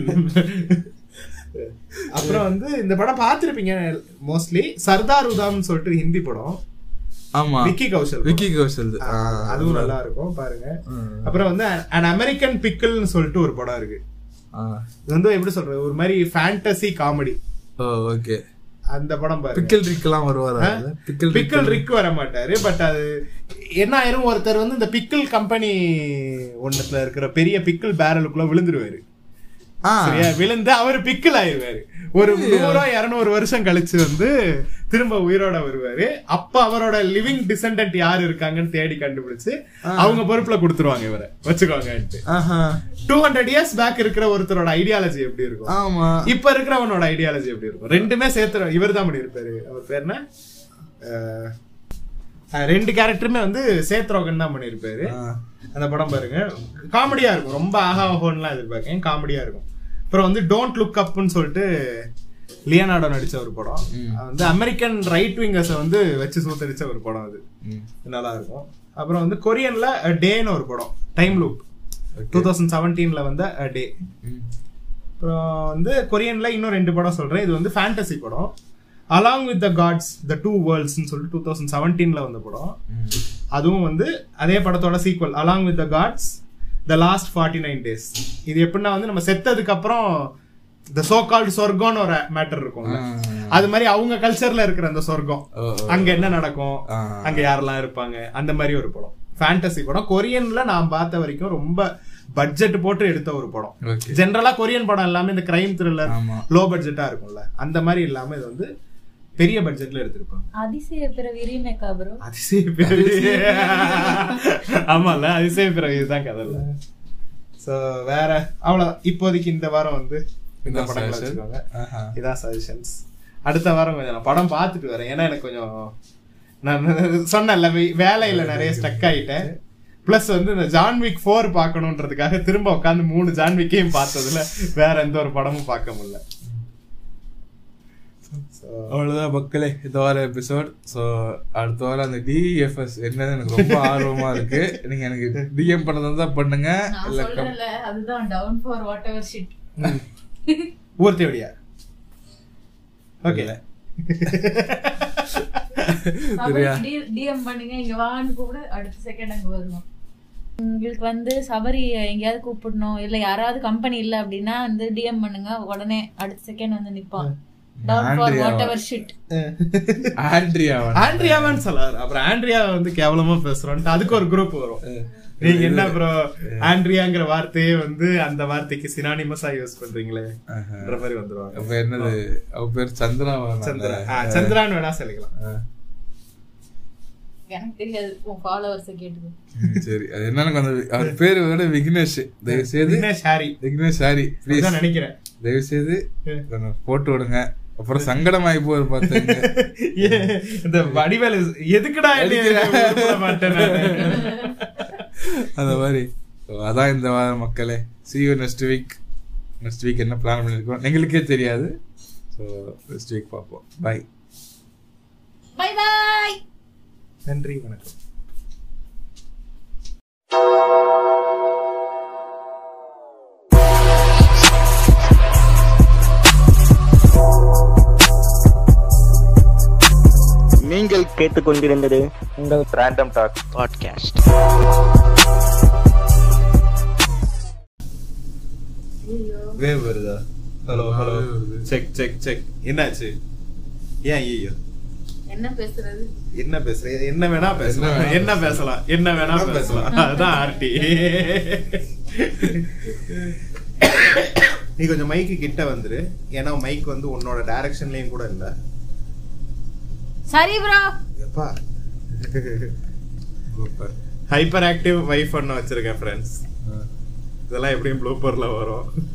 அப்புறம் வந்து இந்த படம் பாத்திருப்பீங்க மோஸ்ட்லி, சர்தார் உதாம்னு சொல்லிட்டு ஹிந்தி படம். ஆமா, விக்கி கௌஷல். அதுவும் நல்லா இருக்கும் பாருங்க. அப்புறம் வந்து an American Pickleன்னு சொல்லிட்டு ஒரு படம் இருக்கு. இது வந்து எப்படி சொல்றது, ஒரு மாதிரி ஃபேண்டசி காமெடி. ஓகே, அந்த படம் பாருங்க. பிக்கல் ரிக் எல்லாம் வருவாரா? பிக்கல் ரிக் வர மாட்டாரு. பட் அது என்ன ஆயிரும், ஒருத்தர் வந்து இந்த பிக்கல் கம்பெனி ஒன்னத்துல இருக்கிற பெரிய பிக்கல் பேரலுக்குள்ள விழுந்துருவாரு. சரியா, விழுந்து அவரு பிக்கல் ஆயிருவாரு. ஒரு 100-200 வருஷம் கழிச்சு வந்து திரும்ப உயிரோட வருவாரு. அப்ப அவரோட லிவிங் டிசெண்டன்ட் யாரு இருக்காங்கன்னு தேடி கண்டுபிடிச்சு அவங்க பொறுப்புல கொடுத்துருவாங்க இவரை வச்சுக்கோங்க. 200 இயர்ஸ் பேக் இருக்கிற ஒருத்தரோட ஐடியாலஜி எப்படி இருக்கும், இப்ப இருக்கிறவனோட ஐடியாலஜி எப்படி இருக்கும், ரெண்டுமே சேர்த்து இவர் தான் பண்ணி இருப்பாரு. அவர் பேர் என்ன, ரெண்டு கேரக்டருமே வந்து சேத்ரோகன் தான் பண்ணிருப்பாரு. அந்த படம் பாருங்க, காமெடியா இருக்கும். ரொம்ப ஆஹாஹோன்லாம் எதிர்பார்க்கேன், காமெடியா இருக்கும். அப்புறம் வந்து டோன்ட் லுக் அப்னு சொல்லிட்டு லியோனார்டோ நடிச்ச ஒரு படம். வந்து அமெரிக்கன் ரைட் விங்கர்ஸை வந்து வச்சு சூத்தடிச்ச ஒரு படம். அது நல்லா இருக்கும். அப்புறம் வந்து கொரியன்ல டேன்னு ஒரு படம், டைம் லூப், 2017ல வந்த டே. அப்புறம் வந்து கொரியன்ல இன்னும் 2 படம் சொல்றேன். இது வந்து ஃபேண்டசி படம். Along with the gods the two வேர்ல்ட்ஸ்னு சொல்லிட்டு 2017ல வந்த படம். அதுவும் வந்து அதே படத்தோட sequel, along with the gods the last 49 days. இது எப்படின்னா வந்து நம்ம செத்ததுக்கு அப்புறம் இந்த சோ கால்டு சொர்க்கம்னு ஒரு மேட்டர் இருக்கும். அது மாதிரி அவங்க கல்ச்சர்ல இருக்கிற அந்த சொர்க்கம், அங்க என்ன நடக்கும், அங்க யாரெல்லாம் இருப்பாங்க, அந்த மாதிரி ஒரு படம். ஃபேண்டசி படம். கொரியன்ல நான் பார்த்த வரைக்கும் ரொம்ப பட்ஜெட் போட்டு எடுத்த ஒரு படம். ஜெனரலா கொரியன் படம் எல்லாமே இந்த கிரைம் த்ரில்லர் லோ பட்ஜெட்டா இருக்கும்ல, அந்த மாதிரி இல்லாம இது வந்து பெரிய பட்ஜெட்ல எடுத்திருப்பாங்க. அதிசய பிறவி ரீமேக்கா ப்ரோ? அதிசய பிறவி, ஆமால, அதிசய பிறவி தான் கதைல. சோ வேற அவ்வளவுதான் இப்போதைக்கு. இந்த வாரம் வந்து இந்த படங்களை வச்சுக்கோங்க. இதான் சஜஷன்ஸ். அடுத்த வாரம் கொஞ்சம் நான் படம் பார்த்துட்டு வரேன். ஏன்னா எனக்கு கொஞ்சம் நான் சொன்னேன்ல வேலையில நிறைய ஸ்டக் ஆயிட்டேன். பிளஸ் வந்து இந்த ஜான்விக் 4 பார்க்கணுன்றதுக்காக திரும்ப உட்காந்து 3 ஜான்விக்கையும் பார்த்ததுல வேற எந்த ஒரு படமும் பார்க்க முடியல. அவ்வளவுதான் மக்களே, இந்த வாரம் எபிசோட். ஸோ அடுத்த வாரம் அந்த டிஎஃப்எஸ் என்னன்னு எனக்கு ரொம்ப ஆர்வமா இருக்கு. நீங்க எனக்கு டிஎம் பண்ணதான் பண்ணுங்க. அதுதான் down for whatever shit ஊர்த்தி வழியா. ஓகே, டிஎம் பண்ணுங்க, இங்க வான்னு கூப்பிடு, அடுத்த செகண்ட் அங்க வருவோம். உங்களுக்கு வந்து சபரி எங்கேயாவது கூப்பிடணும், இல்ல யாராவது கம்பெனி இல்ல அப்படின்னா வந்து டிஎம் பண்ணுங்க, உடனே அடுத்த செகண்ட் வந்து நிப்பான். ஆண்ட்ரியாவான்னு சொல்லாரு. அப்புறம் ஆண்ட்ரியா வந்து கேவலமா பேசுறோம், அதுக்கு ஒரு குரூப் வரும். நீங்க என்ன அப்புறம் ஆண்ட்ரியாங்கிற வார்த்தையே வந்து அந்த வார்த்தைக்கு சினானிமஸா யூஸ் பண்றீங்களே மாதிரி வந்துருவாங்க. அப்ப என்னது, அவ பேர் சந்திரான்னு வேணா சொல்லிக்கலாம். எனக்கு தெரியாது, உன் ஃபாலோவர்ஸ் கேட்டுது. சரி, அது என்னன்னு அவர் பேரு வந்து விக்னேஷ். தயவு செய்து விக்னேஷ் ஹாரி ப்ளீஸ் நினைக்கிறேன், தயவு செய்து போட்டு விடுங்க. அப்புறம் சங்கடமாயி போய் பார்த்தேங்க, இந்த வடிவேலு எதுக்குடா மாட்டேன் அந்த மாதிரி. அதான் இந்த வாரம் மக்களே. see you next week. Next week என்ன பிளான் பண்ணிருக்கோம் எங்களுக்கே தெரியாது. ஸோ நெக்ஸ்ட் வீக் பார்ப்போம். Bye bye bye. நன்றி, வணக்கம். கேட்டுக்கொண்டிருந்தது உங்கள் ரேண்டம் டாக் பாட்காஸ்ட். வேவ் வருதா? Hello hello check check check. என்னாச்சு? ஏன் ஐயோ என்ன பேசுறது? என்ன பேசுற? என்ன வேணா பேசலாம், என்ன பேசலாம், என்ன வேணா பேசலாம். அதான் ஆர்டி. நீ கொஞ்சம் மைக்கு கிட்ட வந்துரு, ஏன்னா மைக் வந்து உன்னோட டைரக்ஷன்லயும் கூட இல்ல. சரி ப்ரோ. எப்பா ஹைப்பர் ஆக்டிவ் வைஃப் ஒன்னு வச்சிருக்கேன் ஃப்ரெண்ட்ஸ். இதெல்லாம் எப்படியும் ப்ளூப்பர்ல வரும்.